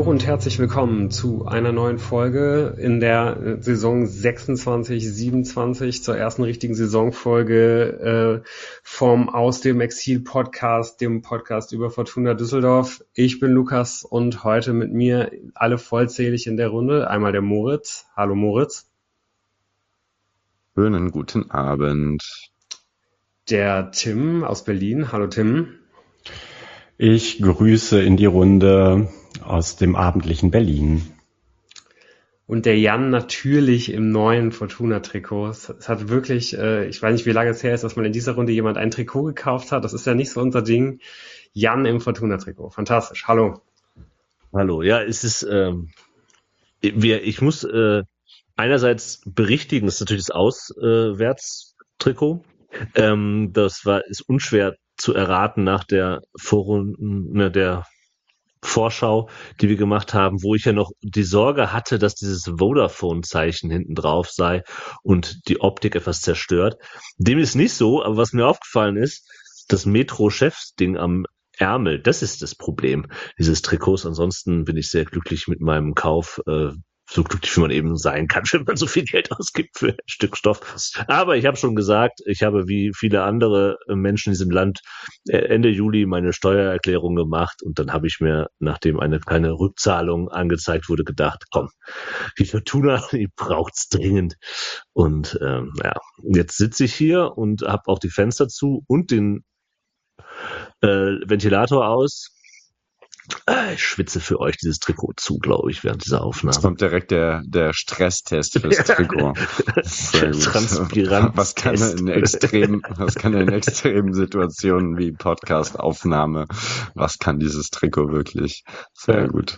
und herzlich willkommen zu einer neuen Folge in der Saison 26/27 zur ersten richtigen Saisonfolge vom Aus dem Exil Podcast, dem Podcast über Fortuna Düsseldorf. Ich bin Lukas und heute mit mir alle vollzählig in der Runde. Einmal der Moritz. Hallo Moritz. Schönen guten Abend. Der Tim aus Berlin. Hallo Tim. Ich grüße in die Runde aus dem abendlichen Berlin. Und der Jan natürlich im neuen Fortuna-Trikot. Es hat wirklich, ich weiß nicht, wie lange es her ist, dass man in dieser Runde jemand ein Trikot gekauft hat. Das ist ja nicht so unser Ding. Jan im Fortuna-Trikot. Fantastisch. Hallo. Hallo. Ja, es ist, ich muss einerseits berichtigen, das ist natürlich das Auswärtstrikot. Ist unschwer zu erraten nach der der Vorschau, die wir gemacht haben, wo ich ja noch die Sorge hatte, dass dieses Vodafone-Zeichen hinten drauf sei und die Optik etwas zerstört. Dem ist nicht so, aber was mir aufgefallen ist, das Metro-Chefs-Ding am Ärmel, das ist das Problem dieses Trikots. Ansonsten bin ich sehr glücklich mit meinem Kauf, so glücklich wie man eben sein kann, wenn man so viel Geld ausgibt für ein Stück Stoff. Aber ich habe schon gesagt, ich habe wie viele andere Menschen in diesem Land Ende Juli meine Steuererklärung gemacht und dann habe ich mir, nachdem eine kleine Rückzahlung angezeigt wurde, gedacht, komm, die Fortuna, die braucht's dringend. Und jetzt sitze ich hier und habe auch die Fenster zu und den Ventilator aus. Ich schwitze für euch dieses Trikot zu, glaube ich, während dieser Aufnahme. Jetzt kommt direkt der Stresstest fürs Trikot. Sehr gut. Transpirant. Was kann in extremen Situationen wie Podcast-Aufnahme, was kann dieses Trikot wirklich? Sehr gut.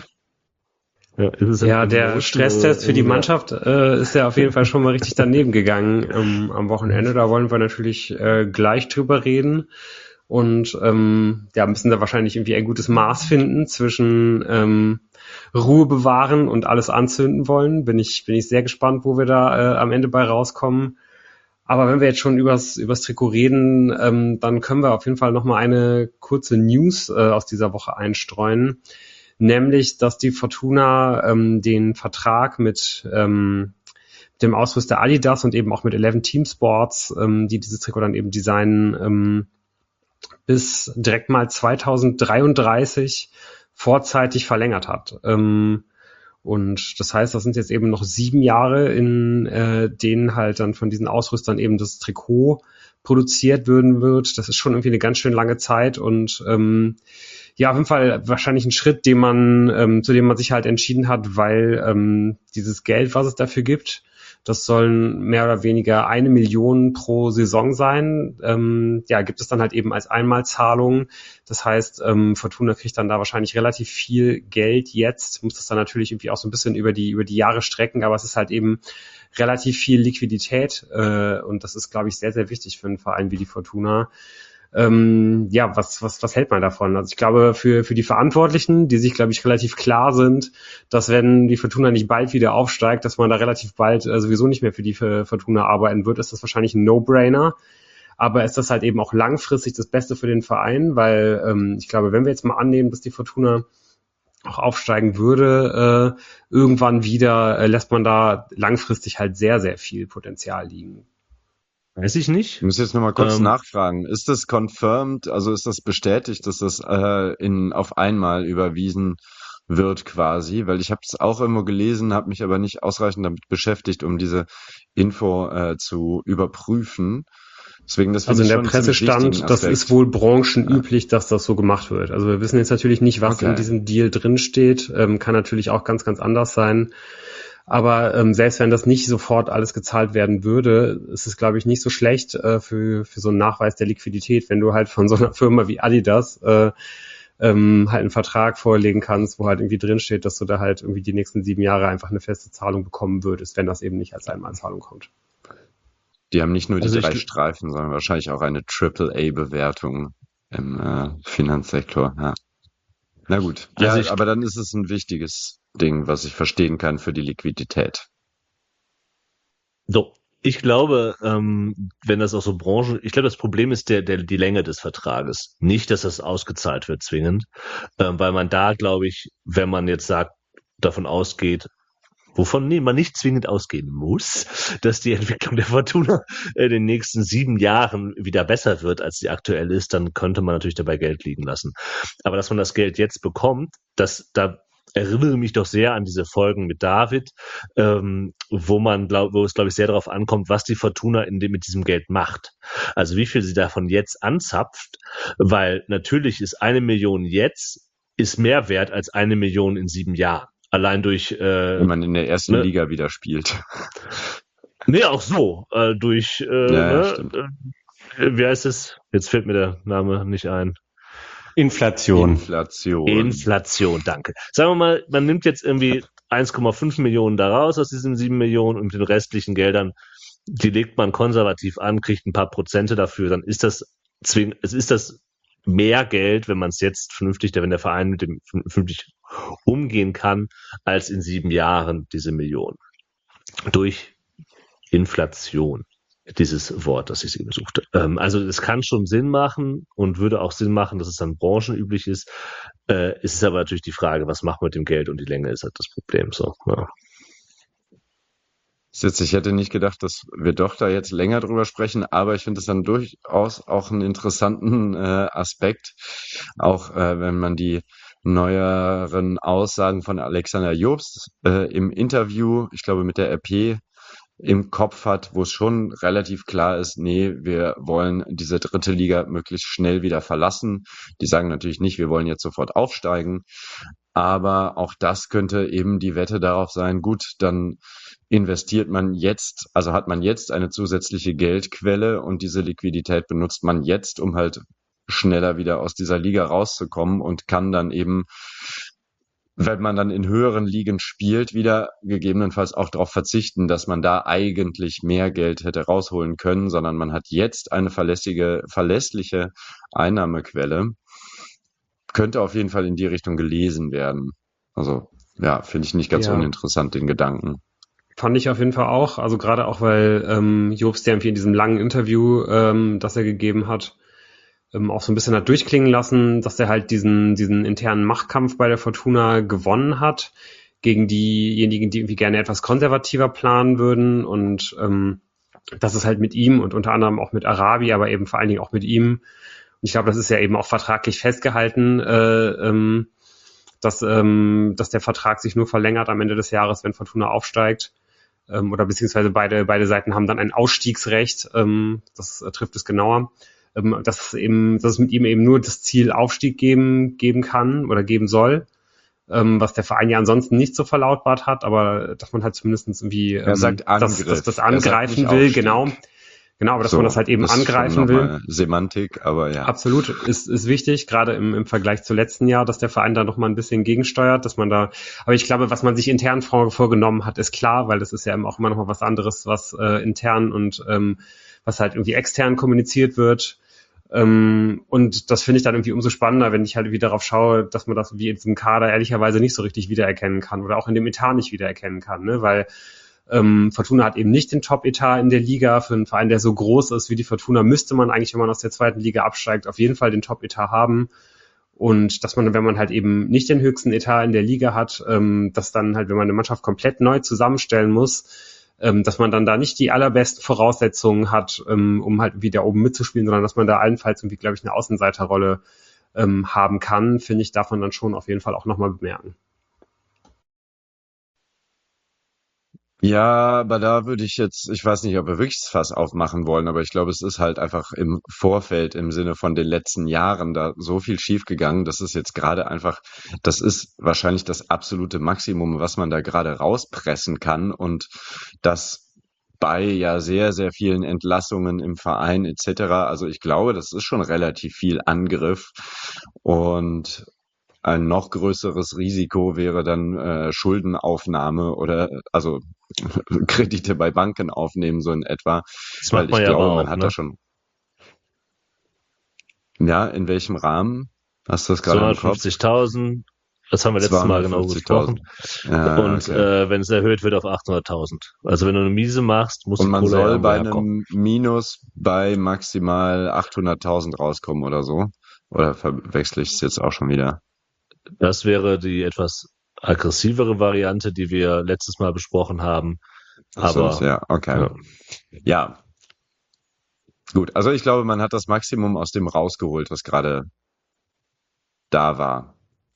Ja, der Stresstest für die Mannschaft ist ja auf jeden Fall schon mal richtig daneben gegangen am Wochenende. Da wollen wir natürlich gleich drüber reden. Und müssen da wahrscheinlich irgendwie ein gutes Maß finden zwischen Ruhe bewahren und alles anzünden wollen. Bin ich sehr gespannt, wo wir da am Ende bei rauskommen. Aber wenn wir jetzt schon übers Trikot reden, dann können wir auf jeden Fall nochmal eine kurze News aus dieser Woche einstreuen. Nämlich, dass die Fortuna den Vertrag mit dem Ausrüster Adidas und eben auch mit 11 Team Sports, die dieses Trikot dann eben designen, bis direkt mal 2033 vorzeitig verlängert hat. Und das heißt, das sind jetzt eben noch 7 Jahre, in denen halt dann von diesen Ausrüstern eben das Trikot produziert wird. Das ist schon irgendwie eine ganz schön lange Zeit und auf jeden Fall wahrscheinlich ein Schritt, zu dem man sich halt entschieden hat, weil dieses Geld, was es dafür gibt, das sollen mehr oder weniger 1 Million pro Saison sein. Gibt es dann halt eben als Einmalzahlung. Das heißt, Fortuna kriegt dann da wahrscheinlich relativ viel Geld jetzt, muss das dann natürlich irgendwie auch so ein bisschen über die Jahre strecken, aber es ist halt eben relativ viel Liquidität und das ist, glaube ich, sehr, sehr wichtig für einen Verein wie die Fortuna. Was hält man davon? Also ich glaube, für die Verantwortlichen, die sich, glaube ich, relativ klar sind, dass wenn die Fortuna nicht bald wieder aufsteigt, dass man da relativ bald sowieso nicht mehr für die Fortuna arbeiten wird, ist das wahrscheinlich ein No-Brainer. Aber ist das halt eben auch langfristig das Beste für den Verein? Weil ich glaube, wenn wir jetzt mal annehmen, dass die Fortuna auch aufsteigen würde, irgendwann wieder lässt man da langfristig halt sehr, sehr viel Potenzial liegen. Weiß ich nicht. Ich muss jetzt nochmal kurz nachfragen. Ist das confirmed, also ist das bestätigt, dass das auf einmal überwiesen wird quasi? Weil ich habe es auch irgendwo gelesen, habe mich aber nicht ausreichend damit beschäftigt, um diese Info zu überprüfen. Deswegen, das also in der Presse stand, das ist wohl branchenüblich, dass das so gemacht wird. Also wir wissen jetzt natürlich nicht, was in diesem Deal drin steht. Kann natürlich auch ganz, ganz anders sein. Aber selbst wenn das nicht sofort alles gezahlt werden würde, ist es, glaube ich, nicht so schlecht für so einen Nachweis der Liquidität, wenn du halt von so einer Firma wie Adidas halt einen Vertrag vorlegen kannst, wo halt irgendwie drinsteht, dass du da halt irgendwie die nächsten 7 Jahre einfach eine feste Zahlung bekommen würdest, wenn das eben nicht als Einmalzahlung kommt. Die haben nicht nur die 3 Streifen, sondern wahrscheinlich auch eine AAA-Bewertung im Finanzsektor. Ja. Na gut, aber dann ist es ein wichtiges Ding, was ich verstehen kann für die Liquidität. So, Ich glaube, wenn das auch so ich glaube, das Problem ist die Länge des Vertrages. Nicht, dass das ausgezahlt wird zwingend, weil man da, glaube ich, wenn man jetzt sagt, davon ausgeht, wovon man nicht zwingend ausgehen muss, dass die Entwicklung der Fortuna in den nächsten 7 Jahren wieder besser wird, als sie aktuell ist, dann könnte man natürlich dabei Geld liegen lassen. Aber dass man das Geld jetzt bekommt, da erinnere mich doch sehr an diese Folgen mit David, wo es, glaube ich, sehr darauf ankommt, was die Fortuna mit diesem Geld macht. Also wie viel sie davon jetzt anzapft, weil natürlich ist 1 Million jetzt ist mehr wert als 1 Million in 7 Jahren. Allein durch wenn man in der ersten Liga wieder spielt. Nee, auch so. Durch stimmt. wie heißt es? Jetzt fällt mir der Name nicht ein. Inflation, danke. Sagen wir mal, man nimmt jetzt irgendwie 1,5 Millionen da raus aus diesen 7 Millionen und mit den restlichen Geldern, die legt man konservativ an, kriegt ein paar Prozente dafür, dann ist das mehr Geld, wenn man es jetzt wenn der Verein mit dem vernünftig umgehen kann, als in 7 Jahren diese Million. Durch Inflation. Dieses Wort, das ich eben suchte. Also es kann schon Sinn machen und würde auch Sinn machen, dass es dann branchenüblich ist. Es ist aber natürlich die Frage, was macht man mit dem Geld, und die Länge ist halt das Problem. So, ja. Ich hätte nicht gedacht, dass wir doch da jetzt länger drüber sprechen, aber ich finde es dann durchaus auch einen interessanten Aspekt, auch wenn man die neueren Aussagen von Alexander Jobst im Interview, ich glaube mit der RP, im Kopf hat, wo es schon relativ klar ist, nee, wir wollen diese dritte Liga möglichst schnell wieder verlassen. Die sagen natürlich nicht, wir wollen jetzt sofort aufsteigen, aber auch das könnte eben die Wette darauf sein, gut, dann investiert man jetzt, also hat man jetzt eine zusätzliche Geldquelle und diese Liquidität benutzt man jetzt, um halt schneller wieder aus dieser Liga rauszukommen und kann dann eben, wenn man dann in höheren Ligen spielt, wieder gegebenenfalls auch darauf verzichten, dass man da eigentlich mehr Geld hätte rausholen können, sondern man hat jetzt eine verlässliche Einnahmequelle. Könnte auf jeden Fall in die Richtung gelesen werden. Also ja, finde ich nicht ganz uninteressant, den Gedanken. Fand ich auf jeden Fall auch. Also gerade auch, weil Jobst ja in diesem langen Interview, das er gegeben hat, auch so ein bisschen hat durchklingen lassen, dass er halt diesen internen Machtkampf bei der Fortuna gewonnen hat gegen diejenigen, die irgendwie gerne etwas konservativer planen würden, und dass es halt mit ihm und unter anderem auch mit Arabi, aber eben vor allen Dingen auch mit ihm, und ich glaube, das ist ja eben auch vertraglich festgehalten, dass der Vertrag sich nur verlängert am Ende des Jahres, wenn Fortuna aufsteigt, oder beziehungsweise beide Seiten haben dann ein Ausstiegsrecht, das trifft es genauer. Dass es mit ihm eben nur das Ziel Aufstieg geben kann oder geben soll, was der Verein ja ansonsten nicht so verlautbart hat, aber dass man halt zumindest irgendwie er sagt Angriff. das angreifen will, genau, aber dass man das halt eben angreifen will. Semantik, aber ja. Absolut, ist wichtig, gerade im Vergleich zu letzten Jahr, dass der Verein da noch mal ein bisschen gegensteuert, dass man da, aber ich glaube, was man sich intern vorgenommen hat, ist klar, weil das ist ja eben auch immer noch mal was anderes, was intern und was halt irgendwie extern kommuniziert wird. Und das finde ich dann irgendwie umso spannender, wenn ich halt irgendwie darauf schaue, dass man das wie in diesem Kader ehrlicherweise nicht so richtig wiedererkennen kann oder auch in dem Etat nicht wiedererkennen kann, ne? Weil Fortuna hat eben nicht den Top-Etat in der Liga. Für einen Verein, der so groß ist wie die Fortuna, müsste man eigentlich, wenn man aus der zweiten Liga absteigt, auf jeden Fall den Top-Etat haben. Und dass man, wenn man halt eben nicht den höchsten Etat in der Liga hat, dass dann halt, wenn man eine Mannschaft komplett neu zusammenstellen muss, dass man dann da nicht die allerbesten Voraussetzungen hat, um halt wieder oben mitzuspielen, sondern dass man da allenfalls irgendwie, glaube ich, eine Außenseiterrolle haben kann, finde ich, darf man dann schon auf jeden Fall auch nochmal bemerken. Ja, aber da würde ich jetzt, ich weiß nicht, ob wir wirklich das Fass aufmachen wollen, aber ich glaube, es ist halt einfach im Vorfeld im Sinne von den letzten Jahren da so viel schiefgegangen, dass es jetzt gerade einfach, das ist wahrscheinlich das absolute Maximum, was man da gerade rauspressen kann, und das bei ja sehr, sehr vielen Entlassungen im Verein etc. Also ich glaube, das ist schon relativ viel Angriff, und ein noch größeres Risiko wäre dann Schuldenaufnahme oder also Kredite bei Banken aufnehmen, so in etwa. Das Weil macht man ich ja glaube, aber man auch, hat ne? da schon. Ja, in welchem Rahmen? Hast du das gerade im Kopf? 250.000 Das haben wir letztes Mal genau 250.000. gesprochen. Ja, Und okay. wenn es erhöht wird auf 800.000. Also wenn du eine Miese machst, musst Und die man Kohle ja soll irgendwo bei herkommen. einem Minus bei maximal 800.000 rauskommen oder so. Oder verwechsel ich es jetzt auch schon wieder? Das wäre die etwas aggressivere Variante, die wir letztes Mal besprochen haben. Ach so, Aber ja, okay. ja. Ja, gut. Also ich glaube, man hat das Maximum aus dem rausgeholt, was gerade da war.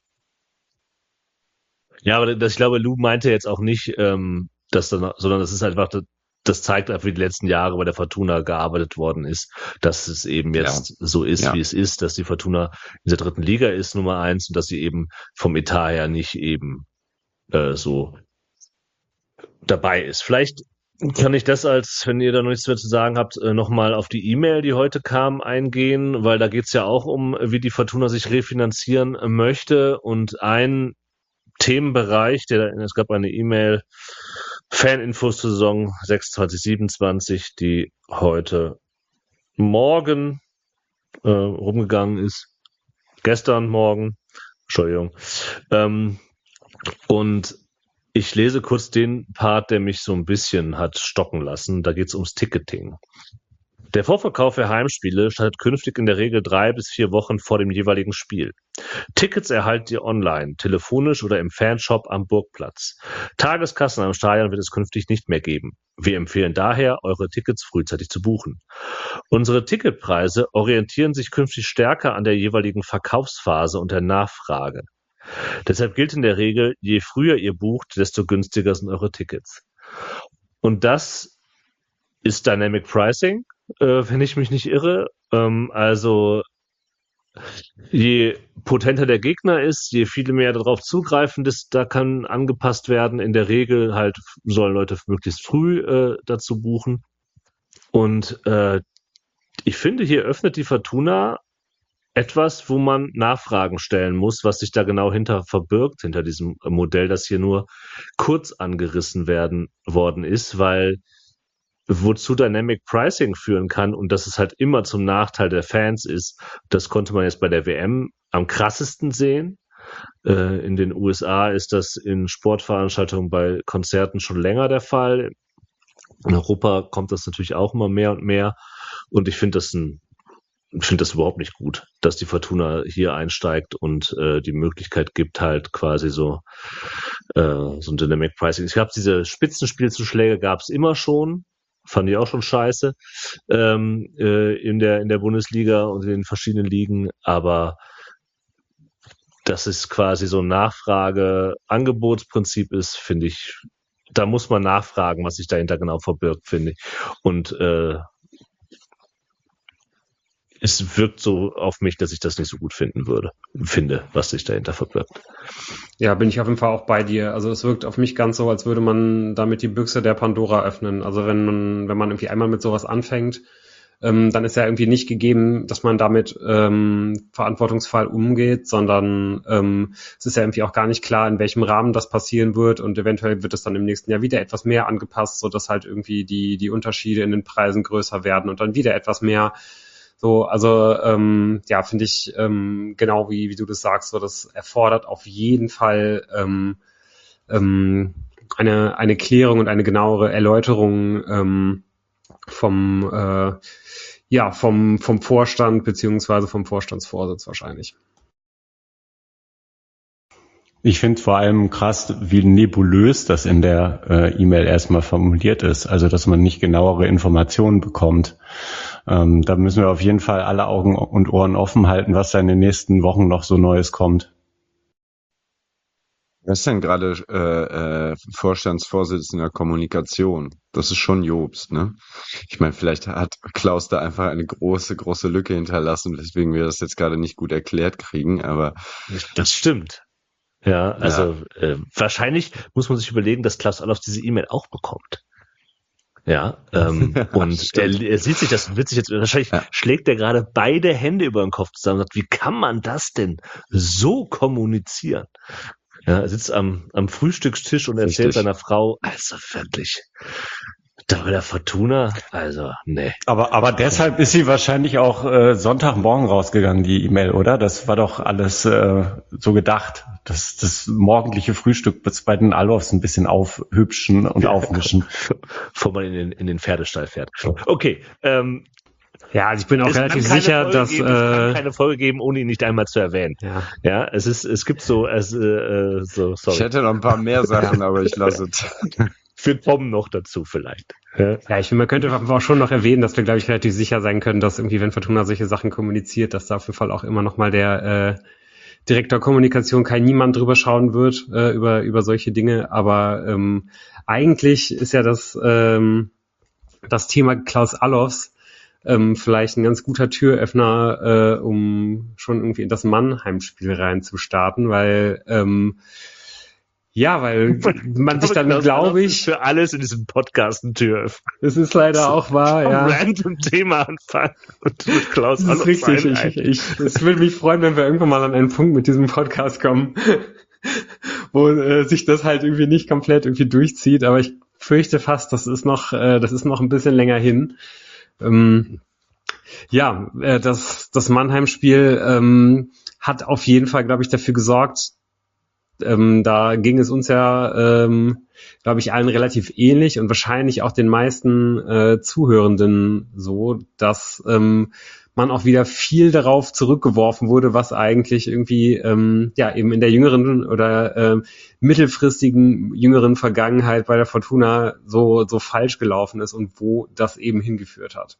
Ja, aber ich glaube, Lou meinte jetzt auch nicht, sondern das ist einfach, das zeigt einfach, wie die letzten Jahre bei der Fortuna gearbeitet worden ist, dass es eben Ja, jetzt so ist, ja. wie es ist, dass die Fortuna in der dritten Liga ist, Nummer 1, und dass sie eben vom Etat her nicht eben so dabei ist. Vielleicht kann ich das wenn ihr da noch nichts mehr zu sagen habt, nochmal auf die E-Mail, die heute kam, eingehen, weil da geht's ja auch um, wie die Fortuna sich refinanzieren möchte. Und ein Themenbereich, es gab eine E-Mail, Faninfos zur Saison 26, 27, die heute Morgen rumgegangen ist. Gestern Morgen, Entschuldigung. Und ich lese kurz den Part, der mich so ein bisschen hat stocken lassen. Da geht es ums Ticketing. Der Vorverkauf für Heimspiele startet künftig in der Regel 3 bis 4 Wochen vor dem jeweiligen Spiel. Tickets erhaltet ihr online, telefonisch oder im Fanshop am Burgplatz. Tageskassen am Stadion wird es künftig nicht mehr geben. Wir empfehlen daher, eure Tickets frühzeitig zu buchen. Unsere Ticketpreise orientieren sich künftig stärker an der jeweiligen Verkaufsphase und der Nachfrage. Deshalb gilt in der Regel, je früher ihr bucht, desto günstiger sind eure Tickets. Und das ist Dynamic Pricing, wenn ich mich nicht irre. Also je potenter der Gegner ist, je viel mehr darauf zugreifen, da kann angepasst werden. In der Regel halt sollen Leute möglichst früh dazu buchen. Und ich finde, hier öffnet die Fortuna etwas, wo man Nachfragen stellen muss, was sich da genau verbirgt, hinter diesem Modell, das hier nur kurz angerissen worden ist, weil wozu Dynamic Pricing führen kann und dass es halt immer zum Nachteil der Fans ist, das konnte man jetzt bei der WM am krassesten sehen. In den USA ist das in Sportveranstaltungen bei Konzerten schon länger der Fall. In Europa kommt das natürlich auch immer mehr und mehr. Und ich finde das überhaupt nicht gut, dass die Fortuna hier einsteigt und die Möglichkeit gibt, halt quasi so ein Dynamic Pricing. Ich glaube, diese Spitzenspielzuschläge gab es immer schon. Fand ich auch schon scheiße in der Bundesliga und in den verschiedenen Ligen, aber dass es quasi so ein Nachfrage-Angebotsprinzip ist, finde ich, da muss man nachfragen, was sich dahinter genau verbirgt, finde ich. Und es wirkt so auf mich, dass ich das nicht so gut finde, was sich dahinter verbirgt. Ja, bin ich auf jeden Fall auch bei dir. Also es wirkt auf mich ganz so, als würde man damit die Büchse der Pandora öffnen. Also wenn man irgendwie einmal mit sowas anfängt, dann ist ja irgendwie nicht gegeben, dass man damit verantwortungsvoll umgeht, sondern es ist ja irgendwie auch gar nicht klar, in welchem Rahmen das passieren wird, und eventuell wird es dann im nächsten Jahr wieder etwas mehr angepasst, sodass halt irgendwie die Unterschiede in den Preisen größer werden und dann wieder etwas mehr. So, also ja, finde ich genau wie du das sagst, so das erfordert auf jeden Fall eine Klärung und eine genauere Erläuterung vom Vorstand beziehungsweise vom Vorstandsvorsitz wahrscheinlich. Ich finde vor allem krass, wie nebulös das in der E-Mail erstmal formuliert ist. Also, dass man nicht genauere Informationen bekommt. Da müssen wir auf jeden Fall alle Augen und Ohren offen halten, was da in den nächsten Wochen noch so Neues kommt. Wer ist denn gerade Vorstandsvorsitzender Kommunikation? Das ist schon Jobst, ne? Ich meine, vielleicht hat Klaus da einfach eine große, große Lücke hinterlassen, weswegen wir das jetzt gerade nicht gut erklärt kriegen, aber Das stimmt. Ja, also wahrscheinlich muss man sich überlegen, dass Klaus Allofs diese E-Mail auch bekommt. Ja, und er sieht sich das witzig jetzt, wahrscheinlich schlägt er gerade beide Hände über den Kopf zusammen und sagt, wie kann man das denn so kommunizieren? Ja, er sitzt am Frühstückstisch und erzählt seiner Frau, also wirklich, da bei der Fortuna, also nee. Aber deshalb ist sie wahrscheinlich auch Sonntagmorgen rausgegangen, die E-Mail, oder? Das war doch alles so gedacht, das morgendliche Frühstück bei den Alofs ein bisschen aufhübschen und aufmischen. Bevor man in den Pferdestall fährt. Okay, Ja, also ich bin auch es relativ kann keine sicher, Folge dass geben, es kann keine Folge geben, ohne ihn nicht einmal zu erwähnen. ja. Ja, es gibt so, so, Ich sorry. hätte noch ein paar mehr Sachen, aber ich lasse es. Für Tom noch dazu vielleicht. Ja. Ja, ich finde, man könnte auch schon noch erwähnen, dass wir, glaube ich, relativ sicher sein können, dass irgendwie, wenn Fortuna solche Sachen kommuniziert, dass da auf jeden Fall auch immer noch mal der Direktor Kommunikation Kai Niemand drüber schauen wird, über solche Dinge. Aber eigentlich ist ja das Thema Klaus Allofs vielleicht ein ganz guter Türöffner, um schon irgendwie in das Mannheim-Spiel reinzustarten, weil man sich dann, glaube ich, für alles in diesem Podcast eine Tür öffnen. es ist leider auch wahr, ja. Random Thema anfangen und mit Klaus Das ist Allofs richtig. Es würde mich freuen, wenn wir irgendwann mal an einen Punkt mit diesem Podcast kommen, wo sich das halt irgendwie nicht komplett irgendwie durchzieht. Aber ich fürchte fast, das ist noch ein bisschen länger hin. Das Mannheim-Spiel hat auf jeden Fall, glaube ich, dafür gesorgt. Da ging es uns ja, glaube ich, allen relativ ähnlich und wahrscheinlich auch den meisten Zuhörenden so, dass man auch wieder viel darauf zurückgeworfen wurde, was eigentlich irgendwie eben in der jüngeren oder mittelfristigen jüngeren Vergangenheit bei der Fortuna so falsch gelaufen ist und wo das eben hingeführt hat.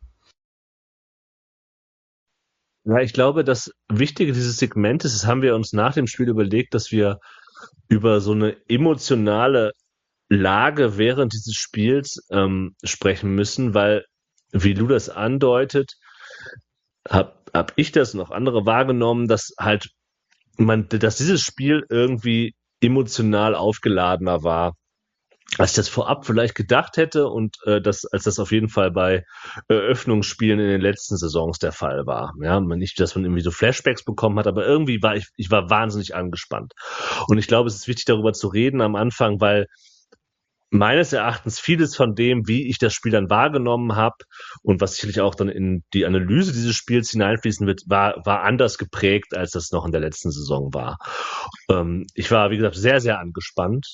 Ja, ich glaube, das Wichtige dieses Segmentes, das haben wir uns nach dem Spiel überlegt, dass wir über so eine emotionale Lage während dieses Spiels sprechen müssen, weil, wie Lou das andeutet, hab ich das und auch andere wahrgenommen, dass halt dass dieses Spiel irgendwie emotional aufgeladener war, als ich das vorab vielleicht gedacht hätte und als das auf jeden Fall bei Eröffnungsspielen in den letzten Saisons der Fall war. Ja, nicht, dass man irgendwie so Flashbacks bekommen hat, aber irgendwie war ich war wahnsinnig angespannt. Und ich glaube, es ist wichtig, darüber zu reden am Anfang, weil meines Erachtens vieles von dem, wie ich das Spiel dann wahrgenommen habe und was sicherlich auch dann in die Analyse dieses Spiels hineinfließen wird, war anders geprägt, als das noch in der letzten Saison war. Ich war, wie gesagt, sehr, sehr angespannt.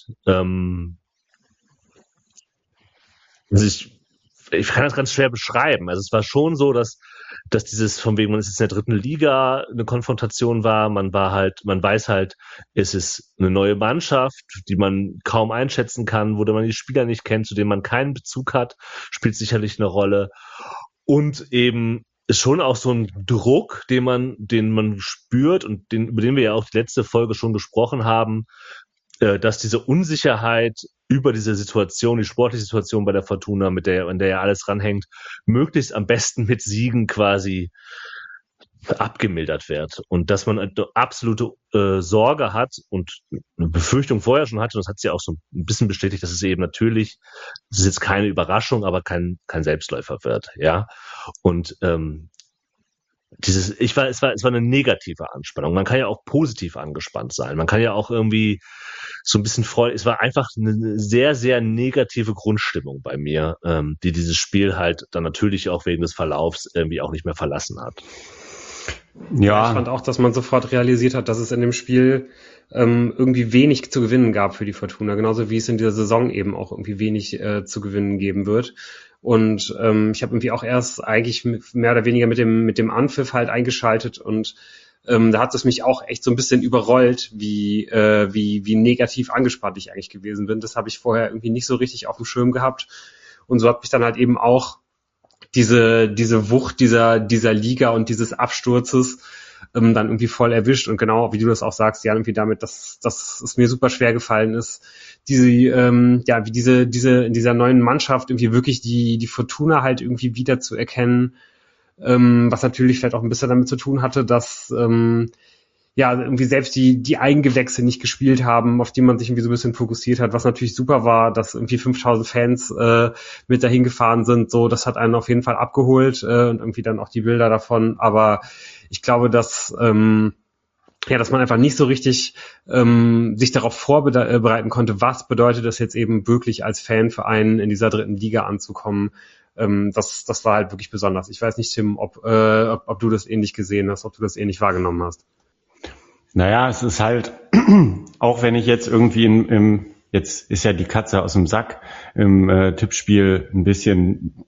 Also ich kann das ganz schwer beschreiben. Also es war schon so, dass dieses von wegen, man ist jetzt in der dritten Liga eine Konfrontation war. Man weiß halt, es ist eine neue Mannschaft, die man kaum einschätzen kann, wo man die Spieler nicht kennt, zu denen man keinen Bezug hat, spielt sicherlich eine Rolle. Und eben ist schon auch so ein Druck, den man spürt und über den wir ja auch die letzte Folge schon gesprochen haben, dass diese Unsicherheit über diese Situation, die sportliche Situation bei der Fortuna, in der ja alles ranhängt, möglichst am besten mit Siegen quasi abgemildert wird. Und dass man eine absolute Sorge hat und eine Befürchtung vorher schon hatte, und das hat sie auch so ein bisschen bestätigt, dass es eben natürlich, das ist jetzt keine Überraschung, aber kein Selbstläufer wird, ja. Und es war eine negative Anspannung. Man kann ja auch positiv angespannt sein. Man kann ja auch irgendwie so ein bisschen es war einfach eine sehr, sehr negative Grundstimmung bei mir, die dieses Spiel halt dann natürlich auch wegen des Verlaufs irgendwie auch nicht mehr verlassen hat. Ja, ich fand auch, dass man sofort realisiert hat, dass es in dem Spiel irgendwie wenig zu gewinnen gab für die Fortuna, genauso wie es in dieser Saison eben auch irgendwie wenig zu gewinnen geben wird. Und ich habe irgendwie auch erst eigentlich mehr oder weniger mit dem Anpfiff halt eingeschaltet und da hat es mich auch echt so ein bisschen überrollt, wie negativ angespannt ich eigentlich gewesen bin. Das habe ich vorher irgendwie nicht so richtig auf dem Schirm gehabt. Und so hat mich dann halt eben auch diese Wucht dieser Liga und dieses Absturzes dann irgendwie voll erwischt. Und genau, wie du das auch sagst, ja, irgendwie damit, dass es mir super schwer gefallen ist, wie in dieser neuen Mannschaft irgendwie wirklich die Fortuna halt irgendwie wieder zu erkennen, was natürlich vielleicht auch ein bisschen damit zu tun hatte, dass irgendwie selbst die Eigengewächse nicht gespielt haben, auf die man sich irgendwie so ein bisschen fokussiert hat, was natürlich super war, dass irgendwie 5000 Fans mit dahin gefahren sind, so, das hat einen auf jeden Fall abgeholt und irgendwie dann auch die Bilder davon, aber ich glaube, dass man einfach nicht so richtig sich darauf vorbereiten konnte, was bedeutet das jetzt eben wirklich als Fanverein in dieser dritten Liga anzukommen. Das war halt wirklich besonders. Ich weiß nicht, Tim, ob du das ähnlich gesehen hast, ob du das ähnlich wahrgenommen hast. Naja, es ist halt, auch wenn ich jetzt irgendwie jetzt ist ja die Katze aus dem Sack, im Tippspiel ein bisschen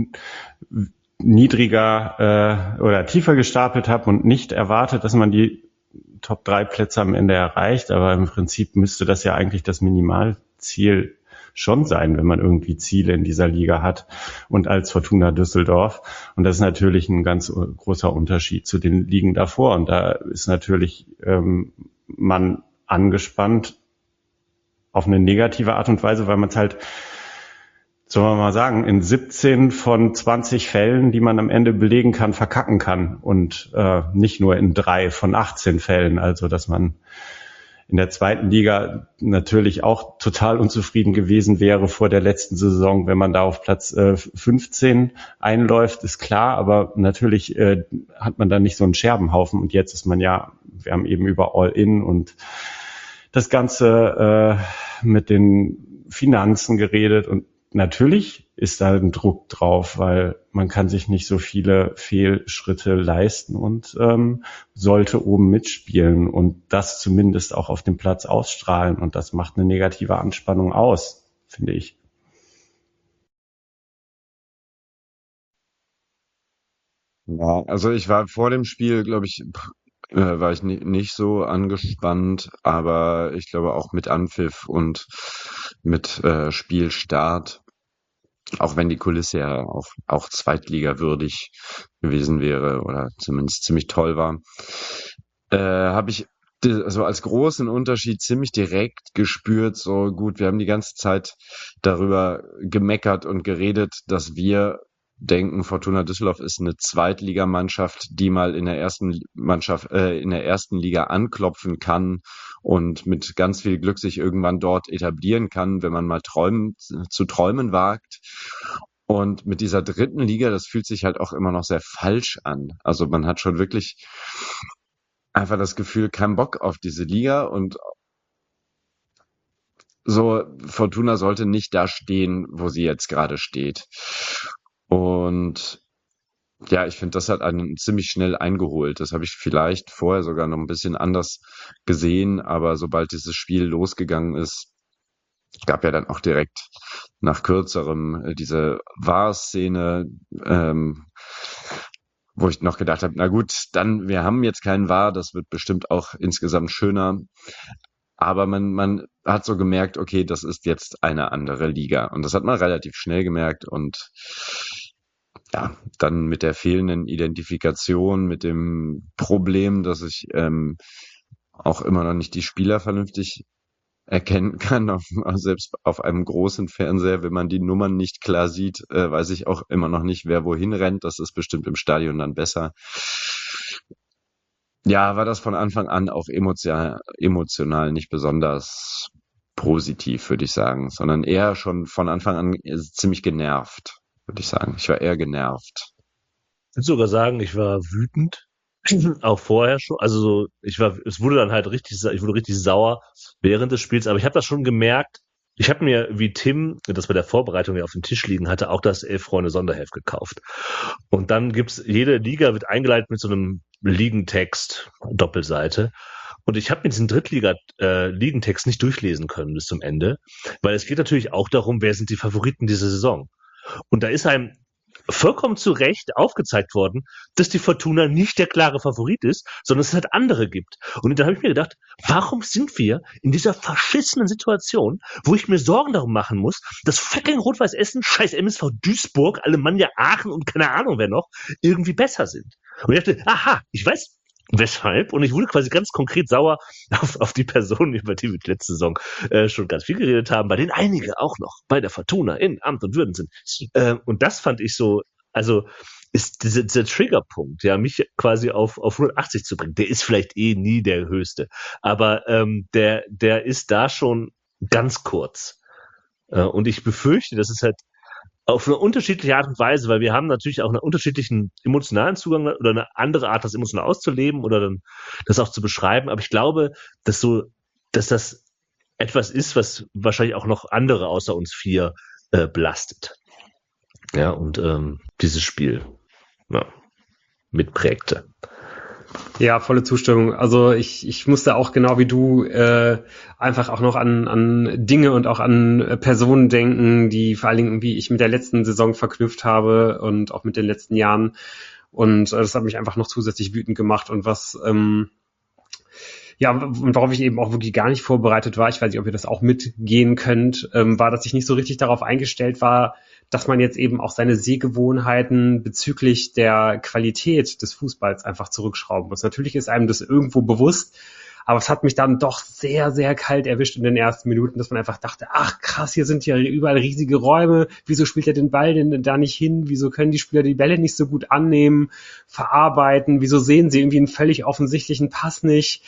niedriger oder tiefer gestapelt habe und nicht erwartet, dass man die Top 3 Plätze am Ende erreicht, aber im Prinzip müsste das ja eigentlich das Minimalziel schon sein, wenn man irgendwie Ziele in dieser Liga hat und als Fortuna Düsseldorf. Und das ist natürlich ein ganz großer Unterschied zu den Ligen davor. Und da ist natürlich man angespannt auf eine negative Art und Weise, weil man es halt, sollen wir mal sagen, in 17 von 20 Fällen, die man am Ende belegen kann, verkacken kann. Und nicht nur in 3 von 18 Fällen. Also, dass man in der zweiten Liga natürlich auch total unzufrieden gewesen wäre vor der letzten Saison, wenn man da auf Platz 15 einläuft, ist klar, aber natürlich hat man da nicht so einen Scherbenhaufen und jetzt ist man ja, wir haben eben über All-In und das Ganze mit den Finanzen geredet und natürlich ist da ein Druck drauf, weil man kann sich nicht so viele Fehlschritte leisten und sollte oben mitspielen und das zumindest auch auf dem Platz ausstrahlen. Und das macht eine negative Anspannung aus, finde ich. Ja, also ich war vor dem Spiel, glaube ich, war ich nicht so angespannt, aber ich glaube auch mit Anpfiff und mit Spielstart, auch wenn die Kulisse ja auch zweitligawürdig gewesen wäre oder zumindest ziemlich toll war, habe ich also als großen Unterschied ziemlich direkt gespürt, so gut, wir haben die ganze Zeit darüber gemeckert und geredet, dass wir denken, Fortuna Düsseldorf ist eine Zweitligamannschaft, die mal in der ersten Liga anklopfen kann und mit ganz viel Glück sich irgendwann dort etablieren kann, wenn man mal zu träumen wagt. Und mit dieser dritten Liga, das fühlt sich halt auch immer noch sehr falsch an. Also man hat schon wirklich einfach das Gefühl, kein Bock auf diese Liga und so, Fortuna sollte nicht da stehen, wo sie jetzt gerade steht. Und ja, ich finde, das hat einen ziemlich schnell eingeholt. Das habe ich vielleicht vorher sogar noch ein bisschen anders gesehen, aber sobald dieses Spiel losgegangen ist, gab ja dann auch direkt nach kürzerem diese VAR-Szene, wo ich noch gedacht habe, na gut, dann, wir haben jetzt keinen VAR, das wird bestimmt auch insgesamt schöner. Aber man hat so gemerkt, okay, das ist jetzt eine andere Liga. Und das hat man relativ schnell gemerkt. Und ja, dann mit der fehlenden Identifikation, mit dem Problem, dass ich auch immer noch nicht die Spieler vernünftig erkennen kann, selbst auf einem großen Fernseher, wenn man die Nummern nicht klar sieht, weiß ich auch immer noch nicht, wer wohin rennt. Das ist bestimmt im Stadion dann besser. Ja, war das von Anfang an auch emotional nicht besonders positiv, würde ich sagen, sondern eher schon von Anfang an ziemlich genervt, würde ich sagen. Ich war eher genervt. Ich würde sogar sagen, ich war wütend, auch vorher schon. Also so, es wurde dann halt ich wurde richtig sauer während des Spiels, aber ich habe das schon gemerkt. Ich habe mir, wie Tim das bei der Vorbereitung ja auf dem Tisch liegen hatte, auch das Elf-Freunde-Sonderheft gekauft. Und dann jede Liga wird eingeleitet mit so einem Ligentext, Doppelseite. Und ich habe mir diesen Ligentext nicht durchlesen können bis zum Ende, weil es geht natürlich auch darum, wer sind die Favoriten dieser Saison. Und da ist einem vollkommen zu Recht aufgezeigt worden, dass die Fortuna nicht der klare Favorit ist, sondern es halt andere gibt. Und dann habe ich mir gedacht, warum sind wir in dieser verschissenen Situation, wo ich mir Sorgen darum machen muss, dass fucking Rot-Weiß Essen, scheiß MSV Duisburg, Alemannia Aachen und keine Ahnung wer noch, irgendwie besser sind. Und ich dachte, aha, ich weiß weshalb. Und ich wurde quasi ganz konkret sauer auf die Personen, über die wir letzte Saison schon ganz viel geredet haben, bei denen einige auch noch bei der Fortuna in Amt und Würden sind. Und das fand ich so, also ist dieser Triggerpunkt, ja, mich quasi auf 180 zu bringen, der ist vielleicht nie der höchste, aber der ist da schon ganz kurz. Und ich befürchte, dass es halt auf eine unterschiedliche Art und Weise, weil wir haben natürlich auch einen unterschiedlichen emotionalen Zugang oder eine andere Art, das emotional auszuleben oder dann das auch zu beschreiben. Aber ich glaube, dass das etwas ist, was wahrscheinlich auch noch andere außer uns vier belastet. Ja, und dieses Spiel mitprägte. Ja, volle Zustimmung. Also ich musste auch genau wie du einfach auch noch an Dinge und auch an Personen denken, die vor allen Dingen irgendwie ich mit der letzten Saison verknüpft habe und auch mit den letzten Jahren. Und das hat mich einfach noch zusätzlich wütend gemacht. Und und worauf ich eben auch wirklich gar nicht vorbereitet war, ich weiß nicht, ob ihr das auch mitgehen könnt, war, dass ich nicht so richtig darauf eingestellt war, dass man jetzt eben auch seine Sehgewohnheiten bezüglich der Qualität des Fußballs einfach zurückschrauben muss. Natürlich ist einem das irgendwo bewusst, aber es hat mich dann doch sehr, sehr kalt erwischt in den ersten Minuten, dass man einfach dachte, ach krass, hier sind ja überall riesige Räume, wieso spielt er den Ball denn da nicht hin, wieso können die Spieler die Bälle nicht so gut annehmen, verarbeiten, wieso sehen sie irgendwie einen völlig offensichtlichen Pass nicht.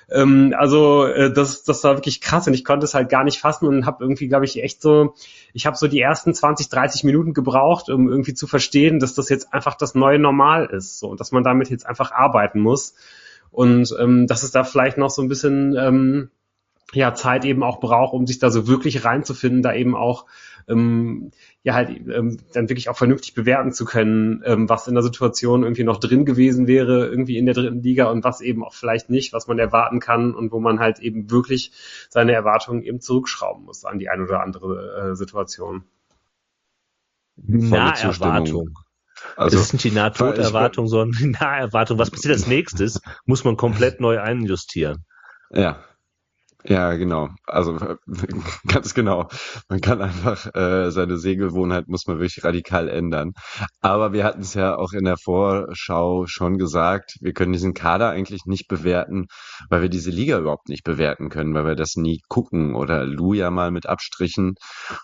Das war wirklich krass und ich konnte es halt gar nicht fassen und habe irgendwie, glaube ich, ich habe so die ersten 20, 30 Minuten gebraucht, um irgendwie zu verstehen, dass das jetzt einfach das neue Normal ist, so, und dass man damit jetzt einfach arbeiten muss und dass es da vielleicht noch so ein bisschen Zeit eben auch braucht, um sich da so wirklich reinzufinden, da eben auch dann wirklich auch vernünftig bewerten zu können, was in der Situation irgendwie noch drin gewesen wäre, irgendwie in der dritten Liga und was eben auch vielleicht nicht, was man erwarten kann und wo man halt eben wirklich seine Erwartungen eben zurückschrauben muss an die eine oder andere Situation. Naherwartung. Also, es ist nicht die Nahtoderwartung, sondern die Naherwartung. Was passiert als nächstes, muss man komplett neu einjustieren. Ja, genau. Also ganz genau. Man kann einfach seine Sehgewohnheit muss man wirklich radikal ändern. Aber wir hatten es ja auch in der Vorschau schon gesagt, wir können diesen Kader eigentlich nicht bewerten, weil wir diese Liga überhaupt nicht bewerten können, weil wir das nie gucken oder Lou ja mal mit Abstrichen.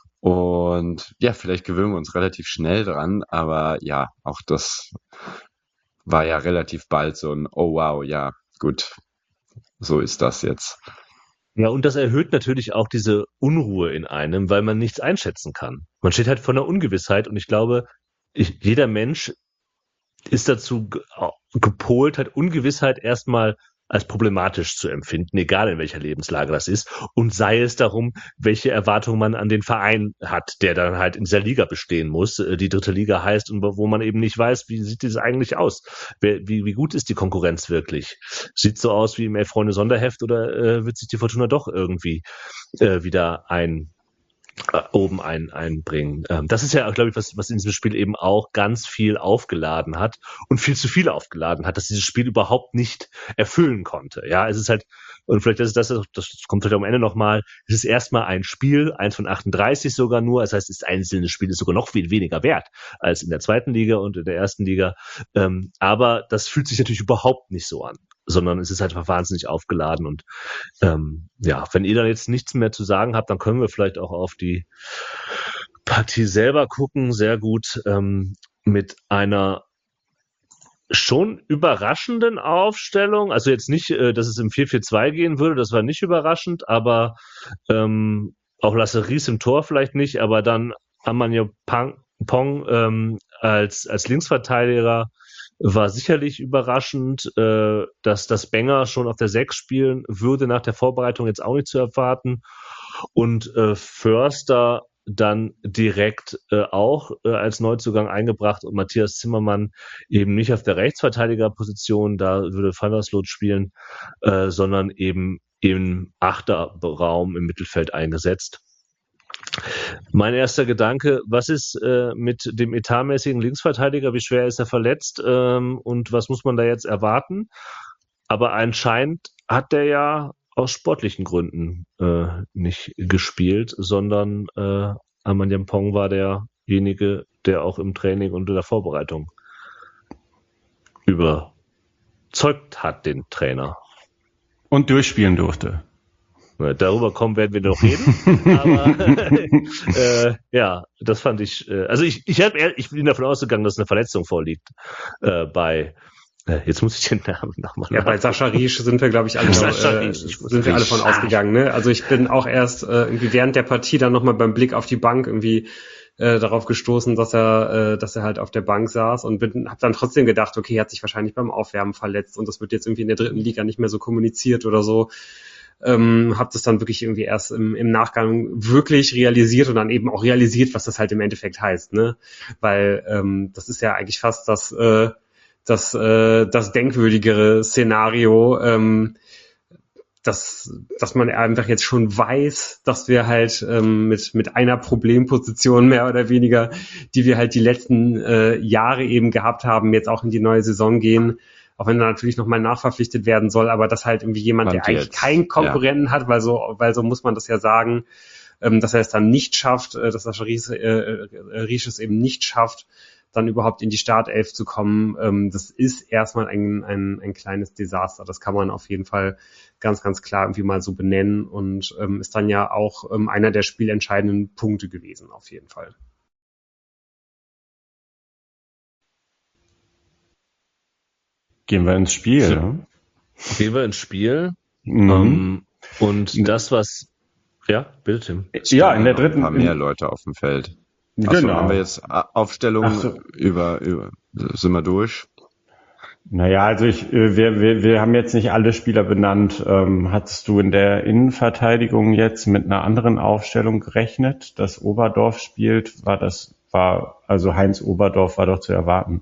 Und ja, vielleicht gewöhnen wir uns relativ schnell dran, aber ja, auch das war ja relativ bald so ein, oh wow, ja, gut, so ist das jetzt. Ja, und das erhöht natürlich auch diese Unruhe in einem, weil man nichts einschätzen kann. Man steht halt vor einer Ungewissheit und ich glaube, jeder Mensch ist dazu gepolt, halt Ungewissheit erstmal als problematisch zu empfinden, egal in welcher Lebenslage das ist, und sei es darum, welche Erwartungen man an den Verein hat, der dann halt in dieser Liga bestehen muss, die dritte Liga heißt und wo man eben nicht weiß, wie sieht das eigentlich aus? Wie gut ist die Konkurrenz wirklich? Sieht so aus wie im Elf-Freunde-Sonderheft oder wird sich die Fortuna doch irgendwie wieder oben einbringen. Das ist ja, glaube ich, was in diesem Spiel eben auch ganz viel aufgeladen hat und viel zu viel aufgeladen hat, dass dieses Spiel überhaupt nicht erfüllen konnte. Ja, es ist halt, und vielleicht das kommt vielleicht am Ende nochmal, es ist erstmal ein Spiel, 1 von 38 sogar nur, das heißt, das einzelne Spiel ist sogar noch viel weniger wert als in der zweiten Liga und in der ersten Liga. Aber das fühlt sich natürlich überhaupt nicht so an, sondern es ist halt wahnsinnig aufgeladen und wenn ihr da jetzt nichts mehr zu sagen habt, dann können wir vielleicht auch auf die Partie selber gucken, sehr gut, mit einer schon überraschenden Aufstellung, also jetzt nicht, dass es im 4-4-2 gehen würde, das war nicht überraschend, aber auch Lasse Ries im Tor vielleicht nicht, aber dann Amanyo Pong als Linksverteidiger war sicherlich überraschend, dass das Benger schon auf der 6 spielen würde, nach der Vorbereitung jetzt auch nicht zu erwarten. Und Förster dann direkt auch als Neuzugang eingebracht und Matthias Zimmermann eben nicht auf der Rechtsverteidigerposition, da würde Van der Sloot spielen, sondern eben im Achterraum im Mittelfeld eingesetzt. Mein erster Gedanke, was ist mit dem etatmäßigen Linksverteidiger, wie schwer ist er verletzt und was muss man da jetzt erwarten? Aber anscheinend hat der ja aus sportlichen Gründen nicht gespielt, sondern Amanyo Pong war derjenige, der auch im Training und in der Vorbereitung überzeugt hat, den Trainer. Und durchspielen durfte. Darüber werden wir noch reden. Aber das fand ich. Also ich bin davon ausgegangen, dass eine Verletzung vorliegt bei. Jetzt muss ich den Namen nochmal. Ja, bei Sascha Riesch sind wir, glaube ich, alle von ausgegangen. Ne? Also ich bin auch erst irgendwie während der Partie dann nochmal beim Blick auf die Bank irgendwie darauf gestoßen, dass er halt auf der Bank saß und habe dann trotzdem gedacht, okay, er hat sich wahrscheinlich beim Aufwärmen verletzt und das wird jetzt irgendwie in der dritten Liga nicht mehr so kommuniziert oder so. Habe das dann wirklich irgendwie erst im Nachgang wirklich realisiert und dann eben auch realisiert, was das halt im Endeffekt heißt, ne? Weil das ist ja eigentlich fast das denkwürdigere Szenario, dass man einfach jetzt schon weiß, dass wir halt mit einer Problemposition mehr oder weniger, die wir halt die letzten Jahre eben gehabt haben, jetzt auch in die neue Saison gehen, auch wenn er natürlich nochmal nachverpflichtet werden soll, aber dass halt irgendwie jemand, der eigentlich keinen Konkurrenten hat, weil so muss man das ja sagen, dass er es dann nicht schafft, dass Sascha Riesz es eben nicht schafft, dann überhaupt in die Startelf zu kommen, das ist erstmal ein kleines Desaster. Das kann man auf jeden Fall ganz, ganz klar irgendwie mal so benennen und ist dann ja auch einer der spielentscheidenden Punkte gewesen, auf jeden Fall. Gehen wir ins Spiel. Ja. Ne? Gehen wir ins Spiel. Und das, was... Ja, bitte, Tim. Ja, in der dritten... Ein paar mehr Leute auf dem Feld. Genau. Achso, haben wir jetzt Aufstellungen über sind wir durch? Naja, also wir haben jetzt nicht alle Spieler benannt. Hattest du in der Innenverteidigung jetzt mit einer anderen Aufstellung gerechnet, dass Oberdorf spielt? Also Heinz Oberdorf war doch zu erwarten.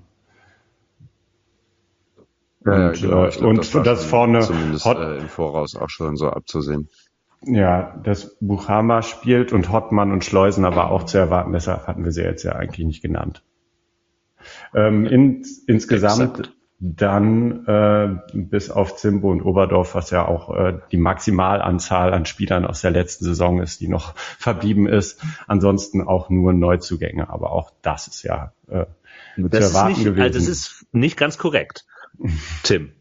Ja, genau. Ich glaub, und das vorne zumindest im Voraus auch schon so abzusehen. Ja, dass Buchama spielt und Hottmann und Schleusener war auch zu erwarten, deshalb hatten wir sie jetzt ja eigentlich nicht genannt. Insgesamt Exakt. dann bis auf Zimbo und Oberdorf, was ja auch die Maximalanzahl an Spielern aus der letzten Saison ist, die noch verblieben ist. Ansonsten auch nur Neuzugänge, aber auch das ist ja zu erwarten gewesen. Also das ist nicht ganz korrekt, Tim.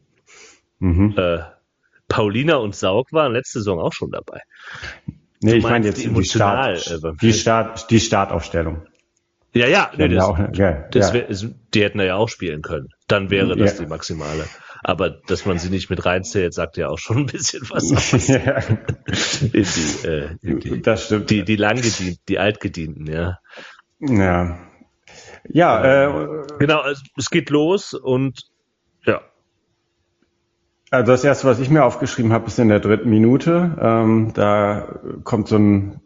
Paulina und Saug waren letzte Saison auch schon dabei. Nee, ich meine jetzt die Startaufstellung. Ja. Die hätten ja auch spielen können. Dann wäre das die maximale. Aber dass man sie nicht mit reinzählt, sagt ja auch schon ein bisschen was aus. Das stimmt. Die langgedienten, die altgedienten, ja. Ja. Genau, es geht los und ja. Also das erste, was ich mir aufgeschrieben habe, ist in der 3. Minute. Da kommt so ein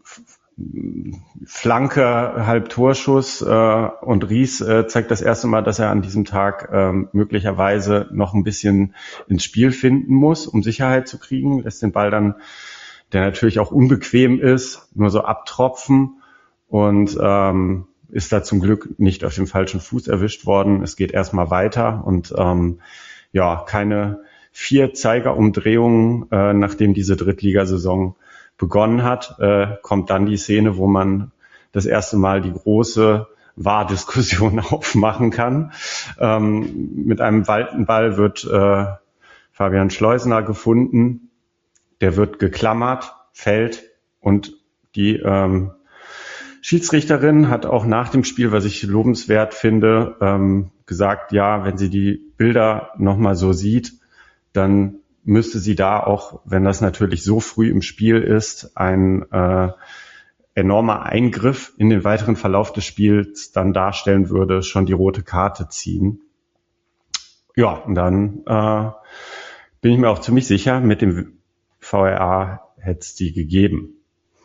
Flanke, Halbtorschuss und Riesz zeigt das erste Mal, dass er an diesem Tag möglicherweise noch ein bisschen ins Spiel finden muss, um Sicherheit zu kriegen. Lässt den Ball dann, der natürlich auch unbequem ist, nur so abtropfen und ist da zum Glück nicht auf dem falschen Fuß erwischt worden. Es geht erstmal weiter und keine 4 Zeigerumdrehungen, nachdem diese Drittligasaison begonnen hat, kommt dann die Szene, wo man das erste Mal die große VAR-Diskussion aufmachen kann. Mit einem weiten Ball wird Fabian Schleusener gefunden, der wird geklammert, fällt und die Schiedsrichterin hat auch nach dem Spiel, was ich lobenswert finde, gesagt, ja, wenn sie die Bilder nochmal so sieht, dann müsste sie da auch, wenn das natürlich so früh im Spiel ist, ein enormer Eingriff in den weiteren Verlauf des Spiels dann darstellen würde, schon die rote Karte ziehen. Ja, und dann bin ich mir auch ziemlich sicher, mit dem VAR hätte es die gegeben.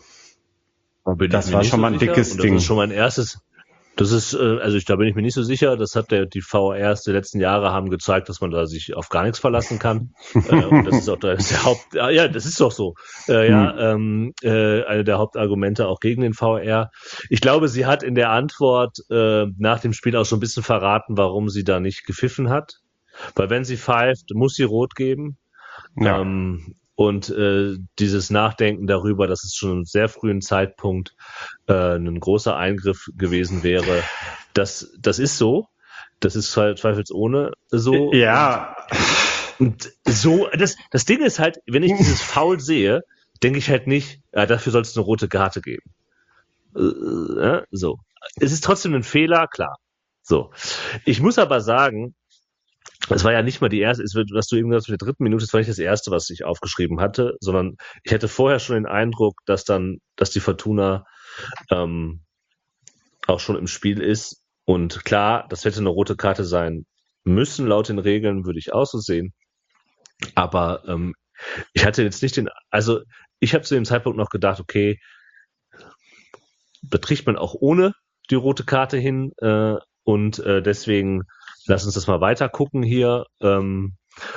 Das war schon mal ein dickes Ding. Das ist schon mein erstes. Das ist, da bin ich mir nicht so sicher. Das hat die VARs der letzten Jahre haben gezeigt, dass man da sich auf gar nichts verlassen kann. Und das ist auch der das ist doch so. Eine der Hauptargumente auch gegen den VAR. Ich glaube, sie hat in der Antwort nach dem Spiel auch so ein bisschen verraten, warum sie da nicht gepfiffen hat. Weil wenn sie pfeift, muss sie rot geben. Ja. Und dieses Nachdenken darüber, dass es schon einem sehr frühen Zeitpunkt ein großer Eingriff gewesen wäre, das ist so. Das ist zweifelsohne so. Ja. Und so, das Ding ist halt, wenn ich dieses Foul sehe, denke ich halt nicht, dafür soll es eine rote Karte geben. So. Es ist trotzdem ein Fehler, klar. So. Ich muss aber sagen, es war ja nicht mal die erste, was du eben gesagt hast, in der 3. Minute, das war nicht das erste, was ich aufgeschrieben hatte, sondern ich hatte vorher schon den Eindruck, dass die Fortuna auch schon im Spiel ist. Und klar, das hätte eine rote Karte sein müssen, laut den Regeln, würde ich auch so sehen. Aber ich hatte jetzt nicht ich habe zu dem Zeitpunkt noch gedacht, okay, betricht man auch ohne die rote Karte hin und deswegen lass uns das mal weiter gucken hier. Und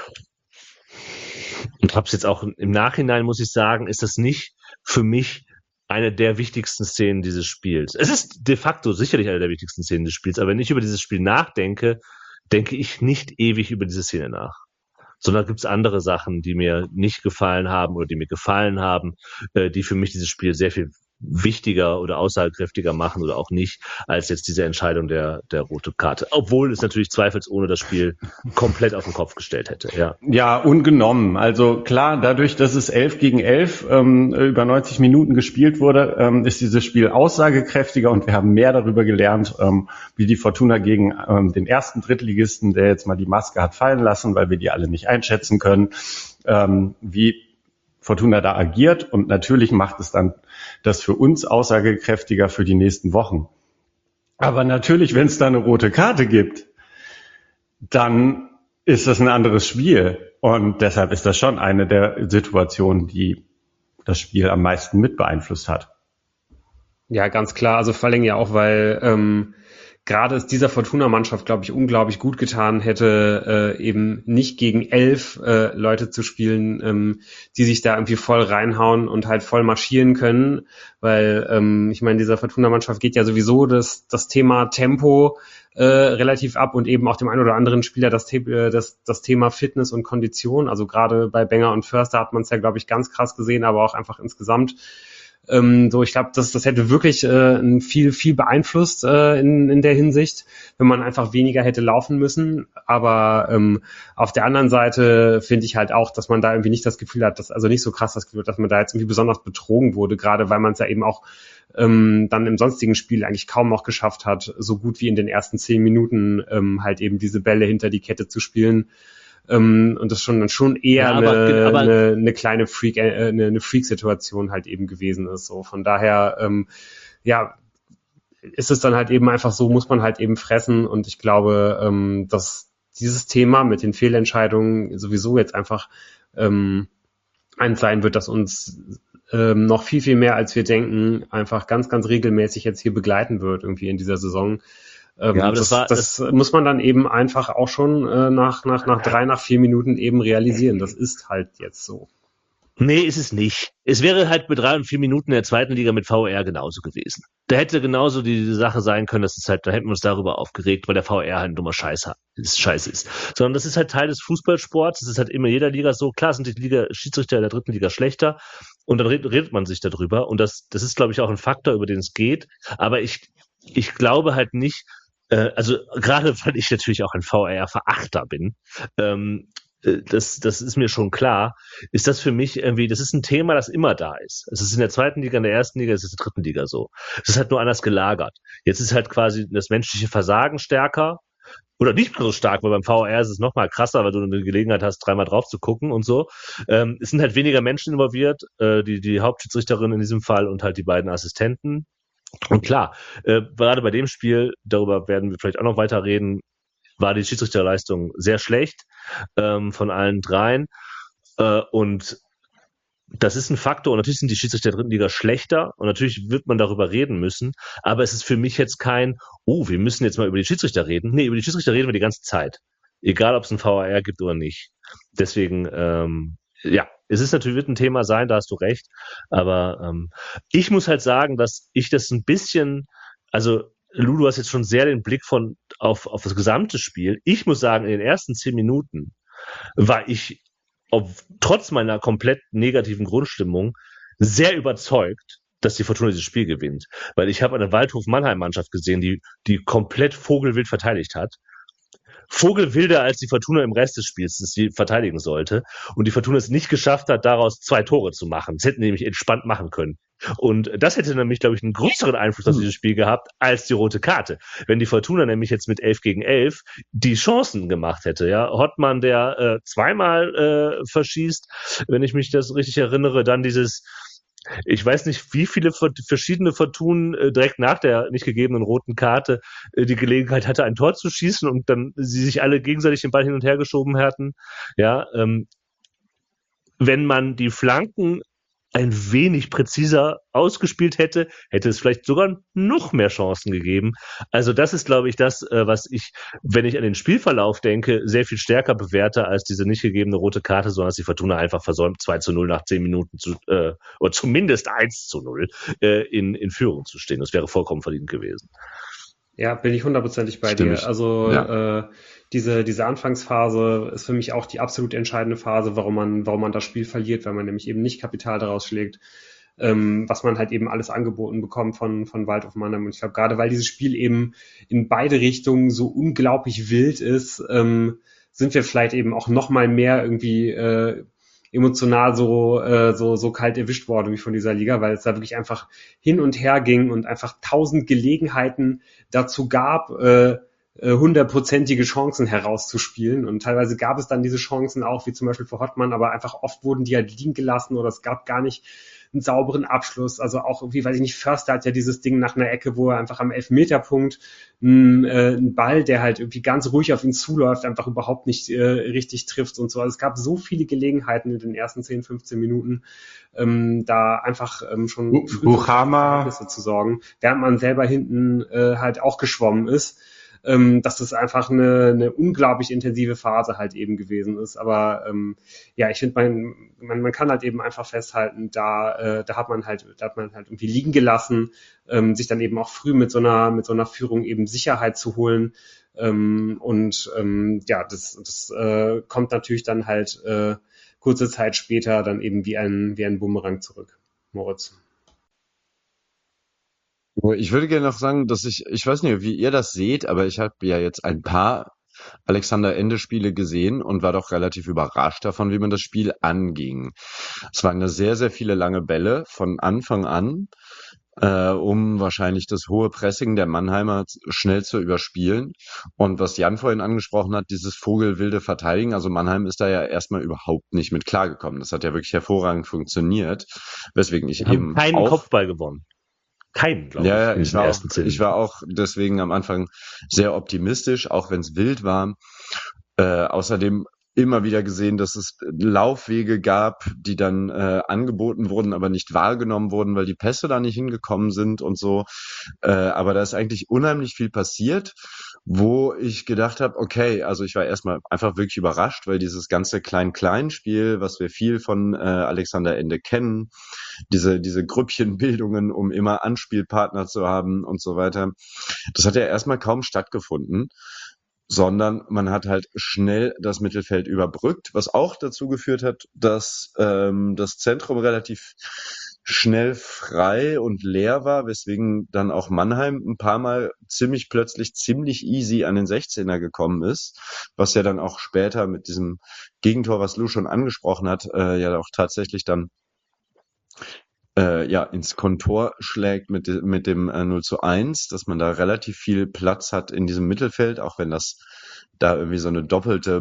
hab's jetzt auch im Nachhinein, muss ich sagen, ist das nicht für mich eine der wichtigsten Szenen dieses Spiels. Es ist de facto sicherlich eine der wichtigsten Szenen des Spiels, aber wenn ich über dieses Spiel nachdenke, denke ich nicht ewig über diese Szene nach. Sondern gibt es andere Sachen, die mir nicht gefallen haben oder die mir gefallen haben, die für mich dieses Spiel sehr viel wichtiger oder aussagekräftiger machen oder auch nicht, als jetzt diese Entscheidung der rote Karte. Obwohl es natürlich zweifelsohne das Spiel komplett auf den Kopf gestellt hätte. Ja, Ja, ungenommen. Also klar, dadurch, dass es 11 gegen 11 über 90 Minuten gespielt wurde, ist dieses Spiel aussagekräftiger und wir haben mehr darüber gelernt, wie die Fortuna gegen den ersten Drittligisten, der jetzt mal die Maske hat fallen lassen, weil wir die alle nicht einschätzen können, wie Fortuna da agiert. Und natürlich macht es dann das für uns aussagekräftiger für die nächsten Wochen. Aber natürlich, wenn es da eine rote Karte gibt, dann ist das ein anderes Spiel. Und deshalb ist das schon eine der Situationen, die das Spiel am meisten mit beeinflusst hat. Ja, ganz klar. Also vor allem ja auch, weil gerade es dieser Fortuna-Mannschaft, glaube ich, unglaublich gut getan hätte, eben nicht gegen 11 Leute zu spielen, die sich da irgendwie voll reinhauen und halt voll marschieren können. Weil ich meine, dieser Fortuna-Mannschaft geht ja sowieso das Thema Tempo relativ ab und eben auch dem einen oder anderen Spieler das Thema Fitness und Kondition. Also gerade bei Benger und Förster hat man es ja, glaube ich, ganz krass gesehen, aber auch einfach insgesamt. So, ich glaube, das hätte wirklich viel beeinflusst in der Hinsicht, wenn man einfach weniger hätte laufen müssen. Aber auf der anderen Seite finde ich halt auch, dass man da irgendwie nicht das Gefühl hat, also nicht so krass das Gefühl, dass man da jetzt irgendwie besonders betrogen wurde, gerade weil man es ja eben auch dann im sonstigen Spiel eigentlich kaum noch geschafft hat, so gut wie in den ersten 10 Minuten halt eben diese Bälle hinter die Kette zu spielen. Und das schon eher Ja, eine kleine eine Freak-Situation halt eben gewesen ist. So von daher, ja, ist es dann halt eben einfach so, muss man halt eben fressen. Und ich glaube, dass dieses Thema mit den Fehlentscheidungen sowieso jetzt einfach eins sein wird, das uns noch viel mehr, als wir denken, einfach ganz regelmäßig jetzt hier begleiten wird irgendwie in dieser Saison. Ja, aber das muss man dann eben einfach auch schon nach 3, nach 4 Minuten eben realisieren. Das ist halt jetzt so. Nee, ist es nicht. Es wäre halt mit 3 und 4 Minuten in der zweiten Liga mit VR genauso gewesen. Da hätte genauso die Sache sein können, dass es halt, da hätten wir uns darüber aufgeregt, weil der VR halt ein dummer Scheiße ist. Sondern das ist halt Teil des Fußballsports. Das ist halt immer in jeder Liga so. Klar sind die Schiedsrichter in der dritten Liga schlechter. Und dann redet man sich darüber. Und das ist, glaube ich, auch ein Faktor, über den es geht. Aber ich glaube halt nicht, also gerade weil ich natürlich auch ein VR-Verachter bin, das ist mir schon klar, ist das für mich irgendwie, das ist ein Thema, das immer da ist. Es ist in der zweiten Liga, in der ersten Liga, es ist in der dritten Liga so. Es ist halt nur anders gelagert. Jetzt ist halt quasi das menschliche Versagen stärker oder nicht mehr so stark, weil beim VR ist es noch mal krasser, weil du eine Gelegenheit hast, 3-mal drauf zu gucken und so. Es sind halt weniger Menschen involviert, die Hauptschiedsrichterin in diesem Fall und halt die beiden Assistenten. Und klar, gerade bei dem Spiel, darüber werden wir vielleicht auch noch weiter reden, war die Schiedsrichterleistung sehr schlecht von allen dreien. Und das ist ein Faktor. Und natürlich sind die Schiedsrichter der dritten Liga schlechter. Und natürlich wird man darüber reden müssen. Aber es ist für mich jetzt kein, wir müssen jetzt mal über die Schiedsrichter reden. Nee, über die Schiedsrichter reden wir die ganze Zeit. Egal, ob es ein VAR gibt oder nicht. Deswegen, ja, es ist natürlich, wird ein Thema sein, da hast du recht. Aber ich muss halt sagen, dass ich das ein bisschen, also Lou, du hast jetzt schon sehr den Blick auf das gesamte Spiel. Ich muss sagen, in den ersten 10 Minuten war ich trotz meiner komplett negativen Grundstimmung sehr überzeugt, dass die Fortuna dieses Spiel gewinnt. Weil ich habe eine Waldhof-Mannheim-Mannschaft gesehen, die komplett vogelwild verteidigt hat. Vogelwilder als die Fortuna im Rest des Spiels, das sie verteidigen sollte. Und die Fortuna es nicht geschafft hat, daraus 2 Tore zu machen. Das hätten die nämlich entspannt machen können. Und das hätte nämlich, glaube ich, einen größeren Einfluss auf dieses Spiel gehabt als die rote Karte. Wenn die Fortuna nämlich jetzt mit 11 gegen 11 die Chancen gemacht hätte, ja, Hottmann, der 2-mal verschießt, wenn ich mich das richtig erinnere, dann dieses, ich weiß nicht, wie viele verschiedene Fortunen direkt nach der nicht gegebenen roten Karte die Gelegenheit hatte, ein Tor zu schießen und dann sie sich alle gegenseitig den Ball hin und her geschoben hatten. Ja, wenn man die Flanken ein wenig präziser ausgespielt hätte es vielleicht sogar noch mehr Chancen gegeben. Also das ist, glaube ich, das, was ich, wenn ich an den Spielverlauf denke, sehr viel stärker bewerte als diese nicht gegebene rote Karte, sondern dass die Fortuna einfach versäumt, 2:0 nach 10 Minuten oder zumindest 1:0 in Führung zu stehen. Das wäre vollkommen verdient gewesen. Ja, bin ich hundertprozentig bei dir. Also diese Anfangsphase ist für mich auch die absolut entscheidende Phase, warum man das Spiel verliert, weil man nämlich eben nicht Kapital daraus schlägt, was man halt eben alles angeboten bekommt von Waldhof Mannheim. Und ich glaube, gerade weil dieses Spiel eben in beide Richtungen so unglaublich wild ist, sind wir vielleicht eben auch noch mal mehr irgendwie emotional so kalt erwischt worden wie von dieser Liga, weil es da wirklich einfach hin und her ging und einfach 1000 Gelegenheiten dazu gab, 100%ige Chancen herauszuspielen. Und teilweise gab es dann diese Chancen auch, wie zum Beispiel für Hottmann, aber einfach oft wurden die halt liegen gelassen oder es gab gar nicht einen sauberen Abschluss. Also auch irgendwie, weiß ich nicht, Förster hat ja dieses Ding nach einer Ecke, wo er einfach am Elfmeterpunkt einen Ball, der halt irgendwie ganz ruhig auf ihn zuläuft, einfach überhaupt nicht richtig trifft und so. Also es gab so viele Gelegenheiten in den ersten 10, 15 Minuten, da einfach schon früh für Verhältnisse zu sorgen, während man selber hinten halt auch geschwommen ist. Dass das einfach eine unglaublich intensive Phase halt eben gewesen ist. Aber ja, ich finde, man kann halt eben einfach festhalten, da hat man halt irgendwie liegen gelassen, sich dann eben auch früh mit so einer Führung eben Sicherheit zu holen. Ja, das kommt natürlich dann halt kurze Zeit später dann eben wie ein Bumerang zurück. Moritz. Ich würde gerne noch sagen, dass ich weiß nicht, wie ihr das seht, aber ich habe ja jetzt ein paar Alexander Ende-Spiele gesehen und war doch relativ überrascht davon, wie man das Spiel anging. Es waren ja sehr, sehr viele lange Bälle von Anfang an, um wahrscheinlich das hohe Pressing der Mannheimer schnell zu überspielen. Und was Jan vorhin angesprochen hat, dieses vogelwilde Verteidigen, also Mannheim ist da ja erstmal überhaupt nicht mit klargekommen. Das hat ja wirklich hervorragend funktioniert, weswegen ich eben keinen Kopfball gewonnen. Keinen, glaube ich. Ja, ich war auch deswegen am Anfang sehr optimistisch, auch wenn es wild war. Außerdem immer wieder gesehen, dass es Laufwege gab, die dann angeboten wurden, aber nicht wahrgenommen wurden, weil die Pässe da nicht hingekommen sind und so. Aber da ist eigentlich unheimlich viel passiert, wo ich gedacht habe, okay, also ich war erstmal einfach wirklich überrascht, weil dieses ganze Klein-Klein-Spiel, was wir viel von Alexander Ende kennen, diese Grüppchenbildungen, um immer Anspielpartner zu haben und so weiter, das hat ja erstmal kaum stattgefunden, sondern man hat halt schnell das Mittelfeld überbrückt, was auch dazu geführt hat, dass das Zentrum relativ schnell frei und leer war, weswegen dann auch Mannheim ein paar Mal plötzlich ziemlich easy an den 16er gekommen ist, was ja dann auch später mit diesem Gegentor, was Lou schon angesprochen hat, ja auch tatsächlich dann ins Kontor schlägt mit dem 0:1, dass man da relativ viel Platz hat in diesem Mittelfeld, auch wenn das da irgendwie so eine doppelte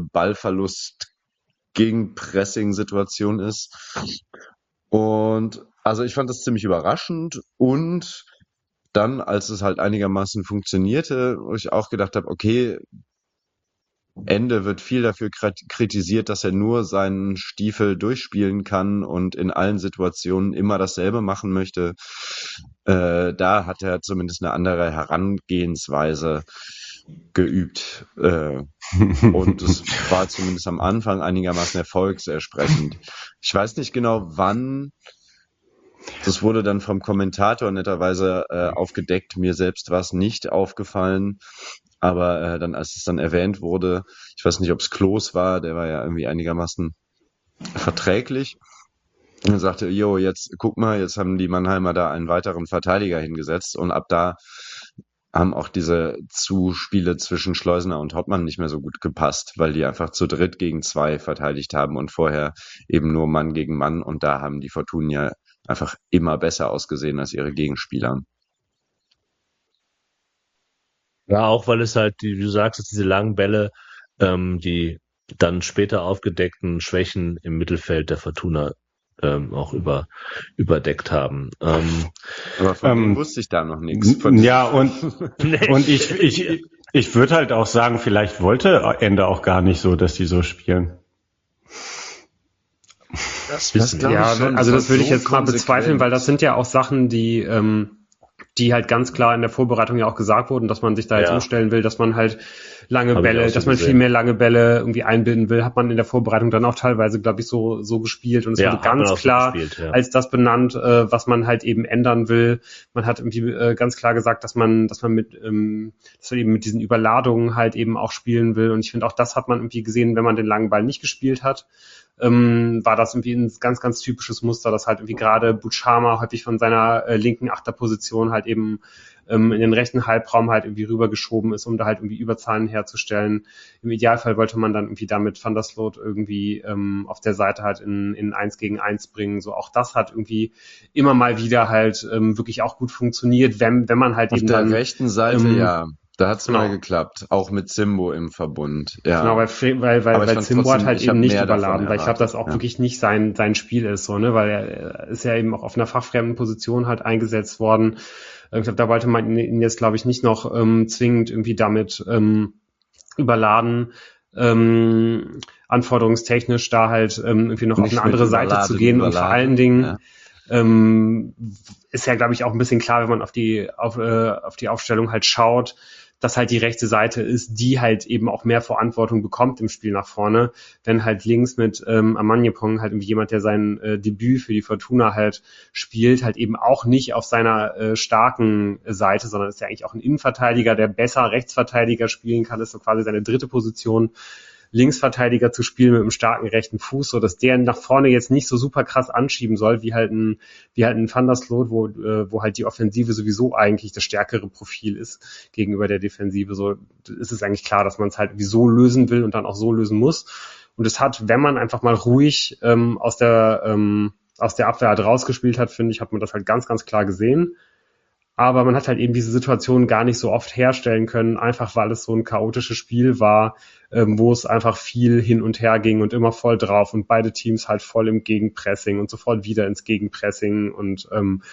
Ballverlust-Gegenpressing-Situation ist. Und also ich fand das ziemlich überraschend und dann, als es halt einigermaßen funktionierte, wo ich auch gedacht habe, okay, Ende wird viel dafür kritisiert, dass er nur seinen Stiefel durchspielen kann und in allen Situationen immer dasselbe machen möchte. Da hat er zumindest eine andere Herangehensweise geübt. Und es war zumindest am Anfang einigermaßen erfolgsersprechend. Ich weiß nicht genau, wann. Das wurde dann vom Kommentator netterweise aufgedeckt. Mir selbst war es nicht aufgefallen. Aber dann, als es dann erwähnt wurde, ich weiß nicht, ob es Klos war, der war ja irgendwie einigermaßen verträglich. Und er sagte, jetzt guck mal, jetzt haben die Mannheimer da einen weiteren Verteidiger hingesetzt und ab da haben auch diese Zuspiele zwischen Schleusener und Hottmann nicht mehr so gut gepasst, weil die einfach zu dritt gegen zwei verteidigt haben und vorher eben nur Mann gegen Mann und da haben die Fortunen ja einfach immer besser ausgesehen als ihre Gegenspieler. Ja, auch weil es halt, wie du sagst, diese langen Bälle, die dann später aufgedeckten Schwächen im Mittelfeld der Fortuna auch überdeckt haben. Aber von dem wusste ich da noch nichts. Ja, und ich würde halt auch sagen, vielleicht wollte Ende auch gar nicht so, dass die so spielen. Das wissen wir. Ja, also das würde ich jetzt mal bezweifeln, weil das sind ja auch Sachen, die halt ganz klar in der Vorbereitung ja auch gesagt wurden, dass man sich da jetzt umstellen will, dass man halt lange Bälle, dass man viel mehr lange Bälle irgendwie einbinden will, hat man in der Vorbereitung dann auch teilweise, glaube ich, so gespielt und es wurde ganz klar als das benannt, was man halt eben ändern will. Man hat irgendwie ganz klar gesagt, dass man eben mit diesen Überladungen halt eben auch spielen will, und ich finde auch das hat man irgendwie gesehen, wenn man den langen Ball nicht gespielt hat. War das irgendwie ein ganz, ganz typisches Muster, dass halt irgendwie gerade Buchama häufig von seiner linken Achterposition halt eben in den rechten Halbraum halt irgendwie rübergeschoben ist, um da halt irgendwie Überzahlen herzustellen. Im Idealfall wollte man dann irgendwie damit Van der Sloot irgendwie auf der Seite halt in 1 gegen 1 bringen. So auch das hat irgendwie immer mal wieder halt wirklich auch gut funktioniert, wenn man halt auf eben der dann rechten Seite, ja. Da hat's mal geklappt, auch mit Zimbo im Verbund. Ja. Genau, weil Zimbo hat halt eben nicht überladen, weil ich glaube, dass auch wirklich nicht sein Spiel ist, so, ne, weil er ist ja eben auch auf einer fachfremden Position halt eingesetzt worden. Ich glaube, da wollte man ihn jetzt, glaube ich, nicht noch zwingend irgendwie damit überladen, anforderungstechnisch da halt irgendwie noch auf eine andere Seite zu gehen, und vor allen Dingen ist ja, glaube ich, auch ein bisschen klar, wenn man auf die Aufstellung halt schaut, dass halt die rechte Seite ist, die halt eben auch mehr Verantwortung bekommt im Spiel nach vorne, wenn halt links mit Amanjepong halt irgendwie jemand, der sein Debüt für die Fortuna halt spielt, halt eben auch nicht auf seiner starken Seite, sondern ist ja eigentlich auch ein Innenverteidiger, der besser Rechtsverteidiger spielen kann, ist so quasi seine dritte Position, Linksverteidiger zu spielen mit einem starken rechten Fuß, so dass der nach vorne jetzt nicht so super krass anschieben soll, wie halt ein Van der Sloot, wo halt die Offensive sowieso eigentlich das stärkere Profil ist gegenüber der Defensive. So ist es eigentlich klar, dass man es halt so lösen will und dann auch so lösen muss. Und es hat, wenn man einfach mal ruhig aus der Abwehr halt rausgespielt hat, finde ich, hat man das halt ganz, ganz klar gesehen. Aber man hat halt eben diese Situation gar nicht so oft herstellen können, einfach weil es so ein chaotisches Spiel war, wo es einfach viel hin und her ging und immer voll drauf und beide Teams halt voll im Gegenpressing und sofort wieder ins Gegenpressing und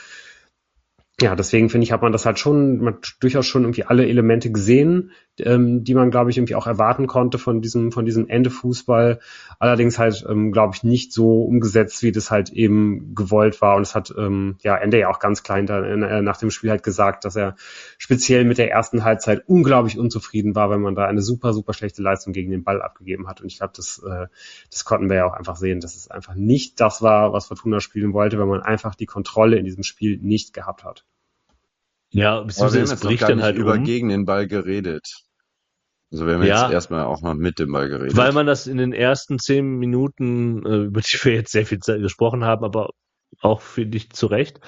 ja, deswegen finde ich, hat man das halt durchaus schon irgendwie alle Elemente gesehen, die man, glaube ich, irgendwie auch erwarten konnte von diesem Ende Fußball. Allerdings halt, glaube ich, nicht so umgesetzt, wie das halt eben gewollt war. Und es hat Ende ja auch ganz klar nach dem Spiel halt gesagt, dass er speziell mit der ersten Halbzeit unglaublich unzufrieden war, weil man da eine super, super schlechte Leistung gegen den Ball abgegeben hat. Und ich glaube, das konnten wir ja auch einfach sehen, dass es einfach nicht das war, was Fortuna spielen wollte, weil man einfach die Kontrolle in diesem Spiel nicht gehabt hat. Ja, beziehungsweise es bricht dann halt über gegen den Ball geredet. Also wir haben jetzt erstmal auch mal mit dem Ball geredet. Weil man das in den ersten 10 Minuten, über die wir jetzt sehr viel Zeit gesprochen haben, aber auch finde ich zu Recht,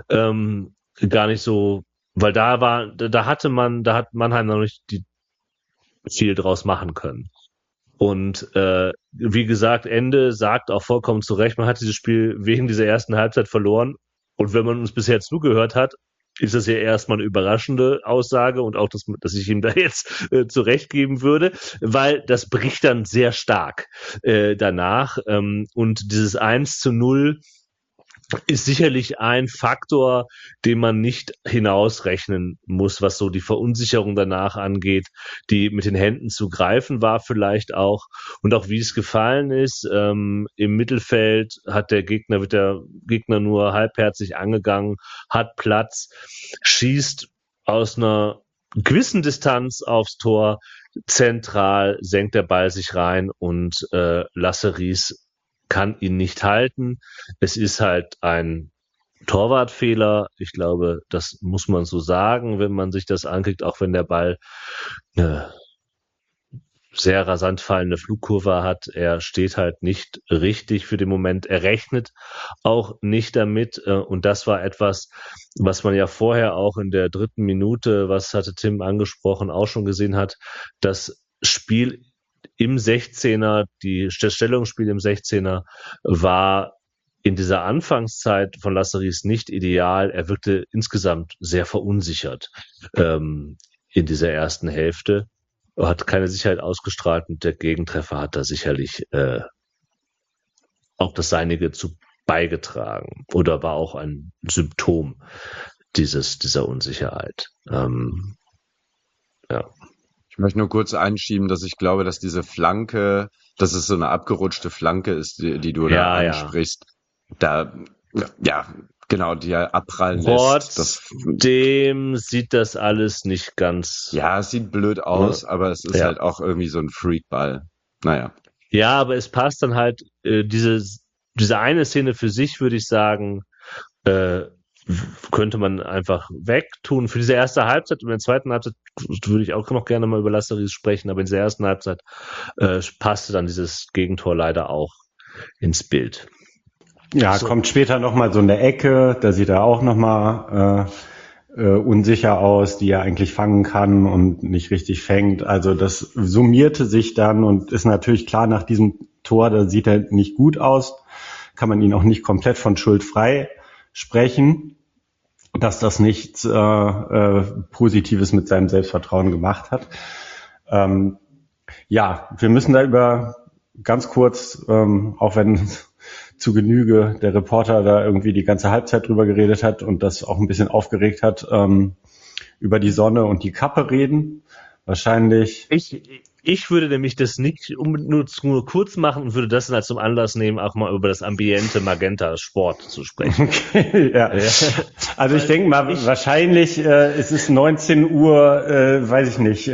gar nicht so, weil da hat Mannheim noch nicht viel draus machen können. Und wie gesagt, Ende sagt auch vollkommen zu Recht, man hat dieses Spiel wegen dieser ersten Halbzeit verloren. Und wenn man uns bisher zugehört hat, ist das ja erstmal eine überraschende Aussage und auch, dass ich ihm da jetzt zurechtgeben würde, weil das bricht dann sehr stark danach. Und dieses 1:0 ist sicherlich ein Faktor, den man nicht hinausrechnen muss, was so die Verunsicherung danach angeht, die mit den Händen zu greifen war vielleicht auch, und auch wie es gefallen ist. Im Mittelfeld wird der Gegner nur halbherzig angegangen, hat Platz, schießt aus einer gewissen Distanz aufs Tor, zentral senkt der Ball sich rein und Lasseris kann ihn nicht halten. Es ist halt ein Torwartfehler. Ich glaube, das muss man so sagen, wenn man sich das anklickt, auch wenn der Ball eine sehr rasant fallende Flugkurve hat. Er steht halt nicht richtig für den Moment. Er rechnet auch nicht damit. Und das war etwas, was man ja vorher auch in der 3. Minute, was hatte Tim angesprochen, auch schon gesehen hat. Das Spiel im 16er, das Stellungsspiel im 16er war in dieser Anfangszeit von Lasseris nicht ideal. Er wirkte insgesamt sehr verunsichert in dieser ersten Hälfte. Er hat keine Sicherheit ausgestrahlt und der Gegentreffer hat da sicherlich auch das Seinige zu beigetragen oder war auch ein Symptom dieser Unsicherheit. Ja. Ich möchte nur kurz einschieben, dass ich glaube, dass diese Flanke dass es so eine abgerutschte Flanke ist, die du da ansprichst. Da, ja, genau, die er abprallen lässt. Trotzdem sieht das alles nicht ganz... Ja, es sieht blöd aus, aber es ist halt auch irgendwie so ein Freakball. Naja. Ja, aber es passt dann halt, diese eine Szene für sich, würde ich sagen, könnte man einfach wegtun. Für diese erste Halbzeit und in der zweiten Halbzeit würde ich auch noch gerne mal über Lasse Ries sprechen, aber in der ersten Halbzeit passte dann dieses Gegentor leider auch ins Bild. Ja, kommt später nochmal so eine Ecke, da sieht er auch nochmal unsicher aus, die er eigentlich fangen kann und nicht richtig fängt. Also das summierte sich dann und ist natürlich klar, nach diesem Tor, da sieht er nicht gut aus, kann man ihn auch nicht komplett von Schuld frei sprechen, dass das nichts Positives mit seinem Selbstvertrauen gemacht hat. Ja, wir müssen da über ganz kurz, auch wenn zu Genüge der Reporter da irgendwie die ganze Halbzeit drüber geredet hat und das auch ein bisschen aufgeregt hat, über die Sonne und die Kappe reden. Wahrscheinlich. Ich würde nämlich das nicht nur kurz machen und würde das dann als zum Anlass nehmen, auch mal über das Ambiente Magenta Sport zu sprechen. Okay, ja. Also ich denke mal, wahrscheinlich es ist 19 Uhr, weiß ich nicht,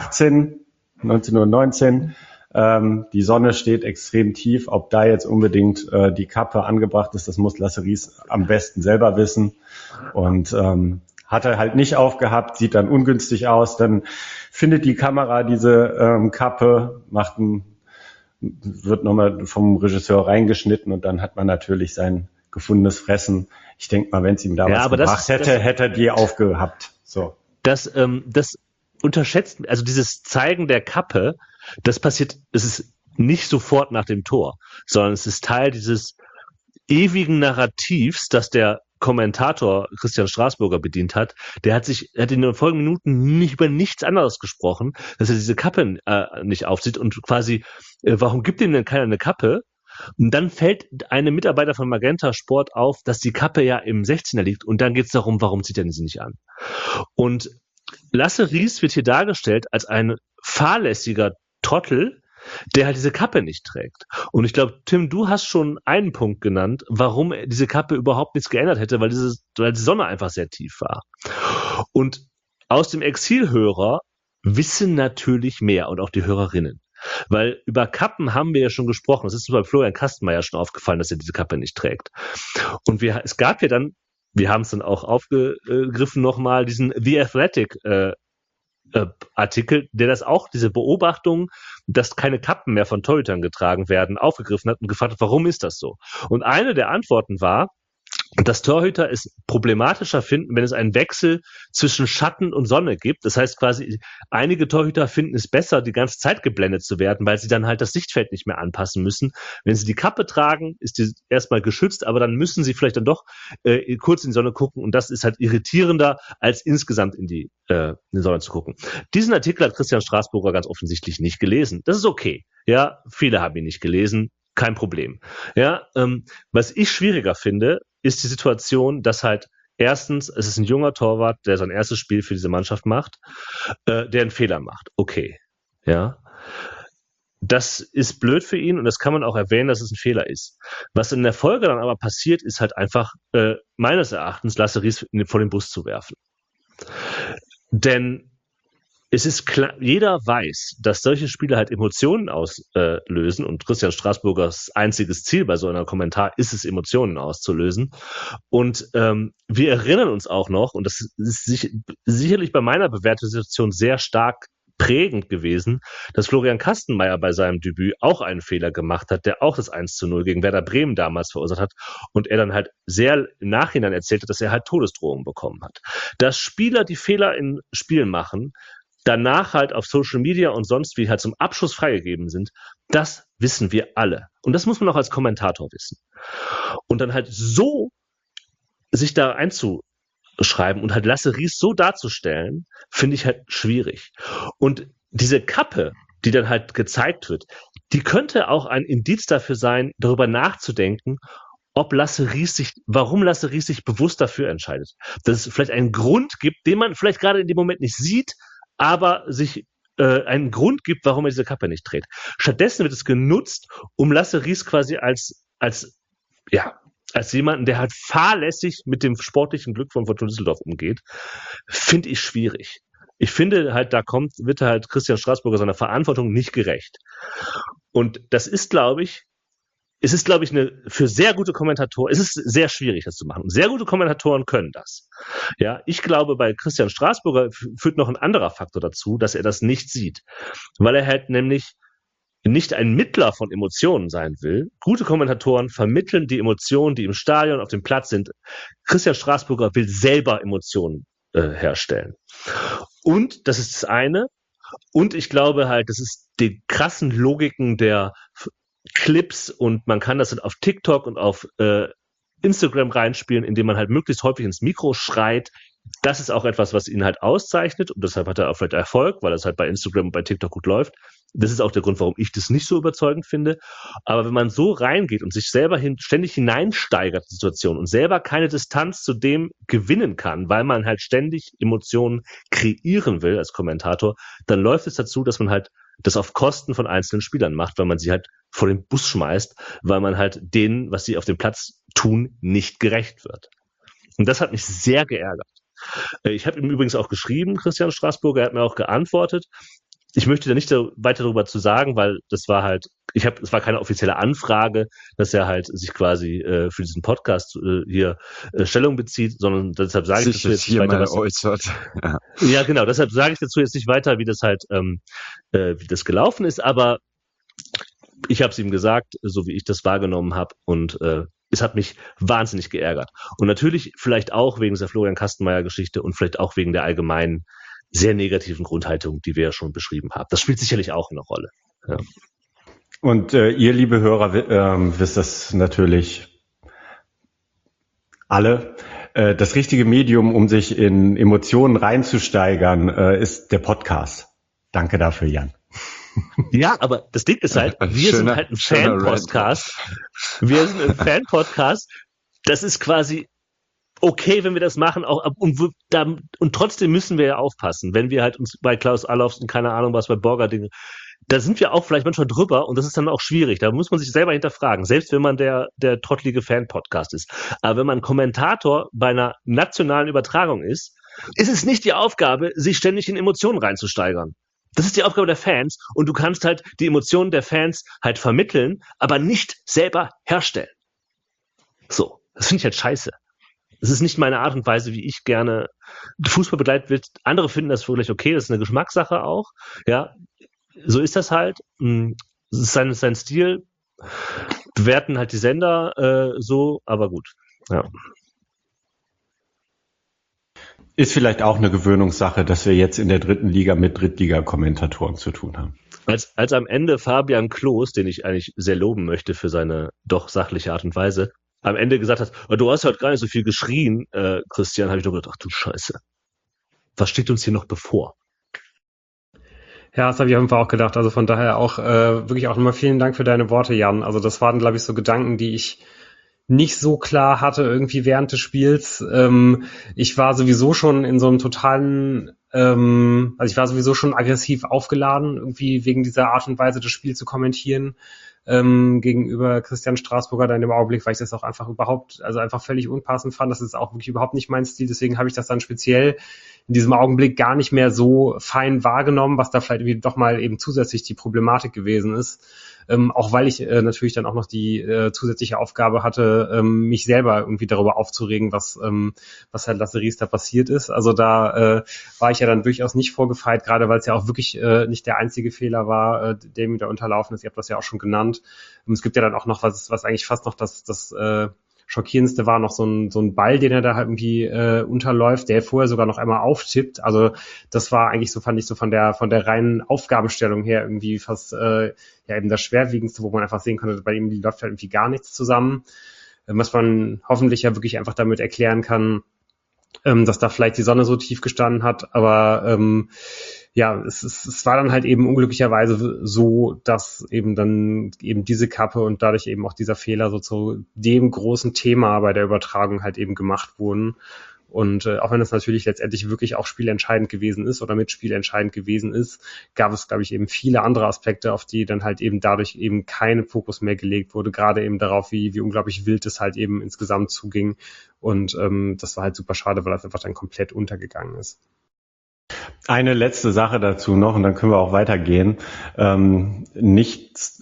19:19 Uhr. Die Sonne steht extrem tief. Ob da jetzt unbedingt die Kappe angebracht ist, das muss Lasse Ries am besten selber wissen. Und hat er halt nicht aufgehabt, sieht dann ungünstig aus. Dann findet die Kamera diese Kappe, wird nochmal vom Regisseur reingeschnitten und dann hat man natürlich sein gefundenes Fressen. Ich denke mal, wenn es ihm da was gebracht hätte, hätte er die aufgehabt. So. Das unterschätzt, also dieses Zeigen der Kappe, das passiert, es ist nicht sofort nach dem Tor, sondern es ist Teil dieses ewigen Narrativs, das der Kommentator Christian Straßburger bedient hat. Der hat in den folgenden Minuten nicht über nichts anderes gesprochen, dass er diese Kappe nicht aufzieht und quasi, warum gibt ihm denn keiner eine Kappe? Und dann fällt einem Mitarbeiter von Magenta Sport auf, dass die Kappe ja im 16er liegt und dann geht es darum, warum zieht er sie nicht an? Und Lasse Ries wird hier dargestellt als ein fahrlässiger Trottel, der halt diese Kappe nicht trägt. Und ich glaube, Tim, du hast schon einen Punkt genannt, warum diese Kappe überhaupt nichts geändert hätte, weil die Sonne einfach sehr tief war. Und aus dem Exilhörer wissen natürlich mehr und auch die Hörerinnen. Weil über Kappen haben wir ja schon gesprochen. Es ist bei Florian Kastenmeier schon aufgefallen, dass er diese Kappe nicht trägt. Und es gab ja dann, wir haben es dann auch aufgegriffen nochmal, diesen The Athletic Artikel, der das auch, diese Beobachtung, dass keine Kappen mehr von Torhütern getragen werden, aufgegriffen hat und gefragt hat, warum ist das so? Und eine der Antworten war, dass Torhüter es problematischer finden, wenn es einen Wechsel zwischen Schatten und Sonne gibt. Das heißt quasi, einige Torhüter finden es besser, die ganze Zeit geblendet zu werden, weil sie dann halt das Sichtfeld nicht mehr anpassen müssen. Wenn sie die Kappe tragen, ist die erstmal geschützt, aber dann müssen sie vielleicht dann doch kurz in die Sonne gucken und das ist halt irritierender, als insgesamt in die Sonne zu gucken. Diesen Artikel hat Christian Straßburger ganz offensichtlich nicht gelesen. Das ist okay. Ja, viele haben ihn nicht gelesen. Kein Problem. Ja, was ich schwieriger finde, ist die Situation, dass halt erstens, es ist ein junger Torwart, der sein erstes Spiel für diese Mannschaft macht, der einen Fehler macht. Okay. Ja. Das ist blöd für ihn und das kann man auch erwähnen, dass es ein Fehler ist. Was in der Folge dann aber passiert, ist halt einfach, meines Erachtens, Lasse Ries vor den Bus zu werfen. Denn es ist klar, jeder weiß, dass solche Spiele halt Emotionen auslösen und Christian Straßburgers einziges Ziel bei so einer Kommentar ist es, Emotionen auszulösen. Und wir erinnern uns auch noch, und das ist sicherlich bei meiner Bewertungssituation sehr stark prägend gewesen, dass Florian Kastenmeier bei seinem Debüt auch einen Fehler gemacht hat, der auch das 1:0 gegen Werder Bremen damals verursacht hat und er dann halt sehr im Nachhinein erzählt hat, dass er halt Todesdrohungen bekommen hat. Dass Spieler, die Fehler in Spielen machen, danach halt auf Social Media und sonst wie halt zum Abschluss freigegeben sind, das wissen wir alle. Und das muss man auch als Kommentator wissen. Und dann halt so sich da einzuschreiben und halt Lasse Ries so darzustellen, finde ich halt schwierig. Und diese Kappe, die dann halt gezeigt wird, die könnte auch ein Indiz dafür sein, darüber nachzudenken, warum Lasse Ries sich bewusst dafür entscheidet. Dass es vielleicht einen Grund gibt, den man vielleicht gerade in dem Moment nicht sieht, aber sich einen Grund gibt, warum er diese Kappe nicht trägt. Stattdessen wird es genutzt, um Lasse Ries quasi als jemanden, der halt fahrlässig mit dem sportlichen Glück von Fortuna Düsseldorf umgeht, finde ich schwierig. Ich finde halt, wird halt Christian Straßburger seiner Verantwortung nicht gerecht. Und das ist, glaube ich, für sehr gute Kommentatoren, es ist sehr schwierig, das zu machen. Und sehr gute Kommentatoren können das. Ja, ich glaube, bei Christian Straßburger führt noch ein anderer Faktor dazu, dass er das nicht sieht. Weil er halt nämlich nicht ein Mittler von Emotionen sein will. Gute Kommentatoren vermitteln die Emotionen, die im Stadion, auf dem Platz sind. Christian Straßburger will selber Emotionen herstellen. Und das ist das eine. Und ich glaube halt, das ist die krassen Logiken der Clips und man kann das dann auf TikTok und auf Instagram reinspielen, indem man halt möglichst häufig ins Mikro schreit. Das ist auch etwas, was ihn halt auszeichnet und deshalb hat er auch vielleicht Erfolg, weil es halt bei Instagram und bei TikTok gut läuft. Das ist auch der Grund, warum ich das nicht so überzeugend finde. Aber wenn man so reingeht und sich selber ständig hineinsteigert in die Situation und selber keine Distanz zu dem gewinnen kann, weil man halt ständig Emotionen kreieren will als Kommentator, dann läuft es dazu, dass man halt das auf Kosten von einzelnen Spielern macht, weil man sie halt vor den Bus schmeißt, weil man halt denen, was sie auf dem Platz tun, nicht gerecht wird. Und das hat mich sehr geärgert. Ich habe ihm übrigens auch geschrieben, Christian Straßburger, er hat mir auch geantwortet. Ich möchte da nicht weiter darüber zu sagen, weil das war halt, es war keine offizielle Anfrage, dass er halt sich quasi für diesen Podcast hier Stellung bezieht, sondern deshalb sage ich dazu jetzt nicht weiter. Äußert. Ja, genau, deshalb sage ich dazu jetzt nicht weiter, wie das halt, wie das gelaufen ist, aber ich habe es ihm gesagt, so wie ich das wahrgenommen habe und es hat mich wahnsinnig geärgert. Und natürlich vielleicht auch wegen dieser Florian Kastenmeier-Geschichte und vielleicht auch wegen der allgemeinen sehr negativen Grundhaltung, die wir ja schon beschrieben haben. Das spielt sicherlich auch eine Rolle. Ja. Und ihr, liebe Hörer, wisst das natürlich alle. Das richtige Medium, um sich in Emotionen reinzusteigern, ist der Podcast. Danke dafür, Jan. Ja, aber das Ding ist halt, wir sind halt ein Fan-Podcast. Wir sind ein Fan-Podcast. Das ist quasi okay, wenn wir das machen, auch und trotzdem müssen wir ja aufpassen, wenn wir halt uns bei Klaus Allofs und keine Ahnung was bei Borgerding, da sind wir auch vielleicht manchmal drüber und das ist dann auch schwierig. Da muss man sich selber hinterfragen, selbst wenn man der trottlige Fan-Podcast ist. Aber wenn man Kommentator bei einer nationalen Übertragung ist es nicht die Aufgabe, sich ständig in Emotionen reinzusteigern. Das ist die Aufgabe der Fans und du kannst halt die Emotionen der Fans halt vermitteln, aber nicht selber herstellen. So, das finde ich halt scheiße. Das ist nicht meine Art und Weise, wie ich gerne Fußball begleitet wird. Andere finden das vielleicht okay, das ist eine Geschmackssache auch. Ja, so ist das halt. Das ist sein Stil. Bewerten halt die Sender so, aber gut. Ja. Ist vielleicht auch eine Gewöhnungssache, dass wir jetzt in der 3. Liga mit Drittliga-Kommentatoren zu tun haben. Als am Ende Fabian Klos, den ich eigentlich sehr loben möchte für seine doch sachliche Art und Weise, am Ende gesagt hat, oh, du hast heute gar nicht so viel geschrien, Christian, habe ich doch gedacht, ach du Scheiße. Was steht uns hier noch bevor? Ja, das habe ich auf jeden Fall auch gedacht. Also von daher auch wirklich auch nochmal vielen Dank für deine Worte, Jan. Also das waren, glaube ich, so Gedanken, die ich nicht so klar hatte irgendwie während des Spiels. Ich war sowieso schon in so einem totalen, also ich war sowieso schon aggressiv aufgeladen, irgendwie wegen dieser Art und Weise das Spiel zu kommentieren. Gegenüber Christian Straßburger da in dem Augenblick, weil ich das auch einfach einfach völlig unpassend fand. Das ist auch wirklich überhaupt nicht mein Stil. Deswegen habe ich das dann speziell in diesem Augenblick gar nicht mehr so fein wahrgenommen, was da vielleicht irgendwie doch mal eben zusätzlich die Problematik gewesen ist. Auch weil ich natürlich dann auch noch die zusätzliche Aufgabe hatte, mich selber irgendwie darüber aufzuregen, was halt Lasse Ries da passiert ist. Also da war ich ja dann durchaus nicht vorgefeit, gerade weil es ja auch wirklich nicht der einzige Fehler war, der mir da unterlaufen ist. Ihr habt das ja auch schon genannt. Es gibt ja dann auch noch was eigentlich fast noch das Schockierendste war noch so ein Ball, den er da halt irgendwie unterläuft, der vorher sogar noch einmal auftippt. Also das war eigentlich so, fand ich so von der reinen Aufgabenstellung her irgendwie fast eben das Schwerwiegendste, wo man einfach sehen konnte, bei ihm läuft halt irgendwie gar nichts zusammen. Was man hoffentlich ja wirklich einfach damit erklären kann, dass da vielleicht die Sonne so tief gestanden hat, aber es war dann halt eben unglücklicherweise so, dass eben dann eben diese Kappe und dadurch eben auch dieser Fehler so zu dem großen Thema bei der Übertragung halt eben gemacht wurden. Und auch wenn es natürlich letztendlich wirklich auch spielentscheidend gewesen ist oder mitspielentscheidend gewesen ist, gab es, glaube ich, eben viele andere Aspekte, auf die dann halt eben dadurch eben kein Fokus mehr gelegt wurde, gerade eben darauf, wie unglaublich wild es halt eben insgesamt zuging. Und das war halt super schade, weil das einfach dann komplett untergegangen ist. Eine letzte Sache dazu noch und dann können wir auch weitergehen. Nicht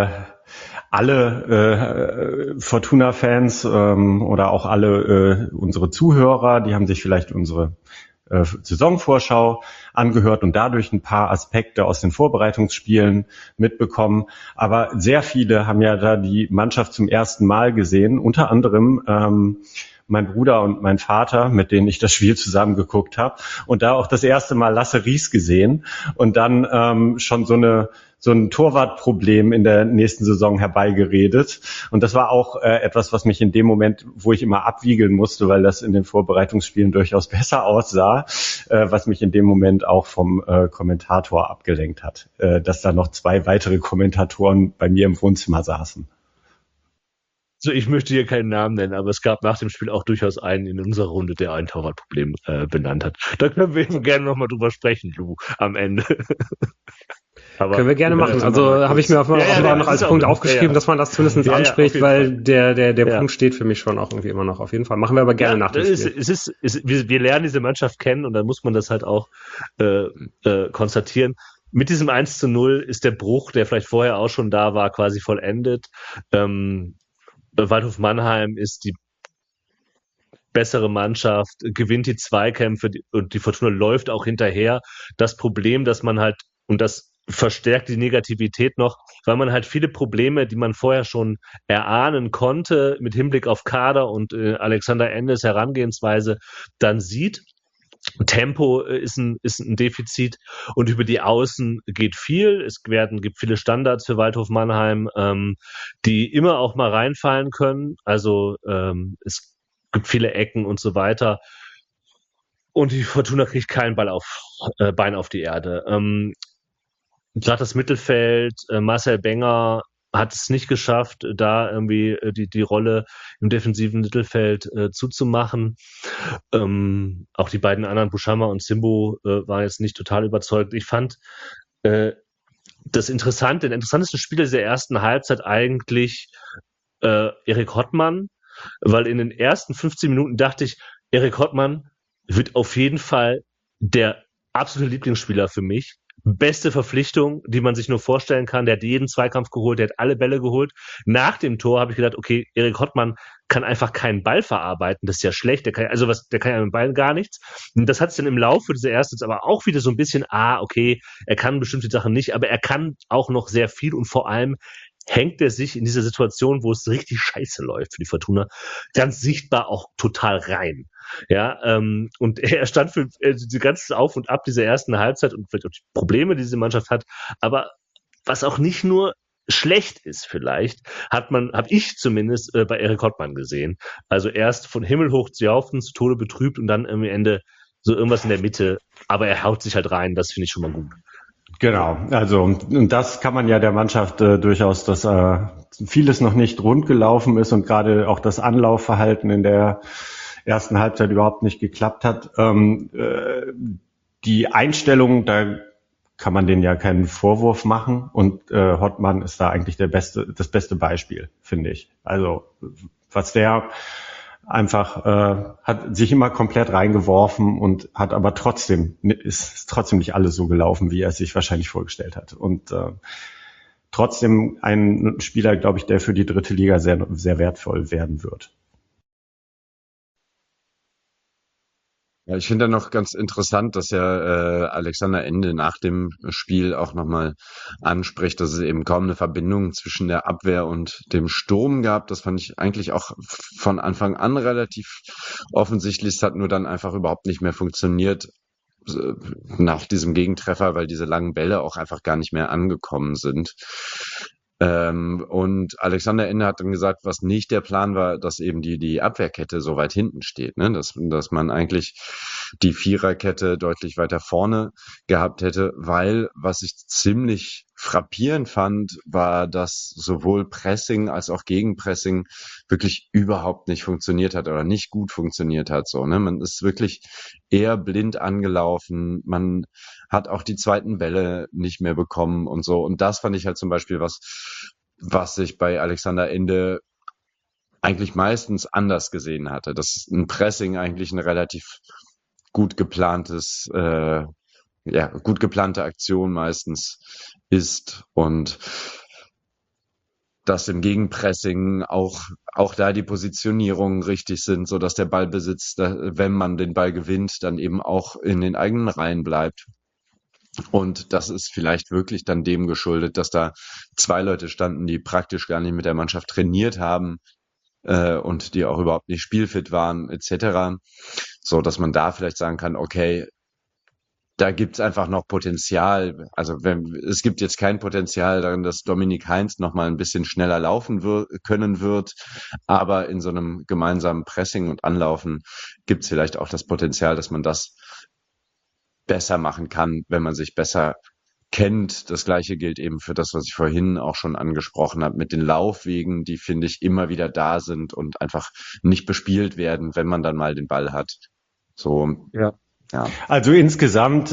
alle Fortuna-Fans oder auch alle unsere Zuhörer, die haben sich vielleicht unsere Saisonvorschau angehört und dadurch ein paar Aspekte aus den Vorbereitungsspielen mitbekommen. Aber sehr viele haben ja da die Mannschaft zum ersten Mal gesehen, unter anderem mein Bruder und mein Vater, mit denen ich das Spiel zusammen geguckt habe und da auch das erste Mal Lasse Ries gesehen und dann schon so ein Torwartproblem in der nächsten Saison herbeigeredet. Und das war auch etwas, was mich in dem Moment, wo ich immer abwiegeln musste, weil das in den Vorbereitungsspielen durchaus besser aussah, was mich in dem Moment auch vom Kommentator abgelenkt hat, dass da noch 2 weitere Kommentatoren bei mir im Wohnzimmer saßen. So, ich möchte hier keinen Namen nennen, aber es gab nach dem Spiel auch durchaus einen in unserer Runde, der ein Torwartproblem benannt hat. Da können wir eben gerne nochmal drüber sprechen, Lou, am Ende. Aber können wir gerne machen. Also habe ich mir noch als Punkt aufgeschrieben, dass man das zumindest anspricht, weil der Punkt steht für mich schon auch irgendwie immer noch auf jeden Fall. Machen wir aber gerne nach dem Spiel. Wir lernen diese Mannschaft kennen und dann muss man das halt auch konstatieren. Mit diesem 1:0 ist der Bruch, der vielleicht vorher auch schon da war, quasi vollendet. Waldhof Mannheim ist die bessere Mannschaft, gewinnt die Zweikämpfe und die Fortuna läuft auch hinterher. Das Problem, dass man halt, und das verstärkt die Negativität noch, weil man halt viele Probleme, die man vorher schon erahnen konnte, mit Hinblick auf Kader und Alexander Endes Herangehensweise dann sieht. Tempo ist ein Defizit und über die Außen geht viel. Es gibt viele Standards für Waldhof Mannheim, die immer auch mal reinfallen können. Also es gibt viele Ecken und so weiter. Und die Fortuna kriegt keinen Bein auf die Erde. Gerade das Mittelfeld, Marcel Benger hat es nicht geschafft, da irgendwie die Rolle im defensiven Mittelfeld zuzumachen. Auch die beiden anderen, Buschammer und Simbo, waren jetzt nicht total überzeugt. Ich fand den interessantesten Spieler dieser ersten Halbzeit eigentlich Erik Hottmann, weil in den ersten 15 Minuten dachte ich, Erik Hottmann wird auf jeden Fall der absolute Lieblingsspieler für mich. Beste Verpflichtung, die man sich nur vorstellen kann. Der hat jeden Zweikampf geholt, der hat alle Bälle geholt. Nach dem Tor habe ich gedacht, okay, Erik Hottmann kann einfach keinen Ball verarbeiten. Das ist ja schlecht. Der kann ja mit dem Ball gar nichts. Und das hat sich dann im Laufe dieser ersten aber auch wieder so ein bisschen, okay, er kann bestimmte Sachen nicht, aber er kann auch noch sehr viel und vor allem hängt er sich in dieser Situation, wo es richtig scheiße läuft für die Fortuna, ganz sichtbar auch total rein. Ja, und er stand für die ganze Auf und Ab dieser ersten Halbzeit und vielleicht auch die Probleme, die diese Mannschaft hat. Aber was auch nicht nur schlecht ist vielleicht, habe ich zumindest bei Erik Hottmann gesehen. Also erst von Himmel hoch zu jaufen, zu Tode betrübt und dann am Ende so irgendwas in der Mitte. Aber er haut sich halt rein, das finde ich schon mal gut. Genau, also und das kann man ja der Mannschaft durchaus, dass vieles noch nicht rund gelaufen ist und gerade auch das Anlaufverhalten in der ersten Halbzeit überhaupt nicht geklappt hat. Die Einstellung, da kann man denen ja keinen Vorwurf machen und Hottmann ist da eigentlich das beste Beispiel, finde ich. Also was der einfach hat sich immer komplett reingeworfen und hat aber ist trotzdem nicht alles so gelaufen, wie er es sich wahrscheinlich vorgestellt hat. Und trotzdem ein Spieler, glaube ich, der für die dritte Liga sehr, sehr wertvoll werden wird. Ja, ich finde dann noch ganz interessant, dass ja Alexander Ende nach dem Spiel auch nochmal anspricht, dass es eben kaum eine Verbindung zwischen der Abwehr und dem Sturm gab. Das fand ich eigentlich auch von Anfang an relativ offensichtlich. Es hat nur dann einfach überhaupt nicht mehr funktioniert nach diesem Gegentreffer, weil diese langen Bälle auch einfach gar nicht mehr angekommen sind. Und Alexander Ende hat dann gesagt, was nicht der Plan war, dass eben die Abwehrkette so weit hinten steht, ne? Dass man eigentlich die Viererkette deutlich weiter vorne gehabt hätte, weil was ich ziemlich frappierend fand, war, dass sowohl Pressing als auch Gegenpressing wirklich überhaupt nicht funktioniert hat oder nicht gut funktioniert hat. So, ne? Man ist wirklich eher blind angelaufen. Man hat auch die zweiten Bälle nicht mehr bekommen und so. Und das fand ich halt zum Beispiel was ich bei Alexander Ende eigentlich meistens anders gesehen hatte. Dass ein Pressing eigentlich ein relativ gut geplantes, gut geplante Aktion meistens ist und dass im Gegenpressing auch da die Positionierungen richtig sind, so dass der Ballbesitz, wenn man den Ball gewinnt, dann eben auch in den eigenen Reihen bleibt. Und das ist vielleicht wirklich dann dem geschuldet, dass da 2 Leute standen, die praktisch gar nicht mit der Mannschaft trainiert haben und die auch überhaupt nicht spielfit waren, etc. So dass man da vielleicht sagen kann, okay, da gibt's einfach noch Potenzial. Also es gibt jetzt kein Potenzial darin, dass Dominik Heinz noch mal ein bisschen schneller laufen können wird, aber in so einem gemeinsamen Pressing und Anlaufen gibt's vielleicht auch das Potenzial, dass man das besser machen kann, wenn man sich besser kennt. Das Gleiche gilt eben für das, was ich vorhin auch schon angesprochen habe, mit den Laufwegen, die, finde ich, immer wieder da sind und einfach nicht bespielt werden, wenn man dann mal den Ball hat. So, Ja. ja. Also insgesamt,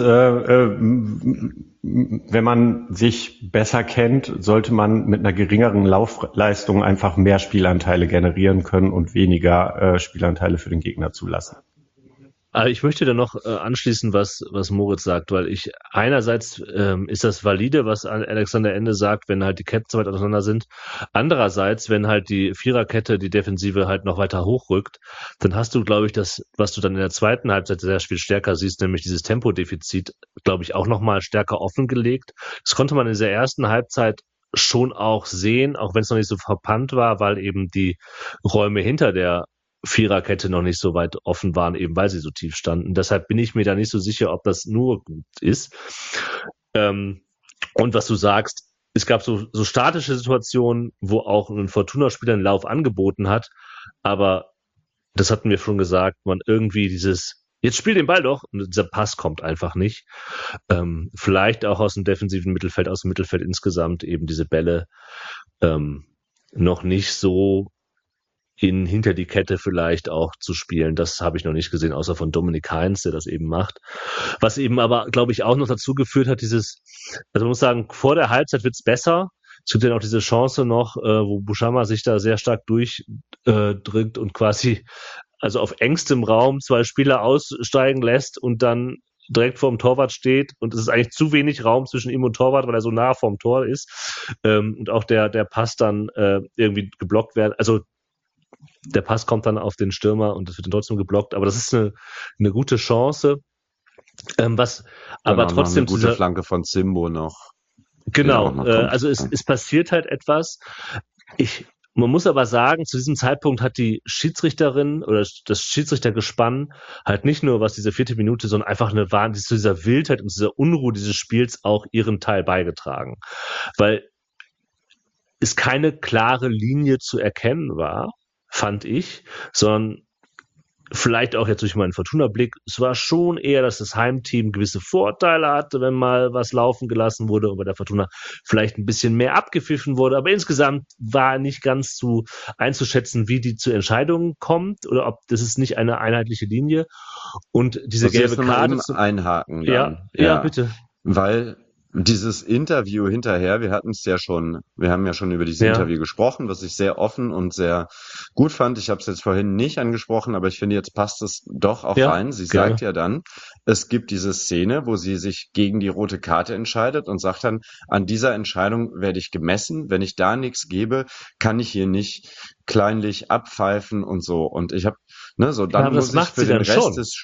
wenn man sich besser kennt, sollte man mit einer geringeren Laufleistung einfach mehr Spielanteile generieren können und weniger Spielanteile für den Gegner zulassen. Aber ich möchte da noch anschließen, was Moritz sagt, weil ich einerseits ist das valide, was Alexander Ende sagt, wenn halt die Ketten so weit auseinander sind. Andererseits, wenn halt die Viererkette, die Defensive halt noch weiter hochrückt, dann hast du, glaube ich, das, was du dann in der zweiten Halbzeit sehr viel stärker siehst, nämlich dieses Tempodefizit, glaube ich, auch nochmal stärker offengelegt. Das konnte man in dieser ersten Halbzeit schon auch sehen, auch wenn es noch nicht so verpannt war, weil eben die Räume hinter der Viererkette noch nicht so weit offen waren, eben weil sie so tief standen. Deshalb bin ich mir da nicht so sicher, ob das nur gut ist. Und was du sagst, es gab so statische Situationen, wo auch ein Fortuna-Spieler einen Lauf angeboten hat, aber das hatten wir schon gesagt, man irgendwie jetzt spiel den Ball doch, und dieser Pass kommt einfach nicht. Vielleicht auch aus dem defensiven Mittelfeld, aus dem Mittelfeld insgesamt eben diese Bälle noch nicht so hinter die Kette vielleicht auch zu spielen. Das habe ich noch nicht gesehen, außer von Dominik Heinz, der das eben macht. Was eben aber, glaube ich, auch noch dazu geführt hat, also man muss sagen, vor der Halbzeit wird's besser. Es gibt ja noch diese Chance noch, wo Buchama sich da sehr stark durchdrückt und quasi also auf engstem Raum 2 Spieler aussteigen lässt und dann direkt vorm Torwart steht und es ist eigentlich zu wenig Raum zwischen ihm und Torwart, weil er so nah vorm Tor ist und auch der Pass dann irgendwie geblockt wird. Also der Pass kommt dann auf den Stürmer und das wird dann trotzdem geblockt, aber das ist eine gute Chance. Was aber Genau, trotzdem noch eine gute Flanke von Simbo noch. Genau, also es passiert halt etwas. Man muss aber sagen, zu diesem Zeitpunkt hat die Schiedsrichterin oder das Schiedsrichtergespann halt nicht nur, was diese 4. Minute, sondern einfach zu dieser Wildheit und dieser Unruhe dieses Spiels auch ihren Teil beigetragen. Weil es keine klare Linie zu erkennen war, fand ich, sondern vielleicht auch jetzt durch meinen Fortuna-Blick, es war schon eher, dass das Heimteam gewisse Vorteile hatte, wenn mal was laufen gelassen wurde und bei der Fortuna vielleicht ein bisschen mehr abgepfiffen wurde, aber insgesamt war nicht ganz einzuschätzen, wie die zu Entscheidungen kommt oder ob das ist nicht eine einheitliche Linie und diese gelbe Karte einhaken dann. Ja, bitte. Weil dieses Interview hinterher, wir haben ja schon über dieses Interview gesprochen, was ich sehr offen und sehr gut fand. Ich habe es jetzt vorhin nicht angesprochen, aber ich finde, jetzt passt es doch auch rein. Sie sagt ja dann, es gibt diese Szene, wo sie sich gegen die rote Karte entscheidet und sagt dann, an dieser Entscheidung werde ich gemessen. Wenn ich da nichts gebe, kann ich hier nicht kleinlich abpfeifen und so. Und ich habe, dann muss ich für den Rest des...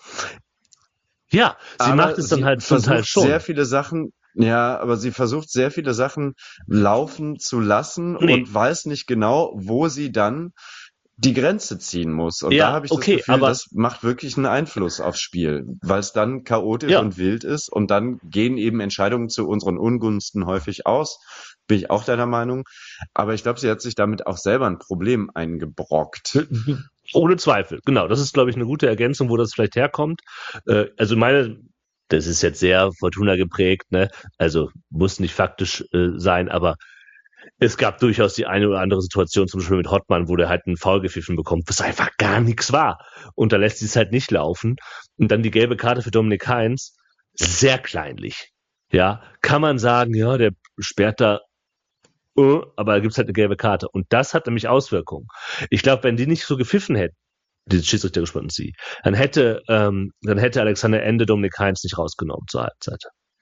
Ja, sie macht es dann halt zum Teil schon. Aber sie versucht sehr viele Sachen laufen zu lassen und weiß nicht genau, wo sie dann die Grenze ziehen muss. Und da habe ich das Gefühl, das macht wirklich einen Einfluss aufs Spiel, weil es dann chaotisch und wild ist und dann gehen eben Entscheidungen zu unseren Ungunsten häufig aus. Bin ich auch deiner Meinung. Aber ich glaube, sie hat sich damit auch selber ein Problem eingebrockt. Ohne Zweifel, genau. Das ist, glaube ich, eine gute Ergänzung, wo das vielleicht herkommt. Also das ist jetzt sehr Fortuna geprägt, ne? Also muss nicht faktisch sein, aber es gab durchaus die eine oder andere Situation, zum Beispiel mit Hottmann, wo der halt einen Foul gepfiffen bekommt, was einfach gar nichts war. Und da lässt sie es halt nicht laufen. Und dann die gelbe Karte für Dominik Heinz, sehr kleinlich. Ja, kann man sagen, ja, der sperrt da, aber da gibt's halt eine gelbe Karte. Und das hat nämlich Auswirkungen. Ich glaube, wenn die nicht so gepfiffen hätten, die Schiedsrichter gespannt sie, dann hätte Alexander Ende Dominik Heinz nicht rausgenommen zur Halbzeit.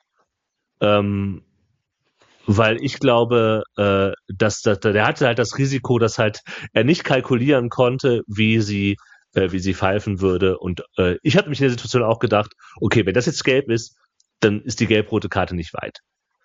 Weil ich glaube, dass der hatte halt das Risiko, dass halt er nicht kalkulieren konnte, wie sie pfeifen würde. Und ich habe mich in der Situation auch gedacht, okay, wenn das jetzt gelb ist, dann ist die gelb-rote Karte nicht weit.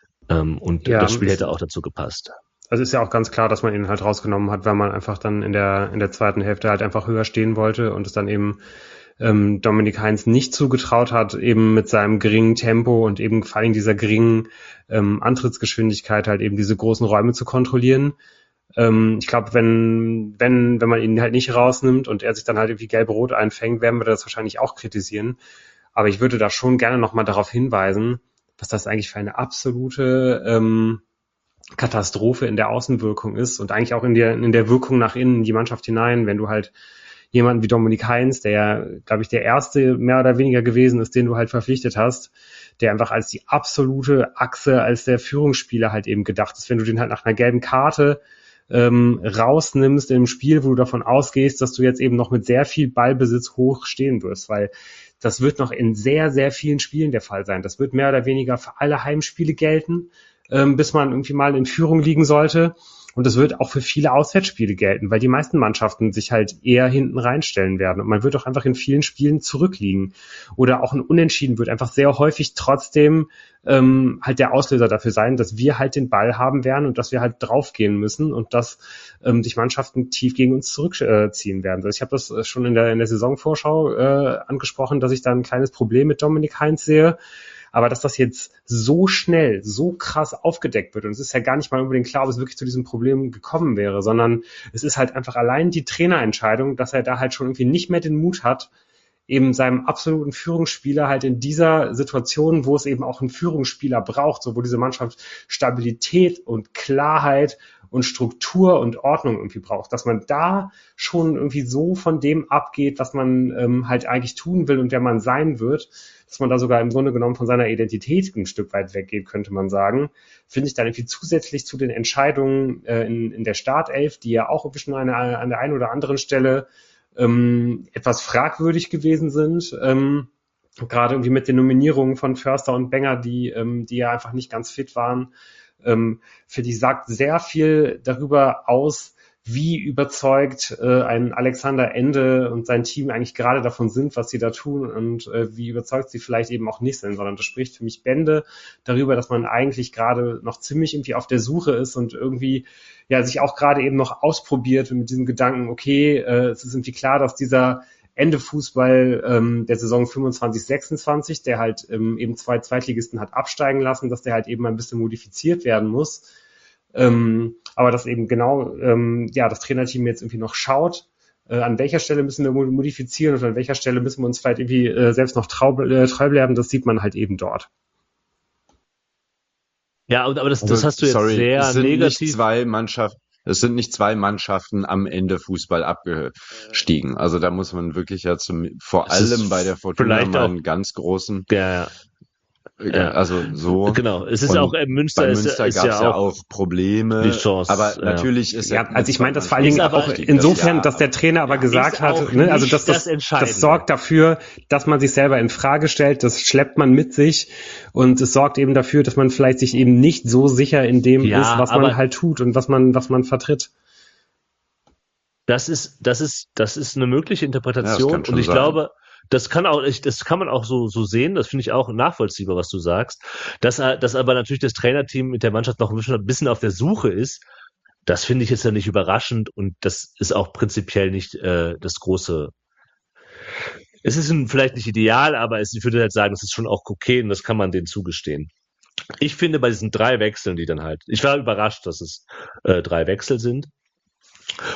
Und das Spiel hätte auch dazu gepasst. Also ist ja auch ganz klar, dass man ihn halt rausgenommen hat, weil man einfach dann in der zweiten Hälfte halt einfach höher stehen wollte und es dann eben Dominik Heinz nicht zugetraut hat, eben mit seinem geringen Tempo und eben vor allem dieser geringen Antrittsgeschwindigkeit halt eben diese großen Räume zu kontrollieren. Ich glaube, wenn man ihn halt nicht rausnimmt und er sich dann halt irgendwie gelb-rot einfängt, werden wir das wahrscheinlich auch kritisieren. Aber ich würde da schon gerne nochmal darauf hinweisen, was das eigentlich für eine absolute Katastrophe in der Außenwirkung ist und eigentlich auch in der Wirkung nach innen in die Mannschaft hinein, wenn du halt jemanden wie Dominik Heinz, der ja, glaube ich, der erste mehr oder weniger gewesen ist, den du halt verpflichtet hast, der einfach als die absolute Achse, als der Führungsspieler halt eben gedacht ist, wenn du den halt nach einer gelben Karte rausnimmst im Spiel, wo du davon ausgehst, dass du jetzt eben noch mit sehr viel Ballbesitz hoch stehen wirst, weil das wird noch in sehr, sehr vielen Spielen der Fall sein. Das wird mehr oder weniger für alle Heimspiele gelten, bis man irgendwie mal in Führung liegen sollte. Und das wird auch für viele Auswärtsspiele gelten, weil die meisten Mannschaften sich halt eher hinten reinstellen werden. Und man wird auch einfach in vielen Spielen zurückliegen. Oder auch ein Unentschieden wird einfach sehr häufig trotzdem halt der Auslöser dafür sein, dass wir halt den Ball haben werden und dass wir halt draufgehen müssen und dass sich Mannschaften tief gegen uns zurückziehen werden. Also ich habe das schon in der Saisonvorschau angesprochen, dass ich da ein kleines Problem mit Dominik Heinz sehe. Aber dass das jetzt so schnell, so krass aufgedeckt wird, und es ist ja gar nicht mal unbedingt klar, ob es wirklich zu diesem Problem gekommen wäre, sondern es ist halt einfach allein die Trainerentscheidung, dass er da halt schon irgendwie nicht mehr den Mut hat, eben seinem absoluten Führungsspieler halt in dieser Situation, wo es eben auch einen Führungsspieler braucht, so wo diese Mannschaft Stabilität und Klarheit und Struktur und Ordnung irgendwie braucht, dass man da schon irgendwie so von dem abgeht, was man halt eigentlich tun will und wer man sein wird, dass man da sogar im Grunde genommen von seiner Identität ein Stück weit weggeht, könnte man sagen, finde ich dann irgendwie zusätzlich zu den Entscheidungen in der Startelf, die ja auch irgendwie schon an der einen oder anderen Stelle etwas fragwürdig gewesen sind, gerade irgendwie mit den Nominierungen von Förster und Benger, die ja einfach nicht ganz fit waren, finde ich, sagt sehr viel darüber aus, wie überzeugt ein Alexander Ende und sein Team eigentlich gerade davon sind, was sie da tun und wie überzeugt sie vielleicht eben auch nicht sind, sondern das spricht für mich Bände darüber, dass man eigentlich gerade noch ziemlich irgendwie auf der Suche ist und irgendwie ja sich auch gerade eben noch ausprobiert mit diesem Gedanken, okay, es ist irgendwie klar, dass dieser Ende-Fußball der Saison 25/26, der halt eben 2 Zweitligisten hat absteigen lassen, dass der halt eben ein bisschen modifiziert werden muss. Aber dass eben genau das Trainerteam jetzt irgendwie noch schaut, an welcher Stelle müssen wir modifizieren und an welcher Stelle müssen wir uns vielleicht irgendwie selbst noch treu bleiben, das sieht man halt eben dort. Ja, aber das hast du jetzt sehr negativ. Es sind nicht zwei Mannschaften am Ende Fußball abgestiegen. Also da muss man wirklich ja vor allem bei der Fortuna mal einen ganz großen. Ja. Also so. Genau, es ist auch Münster. Bei Münster gab es ja auch Probleme. Die Chance, aber natürlich ist ja. Also ich meine das vor allen Dingen auch insofern, dass der Trainer aber gesagt hat, ne, also das sorgt dafür, dass man sich selber in Frage stellt. Das schleppt man mit sich und es sorgt eben dafür, dass man vielleicht sich eben nicht so sicher in dem ist, was man halt tut und was man vertritt. Das ist eine mögliche Interpretation und ich glaube. Das kann man auch so sehen, das finde ich auch nachvollziehbar, was du sagst. Dass aber natürlich das Trainerteam mit der Mannschaft noch ein bisschen auf der Suche ist, das finde ich jetzt ja nicht überraschend und das ist auch prinzipiell nicht das große. Es ist vielleicht nicht ideal, aber ich würde halt sagen, es ist schon auch okay und das kann man denen zugestehen. Ich finde bei diesen 3 Wechseln, die dann halt, ich war überrascht, dass es 3 Wechsel sind.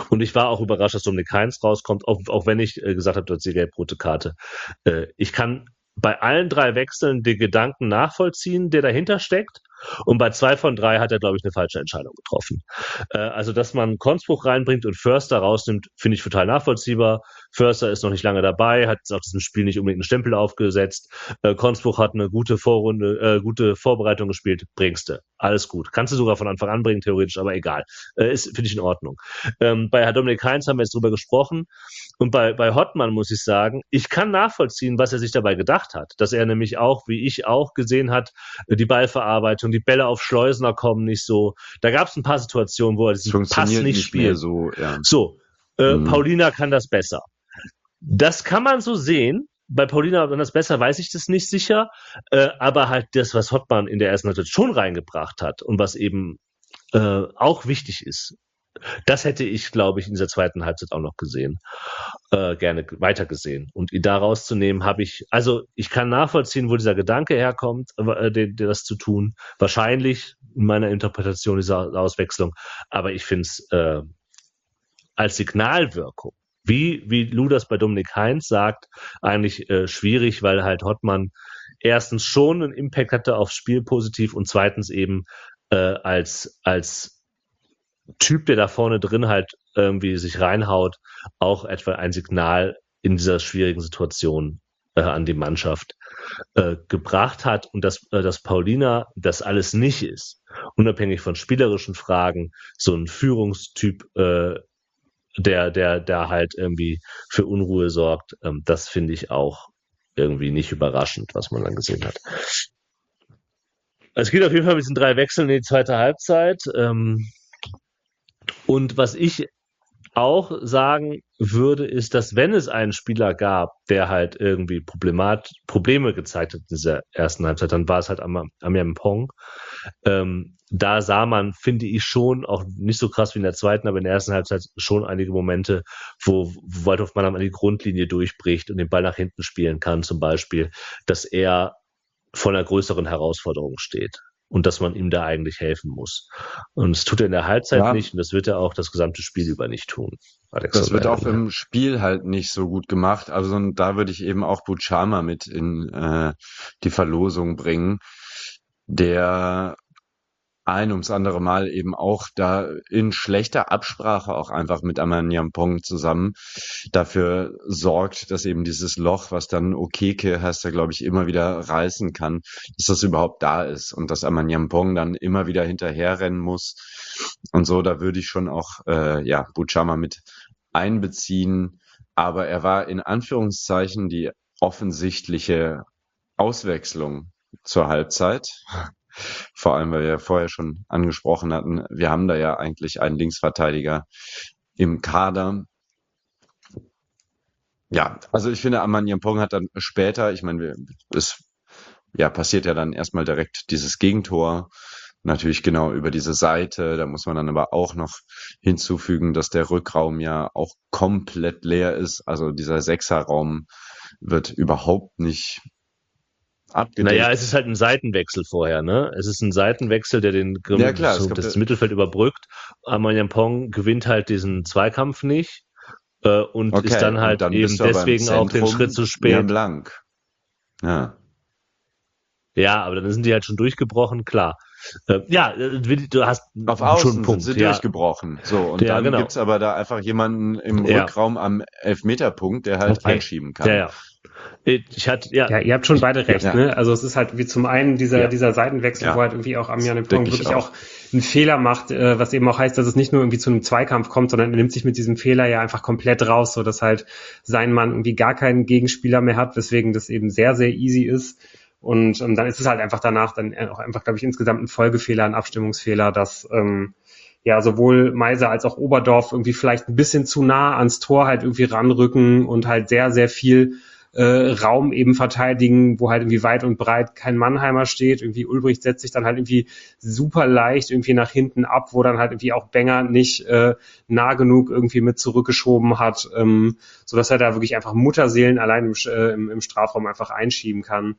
Und ich war auch überrascht, dass Dominik Heinz rauskommt, auch wenn ich gesagt habe, dass die gelb-rote Karte. Ich kann bei allen 3 Wechseln den Gedanken nachvollziehen, der dahinter steckt. Und bei 2 von 3 hat er, glaube ich, eine falsche Entscheidung getroffen. Also, dass man Konzbruch reinbringt und Förster rausnimmt, finde ich total nachvollziehbar. Förster ist noch nicht lange dabei, hat auch diesem Spiel nicht unbedingt einen Stempel aufgesetzt. Konzbruch hat eine gute Vorrunde, gute Vorbereitung gespielt, bringst du. Alles gut. Kannst du sogar von Anfang an bringen, theoretisch, aber egal. Finde ich in Ordnung. Bei Herr Dominik Heinz haben wir jetzt drüber gesprochen. Und bei Hottmann muss ich sagen, ich kann nachvollziehen, was er sich dabei gedacht hat. Dass er nämlich auch, wie ich auch gesehen hat, die Ballverarbeitung, die Bälle auf Schleusener kommen nicht so. Da gab es ein paar Situationen, wo er diesen Pass nicht spielt. So, ja. Paulina kann das besser. Das kann man so sehen. Bei Paulina kann das besser, weiß ich das nicht sicher. Aber halt das, was Hottmann in der ersten Halbzeit schon reingebracht hat und was eben auch wichtig ist, das hätte ich, glaube ich, in dieser zweiten Halbzeit auch noch gesehen, gerne weiter gesehen. Und ihn da rauszunehmen, ich kann nachvollziehen, wo dieser Gedanke herkommt, das zu tun. Wahrscheinlich in meiner Interpretation dieser Auswechslung. Aber ich finde es als Signalwirkung, wie Lou das bei Dominik Heinz sagt, eigentlich schwierig, weil halt Hottmann erstens schon einen Impact hatte aufs Spiel positiv und zweitens eben als Typ, der da vorne drin halt irgendwie sich reinhaut, auch etwa ein Signal in dieser schwierigen Situation an die Mannschaft gebracht hat und dass Paulina das alles nicht ist, unabhängig von spielerischen Fragen, so ein Führungstyp, der halt irgendwie für Unruhe sorgt, das finde ich auch irgendwie nicht überraschend, was man dann gesehen hat. Es geht auf jeden Fall mit diesen 3 Wechseln in die zweite Halbzeit. Und was ich auch sagen würde, ist, dass wenn es einen Spieler gab, der halt irgendwie Probleme gezeigt hat in dieser ersten Halbzeit, dann war es halt Amiam Pong. Da sah man, finde ich, schon, auch nicht so krass wie in der zweiten, aber in der ersten Halbzeit schon einige Momente, wo Waldhof Mannheim an die Grundlinie durchbricht und den Ball nach hinten spielen kann, zum Beispiel, dass er vor einer größeren Herausforderung steht. Und dass man ihm da eigentlich helfen muss. Und das tut er in der Halbzeit nicht und das wird er auch das gesamte Spiel über nicht tun. Das wird auch im Spiel halt nicht so gut gemacht. Also da würde ich eben auch Buchama mit in die Verlosung bringen, der ein ums andere Mal eben auch da in schlechter Absprache auch einfach mit Amanyampong zusammen dafür sorgt, dass eben dieses Loch, was dann Okeke, heißt er, glaube ich, immer wieder reißen kann, dass das überhaupt da ist und dass Amanyampong dann immer wieder hinterherrennen muss und so. Da würde ich schon auch Buchama mit einbeziehen, aber er war in Anführungszeichen die offensichtliche Auswechslung zur Halbzeit. Vor allem, weil wir ja vorher schon angesprochen hatten, wir haben da ja eigentlich einen Linksverteidiger im Kader. Ja, also ich finde, Amanyampong hat dann später, ich meine, es passiert ja dann erstmal direkt dieses Gegentor, natürlich genau über diese Seite. Da muss man dann aber auch noch hinzufügen, dass der Rückraum ja auch komplett leer ist. Also dieser Sechserraum wird überhaupt nicht abgedeckt. Naja, es ist halt ein Seitenwechsel vorher, ne? Es ist ein Seitenwechsel, der das Mittelfeld überbrückt. Amanyampong gewinnt halt diesen Zweikampf nicht und ist dann halt dann eben deswegen auch den Schritt zu spät. Blank. Ja. Ja, aber dann sind die halt schon durchgebrochen, klar. Du hast auf Außen schon einen Punkt. Sind sie durchgebrochen. So, und dann gibt's aber da einfach jemanden im Rückraum am Elfmeterpunkt, der halt einschieben kann. Ja. Ihr habt schon beide recht, ne? Also es ist halt wie zum einen dieser Seitenwechsel, wo halt irgendwie auch Amanyampong wirklich auch einen Fehler macht, was eben auch heißt, dass es nicht nur irgendwie zu einem Zweikampf kommt, sondern er nimmt sich mit diesem Fehler ja einfach komplett raus, so dass halt sein Mann irgendwie gar keinen Gegenspieler mehr hat, weswegen das eben sehr, sehr easy ist. Und dann ist es halt einfach danach dann auch einfach, glaube ich, insgesamt ein Folgefehler, ein Abstimmungsfehler, dass sowohl Meiser als auch Oberdorf irgendwie vielleicht ein bisschen zu nah ans Tor halt irgendwie ranrücken und halt sehr, sehr viel Raum eben verteidigen, wo halt irgendwie weit und breit kein Mannheimer steht. Irgendwie Ulbricht setzt sich dann halt irgendwie super leicht irgendwie nach hinten ab, wo dann halt irgendwie auch Benger nicht nah genug irgendwie mit zurückgeschoben hat, sodass er da wirklich einfach Mutterseelen allein im Strafraum einfach einschieben kann.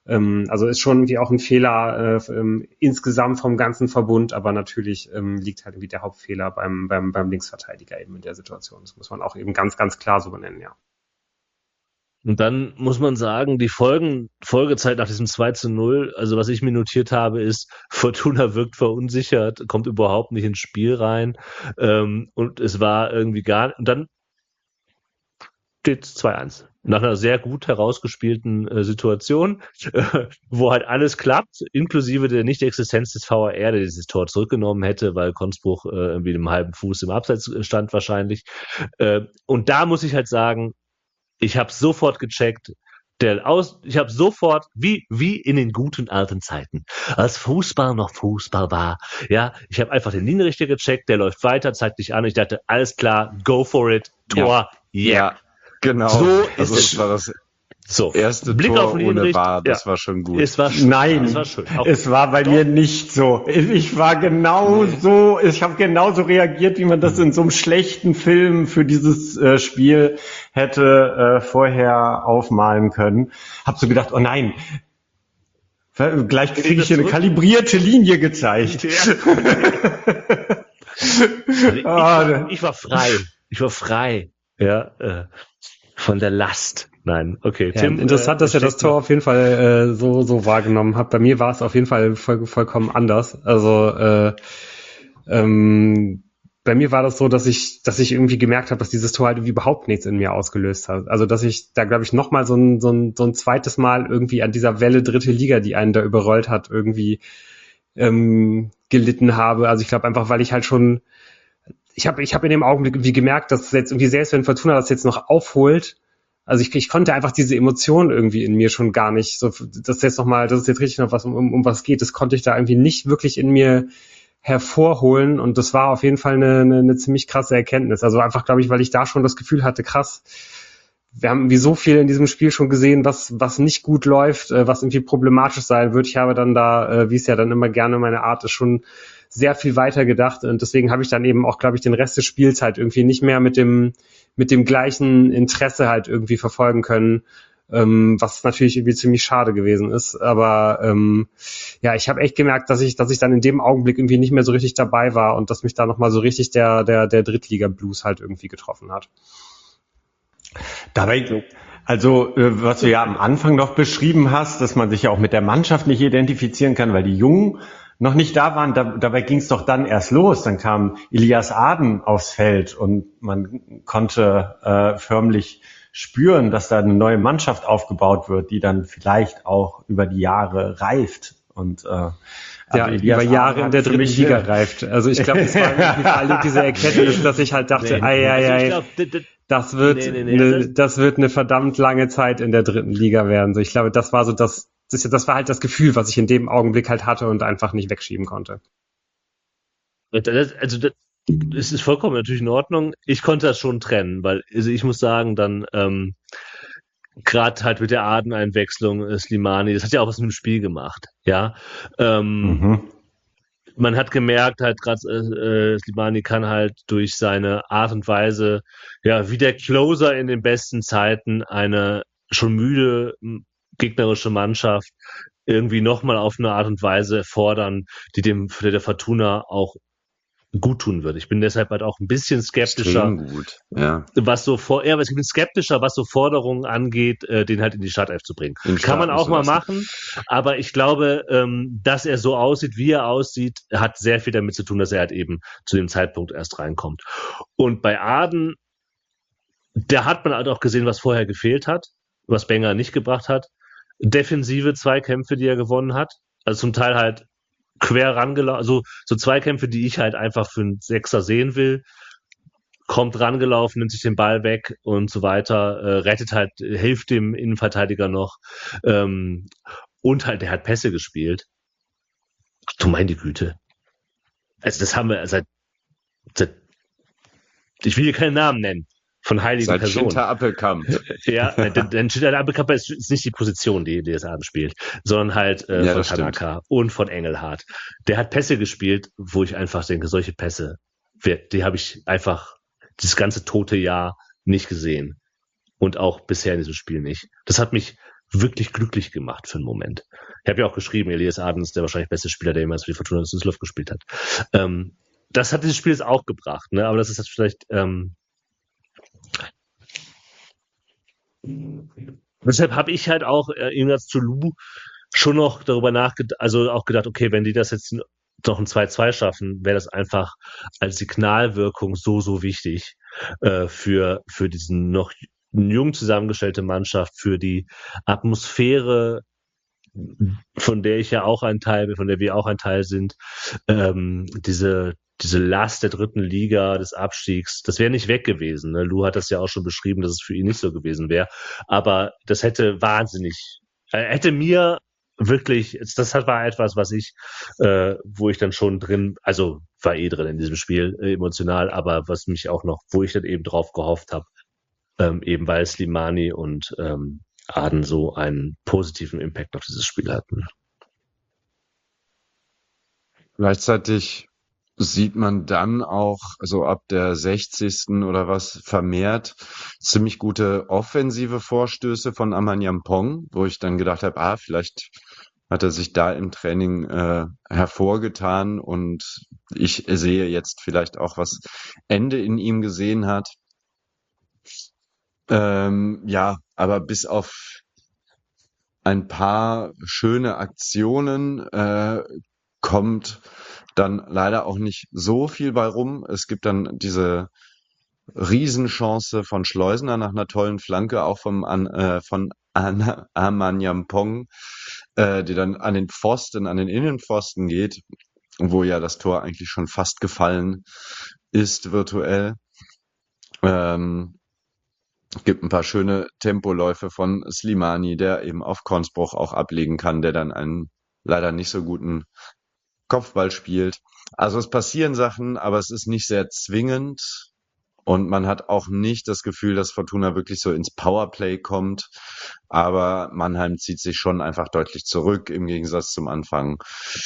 Also ist schon irgendwie auch ein Fehler insgesamt vom ganzen Verbund, aber natürlich liegt halt irgendwie der Hauptfehler beim Linksverteidiger eben in der Situation. Das muss man auch eben ganz, ganz klar so benennen, ja. Und dann muss man sagen, die Folgezeit nach diesem 2:0, also was ich mir notiert habe, ist, Fortuna wirkt verunsichert, kommt überhaupt nicht ins Spiel rein, und es war irgendwie und dann steht 2:1. Nach einer sehr gut herausgespielten Situation, wo halt alles klappt, inklusive der Nicht-Existenz des VAR, der dieses Tor zurückgenommen hätte, weil Konzbruch irgendwie mit einem halben Fuß im Abseits stand wahrscheinlich. Und da muss ich halt sagen, ich habe sofort gecheckt, ich habe sofort, wie in den guten alten Zeiten, als Fußball noch Fußball war, ja, ich habe einfach den Linienrichter gecheckt, der läuft weiter, zeigt dich an, ich dachte, alles klar, go for it, Tor, yeah. Genau. So also ist es war das so. erste Blick Tor auf den ohne Linienrichter, VAR, das war schon gut. Es war schön. Nein, es war schön. Auch es war bei mir nicht so. Ich war genau so, ich habe genauso reagiert, wie man das in so einem schlechten Film für dieses Spiel hätte vorher aufmalen können. Hab so gedacht, oh nein, gleich kriege ich hier eine kalibrierte Linie gezeigt. Also ich war frei. Ich war frei. Ja, von der Last. Nein, okay. Ja, Tim, interessant, dass ihr das Tor auf jeden Fall so wahrgenommen habt. Bei mir war es auf jeden Fall vollkommen anders. Also bei mir war das so, dass ich irgendwie gemerkt habe, dass dieses Tor halt irgendwie überhaupt nichts in mir ausgelöst hat. Also dass ich da, glaube ich, nochmal so ein zweites Mal irgendwie an dieser Welle dritte Liga, die einen da überrollt hat, irgendwie gelitten habe. Also ich glaube einfach, weil ich halt schon ich hab in dem Augenblick irgendwie gemerkt, dass jetzt irgendwie, selbst wenn Fortuna das jetzt noch aufholt, also ich konnte einfach diese Emotionen irgendwie in mir schon gar nicht, so, dass jetzt richtig noch was um was geht, das konnte ich da irgendwie nicht wirklich in mir hervorholen, und das war auf jeden Fall eine ziemlich krasse Erkenntnis. Also einfach, glaube ich, weil ich da schon das Gefühl hatte, krass, wir haben wie so viel in diesem Spiel schon gesehen, was nicht gut läuft, was irgendwie problematisch sein wird. Ich habe dann da, wie es ja dann immer gerne meine Art ist, schon sehr viel weiter gedacht, und deswegen habe ich dann eben auch, glaube ich, den Rest des Spiels halt irgendwie nicht mehr mit dem gleichen Interesse halt irgendwie verfolgen können, was natürlich irgendwie ziemlich schade gewesen ist. Aber ja, ich habe echt gemerkt, dass ich dann in dem Augenblick irgendwie nicht mehr so richtig dabei war und dass mich da nochmal so richtig der Drittliga-Blues halt irgendwie getroffen hat. Dabei, also was du ja am Anfang noch beschrieben hast, dass man sich ja auch mit der Mannschaft nicht identifizieren kann, weil die Jungen noch nicht da waren. Dabei ging es doch dann erst los. Dann kam Elias Aden aufs Feld und man konnte förmlich spüren, dass da eine neue Mannschaft aufgebaut wird, die dann vielleicht auch über die Jahre reift. Und ja, über Jahre in der dritten Liga reift. Also ich glaube, es war vor allem diese Erkenntnis, dass ich halt dachte, das wird eine verdammt lange Zeit in der dritten Liga werden. So, ich glaube, das war so das war halt das Gefühl, was ich in dem Augenblick halt hatte und einfach nicht wegschieben konnte. Das ist vollkommen natürlich in Ordnung. Ich konnte das schon trennen, weil also ich muss sagen, dann gerade halt mit der Aden-Einwechslung Slimani, das hat ja auch was mit dem Spiel gemacht, ja. Man hat gemerkt, halt gerade Slimani kann halt durch seine Art und Weise, ja, wie der Closer in den besten Zeiten, eine schon müde gegnerische Mannschaft irgendwie nochmal auf eine Art und Weise fordern, die der Fortuna auch gut tun wird. Ich bin deshalb halt auch ein bisschen skeptischer, gut. Ja. was so Forderungen angeht, den halt in die Startelf zu bringen. Kann man auch mal machen, aber ich glaube, dass er so aussieht, wie er aussieht, hat sehr viel damit zu tun, dass er halt eben zu dem Zeitpunkt erst reinkommt. Und bei Aden, da hat man halt auch gesehen, was vorher gefehlt hat, was Benger nicht gebracht hat. Defensive Zweikämpfe, die er gewonnen hat, also zum Teil halt quer rangelaufen, also so Zweikämpfe, die ich halt einfach für einen Sechser sehen will, kommt rangelaufen, nimmt sich den Ball weg und so weiter, hilft dem Innenverteidiger noch, und halt, der hat Pässe gespielt. Du meine Güte. Also das haben wir seit ich will hier keinen Namen nennen, von heiligen seit Personen. Schinter Appelkamp. Ja, denn Schinter Appelkamp ist nicht die Position, die es anspielt, sondern halt von Tanaka und von Engelhardt. Der hat Pässe gespielt, wo ich einfach denke, solche Pässe, die habe ich einfach das ganze tote Jahr nicht gesehen. Und auch bisher in diesem Spiel nicht. Das hat mich wirklich glücklich gemacht für einen Moment. Ich habe ja auch geschrieben, Elias Aden ist der wahrscheinlich beste Spieler, der jemals für die Fortuna Düsseldorf gespielt hat. Das hat dieses Spiel jetzt auch gebracht, ne? Aber das ist jetzt vielleicht deshalb habe ich halt auch im Gegensatz zu Lou schon noch darüber nachgedacht, also auch gedacht, okay, wenn die das jetzt noch ein 2-2 schaffen, wäre das einfach als Signalwirkung so wichtig für diesen noch jung zusammengestellte Mannschaft, für die Atmosphäre, von der ich ja auch ein Teil bin, von der wir auch ein Teil sind, diese Last der dritten Liga, des Abstiegs, das wäre nicht weg gewesen. Ne? Lou hat das ja auch schon beschrieben, dass es für ihn nicht so gewesen wäre. Aber das hätte hätte mir wirklich, war etwas, was ich, wo ich dann schon drin, also war drin in diesem Spiel, emotional, aber was mich auch noch, wo ich dann eben drauf gehofft habe, eben weil Slimani und Aden so einen positiven Impact auf dieses Spiel hatten. Gleichzeitig sieht man dann auch, also ab der 60. oder was, vermehrt ziemlich gute offensive Vorstöße von Amanyampong, wo ich dann gedacht habe, vielleicht hat er sich da im Training hervorgetan und ich sehe jetzt vielleicht auch, was Ende in ihm gesehen hat. Aber bis auf ein paar schöne Aktionen kommt dann leider auch nicht so viel bei rum. Es gibt dann diese Riesenchance von Schleusener nach einer tollen Flanke, auch von Amanyampong, die dann an den Innenpfosten geht, wo ja das Tor eigentlich schon fast gefallen ist virtuell. Gibt ein paar schöne Tempoläufe von Slimani, der eben auf Consbrough auch ablegen kann, der dann einen leider nicht so guten Kopfball spielt. Also es passieren Sachen, aber es ist nicht sehr zwingend und man hat auch nicht das Gefühl, dass Fortuna wirklich so ins Powerplay kommt, aber Mannheim zieht sich schon einfach deutlich zurück im Gegensatz zum Anfang.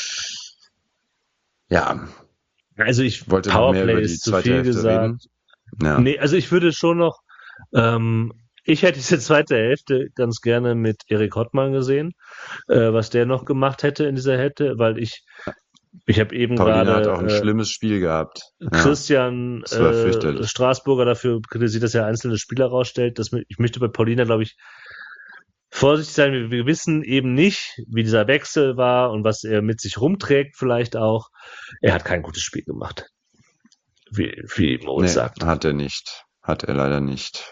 Ja. Also wollte noch mehr über die zweite Hälfte reden. Ja. Nee, also ich würde schon noch ich hätte diese zweite Hälfte ganz gerne mit Erik Hottmann gesehen, was der noch gemacht hätte in dieser Hälfte, weil ich habe eben Paulina gerade hat auch ein schlimmes Spiel gehabt. Christian Straßburger dafür kritisiert, dass er einzelne Spieler rausstellt. Ich möchte bei Paulina, glaube ich, vorsichtig sein. Wir wissen eben nicht, wie dieser Wechsel war und was er mit sich rumträgt vielleicht auch. Er hat kein gutes Spiel gemacht, wie Moritz sagt. Hat er nicht. Hat er leider nicht.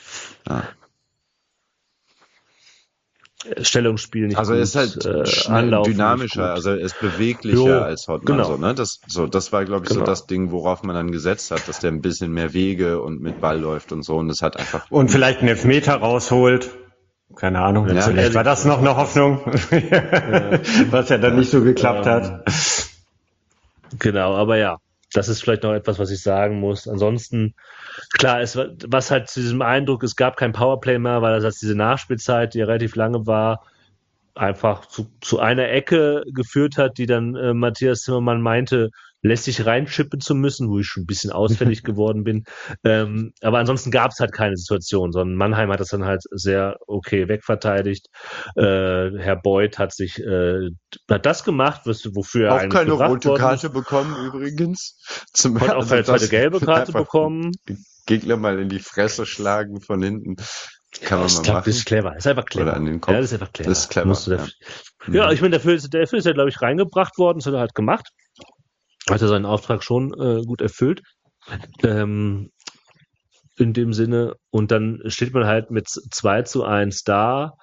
Stellungsspiel nicht. Also er ist halt dynamischer, also er ist beweglicher als Hottmann. Genau. So, ne? Das war, glaube ich, so das Ding, worauf man dann gesetzt hat, dass der ein bisschen mehr Wege und mit Ball läuft und so. Und das hat einfach. Und vielleicht einen Elfmeter rausholt. Keine Ahnung. Ja, vielleicht war das noch eine Hoffnung, was ja dann nicht so geklappt hat. Genau, aber ja. Das ist vielleicht noch etwas, was ich sagen muss. Ansonsten, klar, was halt zu diesem Eindruck, es gab kein Powerplay mehr, weil das diese Nachspielzeit, die ja relativ lange war, einfach zu einer Ecke geführt hat, die dann Matthias Zimmermann meinte, lästig reinschippen zu müssen, wo ich schon ein bisschen ausfällig geworden bin. Aber ansonsten gab es halt keine Situation, sondern Mannheim hat das dann halt sehr okay wegverteidigt. Herr Beuth hat das gemacht, wofür er auch keine rote Karte bekommen übrigens. Hat auch eine zweite gelbe Karte bekommen. Gegner mal in die Fresse schlagen von hinten. Kann man mal machen. Das ist clever. Das ist einfach clever. Oder an den Kopf. Ja, das ist einfach clever. Das ist clever. Ja, ich meine, dafür ist er, glaube ich, reingebracht worden. Das hat er halt gemacht. Hat er seinen Auftrag schon gut erfüllt. In dem Sinne. Und dann steht man halt mit 2:1 da.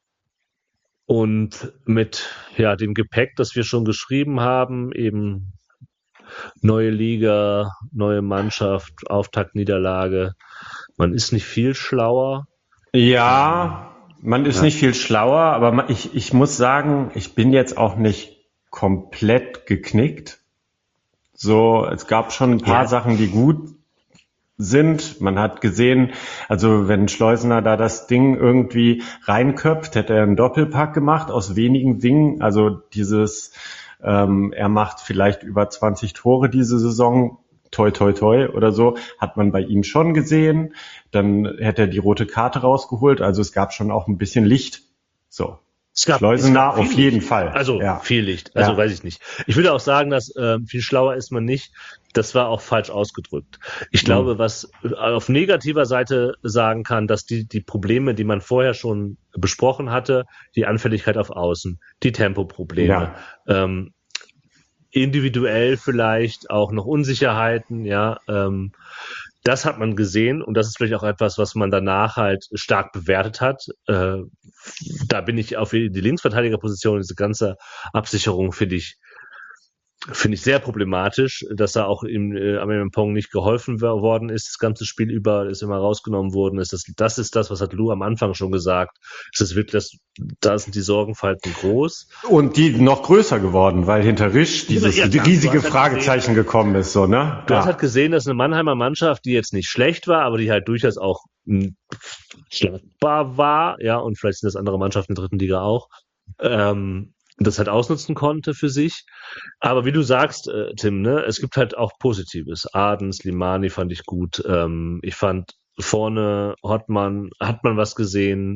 Und mit dem Gepäck, das wir schon geschrieben haben, eben neue Liga, neue Mannschaft, Auftaktniederlage. Man ist nicht viel schlauer. Ja, man ist nicht viel schlauer, aber ich muss sagen, ich bin jetzt auch nicht komplett geknickt. So, es gab schon ein paar Sachen, die gut sind. Man hat gesehen, also wenn Schleusener da das Ding irgendwie reinköpft, hätte er einen Doppelpack gemacht aus wenigen Dingen. Also er macht vielleicht über 20 Tore diese Saison, toi toi toi oder so, hat man bei ihm schon gesehen. Dann hätte er die rote Karte rausgeholt. Also es gab schon auch ein bisschen Licht So. Es gab Schleusener viel auf Licht. jeden Fall. Also Ja. viel Licht. Also Ja. weiß ich nicht. Ich würde auch sagen, dass viel schlauer ist man nicht. Das war auch falsch ausgedrückt. Ich glaube, was auf negativer Seite sagen kann, dass die Probleme, die man vorher schon besprochen hatte, die Anfälligkeit auf Außen, die Tempoprobleme, individuell vielleicht auch noch Unsicherheiten, ja, das hat man gesehen und das ist vielleicht auch etwas, was man danach halt stark bewertet hat. Da bin ich auf die Linksverteidigerposition, diese ganze Absicherung finde ich sehr problematisch, dass da auch am Pong nicht geholfen worden ist. Das ganze Spiel über ist immer rausgenommen worden. Das ist das, was hat Lou am Anfang schon gesagt. Es ist wirklich da sind die Sorgenfalten groß. Und die noch größer geworden, weil hinter Risch dieses riesige Fragezeichen gekommen ist, so, ne? Du hast halt gesehen, dass eine Mannheimer Mannschaft, die jetzt nicht schlecht war, aber die halt durchaus auch schlagbar war, ja, und vielleicht sind das andere Mannschaften in der dritten Liga auch, das halt ausnutzen konnte für sich. Aber wie du sagst, Tim, ne, es gibt halt auch Positives. Adens, Slimani fand ich gut. Ich fand vorne hat man was gesehen.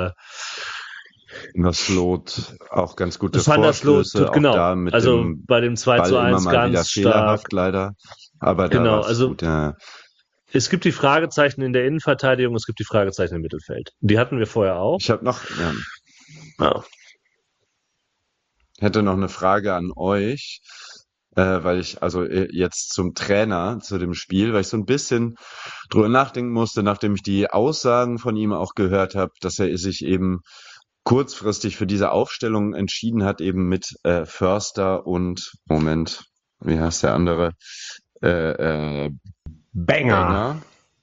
Das Lot auch ganz gute Vorstöße. Genau. Da mit also dem bei dem 2:1 ganz stark. Leider. Aber da genau, also gut, ja. Es gibt die Fragezeichen in der Innenverteidigung, es gibt die Fragezeichen im Mittelfeld. Die hatten wir vorher auch. Ich habe hätte noch eine Frage an euch, weil ich also jetzt zum Trainer zu dem Spiel, weil ich so ein bisschen drüber nachdenken musste, nachdem ich die Aussagen von ihm auch gehört habe, dass er sich eben kurzfristig für diese Aufstellung entschieden hat, eben mit Förster und wie heißt der andere? Banger.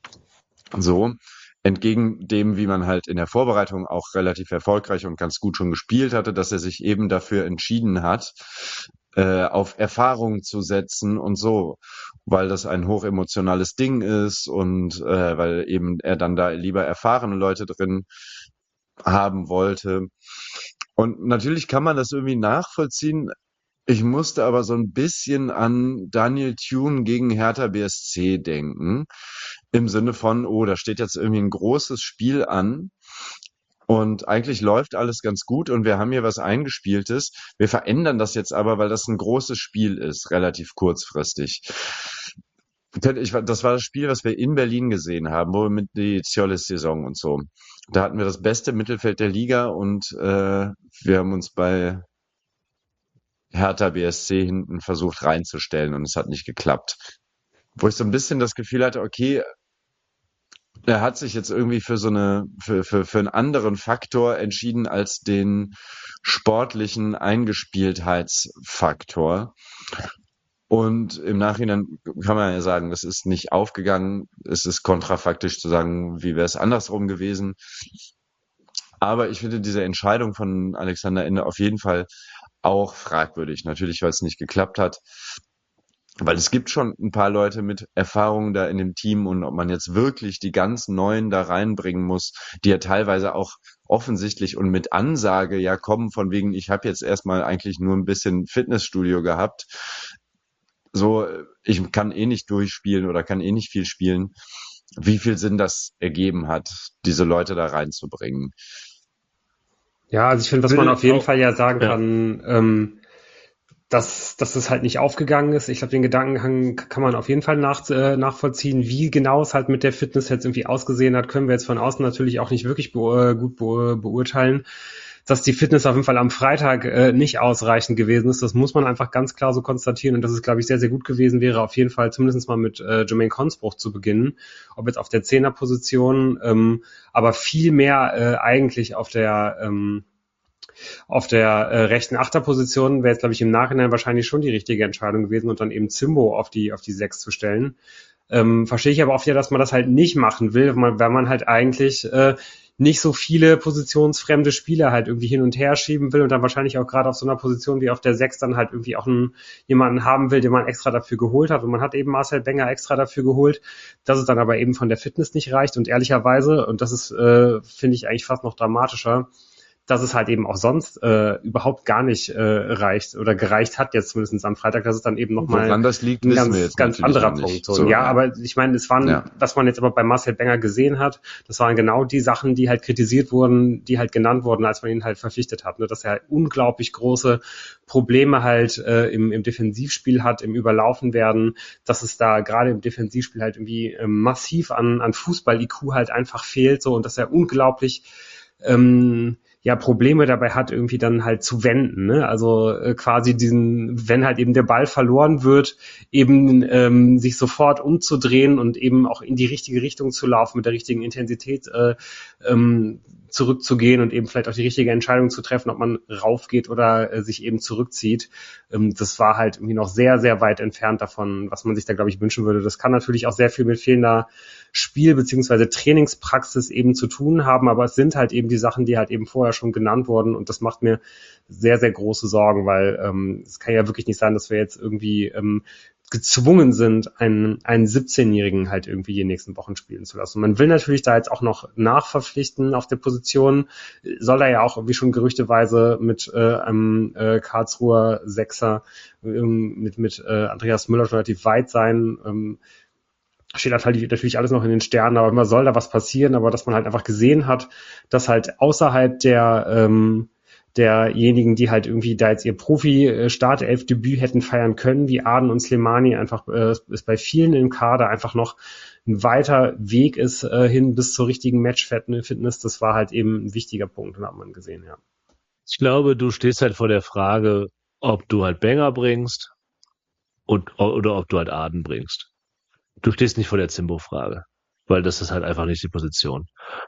So. Entgegen dem, wie man halt in der Vorbereitung auch relativ erfolgreich und ganz gut schon gespielt hatte, dass er sich eben dafür entschieden hat, auf Erfahrung zu setzen und so, weil das ein hochemotionales Ding ist und weil eben er dann da lieber erfahrene Leute drin haben wollte. Und natürlich kann man das irgendwie nachvollziehen. Ich musste aber so ein bisschen an Daniel Thune gegen Hertha BSC denken. Im Sinne von, da steht jetzt irgendwie ein großes Spiel an und eigentlich läuft alles ganz gut und wir haben hier was Eingespieltes. Wir verändern das jetzt aber, weil das ein großes Spiel ist, relativ kurzfristig. Das war das Spiel, was wir in Berlin gesehen haben, wo wir mit die Ziolis-Saison und so. Da hatten wir das beste Mittelfeld der Liga und wir haben uns bei Hertha BSC hinten versucht reinzustellen und es hat nicht geklappt. Wo ich so ein bisschen das Gefühl hatte, okay, er hat sich jetzt irgendwie für einen anderen Faktor entschieden als den sportlichen Eingespieltheitsfaktor. Und im Nachhinein kann man ja sagen, das ist nicht aufgegangen. Es ist kontrafaktisch zu sagen, wie wäre es andersrum gewesen. Aber ich finde diese Entscheidung von Alexander Ende auf jeden Fall auch fragwürdig. Natürlich, weil es nicht geklappt hat. Weil es gibt schon ein paar Leute mit Erfahrung da in dem Team und ob man jetzt wirklich die ganz Neuen da reinbringen muss, die ja teilweise auch offensichtlich und mit Ansage ja kommen, von wegen, ich habe jetzt erstmal eigentlich nur ein bisschen Fitnessstudio gehabt. So, ich kann eh nicht durchspielen oder kann eh nicht viel spielen. Wie viel Sinn das ergeben hat, diese Leute da reinzubringen. Ja, also ich finde, was man auf jeden Fall ja sagen kann, dass es halt nicht aufgegangen ist. Ich glaube, den Gedankengang kann man auf jeden Fall nachvollziehen. Wie genau es halt mit der Fitness jetzt irgendwie ausgesehen hat, können wir jetzt von außen natürlich auch nicht wirklich gut beurteilen. Dass die Fitness auf jeden Fall am Freitag nicht ausreichend gewesen ist, das muss man einfach ganz klar so konstatieren. Und dass es, glaube ich, sehr, sehr gut gewesen wäre, auf jeden Fall zumindest mal mit Jermaine Consbruch zu beginnen. Ob jetzt auf der Zehnerposition, aber viel mehr eigentlich auf der rechten Achterposition wäre jetzt, glaube ich, im Nachhinein wahrscheinlich schon die richtige Entscheidung gewesen und dann eben Zimbo auf die 6 zu stellen. Verstehe ich aber auch wieder, dass man das halt nicht machen will, weil man halt eigentlich nicht so viele positionsfremde Spieler halt irgendwie hin und her schieben will und dann wahrscheinlich auch gerade auf so einer Position wie auf der 6 dann halt irgendwie auch jemanden haben will, den man extra dafür geholt hat. Und man hat eben Marcel Benger extra dafür geholt, dass es dann aber eben von der Fitness nicht reicht. Und ehrlicherweise, und das ist, finde ich, eigentlich fast noch dramatischer, dass es halt eben auch sonst überhaupt gar nicht reicht oder gereicht hat, jetzt zumindest am Freitag, das ist dann eben nochmal Woran das liegt, ein wissen wir jetzt ganz natürlich anderer noch Punkt. nicht. So. So, Ja, ja. aber ich meine, es waren, Ja. was man jetzt aber bei Marcel Benger gesehen hat, das waren genau die Sachen, die halt kritisiert wurden, die halt genannt wurden, als man ihn halt verpflichtet hat, ne? Dass er halt unglaublich große Probleme halt im Defensivspiel hat, im Überlaufen werden, dass es da gerade im Defensivspiel halt irgendwie massiv an Fußball-IQ halt einfach fehlt, so, und dass er unglaublich ja Probleme dabei hat, irgendwie dann halt zu wenden, ne? Also quasi wenn halt eben der Ball verloren wird, eben sich sofort umzudrehen und eben auch in die richtige Richtung zu laufen, mit der richtigen Intensität zurückzugehen und eben vielleicht auch die richtige Entscheidung zu treffen, ob man raufgeht oder sich eben zurückzieht. Das war halt irgendwie noch sehr, sehr weit entfernt davon, was man sich da, glaube ich, wünschen würde. Das kann natürlich auch sehr viel mit fehlender Spiel- bzw. Trainingspraxis eben zu tun haben, aber es sind halt eben die Sachen, die halt eben vorher schon genannt wurden, und das macht mir sehr, sehr große Sorgen, weil es kann ja wirklich nicht sein, dass wir jetzt irgendwie gezwungen sind, einen 17-Jährigen halt irgendwie die nächsten Wochen spielen zu lassen. Man will natürlich da jetzt auch noch nachverpflichten auf der Position, soll da ja auch, wie schon gerüchteweise, mit einem Karlsruher Sechser mit Andreas Müller schon relativ weit sein. Steht halt natürlich alles noch in den Sternen, aber immer soll da was passieren, aber dass man halt einfach gesehen hat, dass halt außerhalb derjenigen, die halt irgendwie da jetzt ihr Profi-Startelf-Debüt hätten feiern können, wie Aden und Slimani, einfach ist bei vielen im Kader einfach noch ein weiter Weg ist hin bis zur richtigen Match-Fitness. Das war halt eben ein wichtiger Punkt, hat man gesehen, ja. Ich glaube, du stehst halt vor der Frage, ob du halt Benger bringst oder ob du halt Aden bringst. Du stehst nicht vor der Zimbo-Frage, weil das ist halt einfach nicht die Position.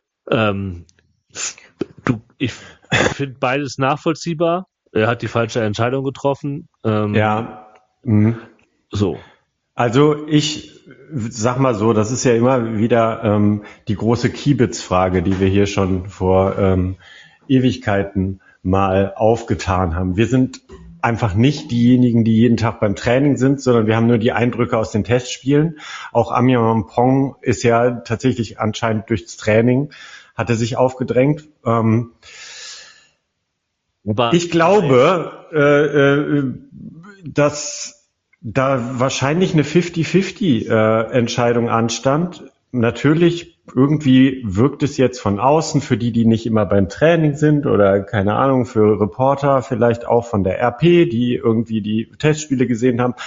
Ich finde beides nachvollziehbar. Er hat die falsche Entscheidung getroffen. Ja. Mhm. So. Also ich sag mal so, das ist ja immer wieder die große Kiebitz-Frage, die wir hier schon vor Ewigkeiten mal aufgetan haben. Wir sind einfach nicht diejenigen, die jeden Tag beim Training sind, sondern wir haben nur die Eindrücke aus den Testspielen. Auch Amiens Mampong ist ja tatsächlich anscheinend durchs Training, hat er sich aufgedrängt. Ich glaube, dass da wahrscheinlich eine 50-50 Entscheidung anstand. Natürlich, irgendwie wirkt es jetzt von außen für die nicht immer beim Training sind oder keine Ahnung, für Reporter, vielleicht auch von der RP, die irgendwie die Testspiele gesehen haben,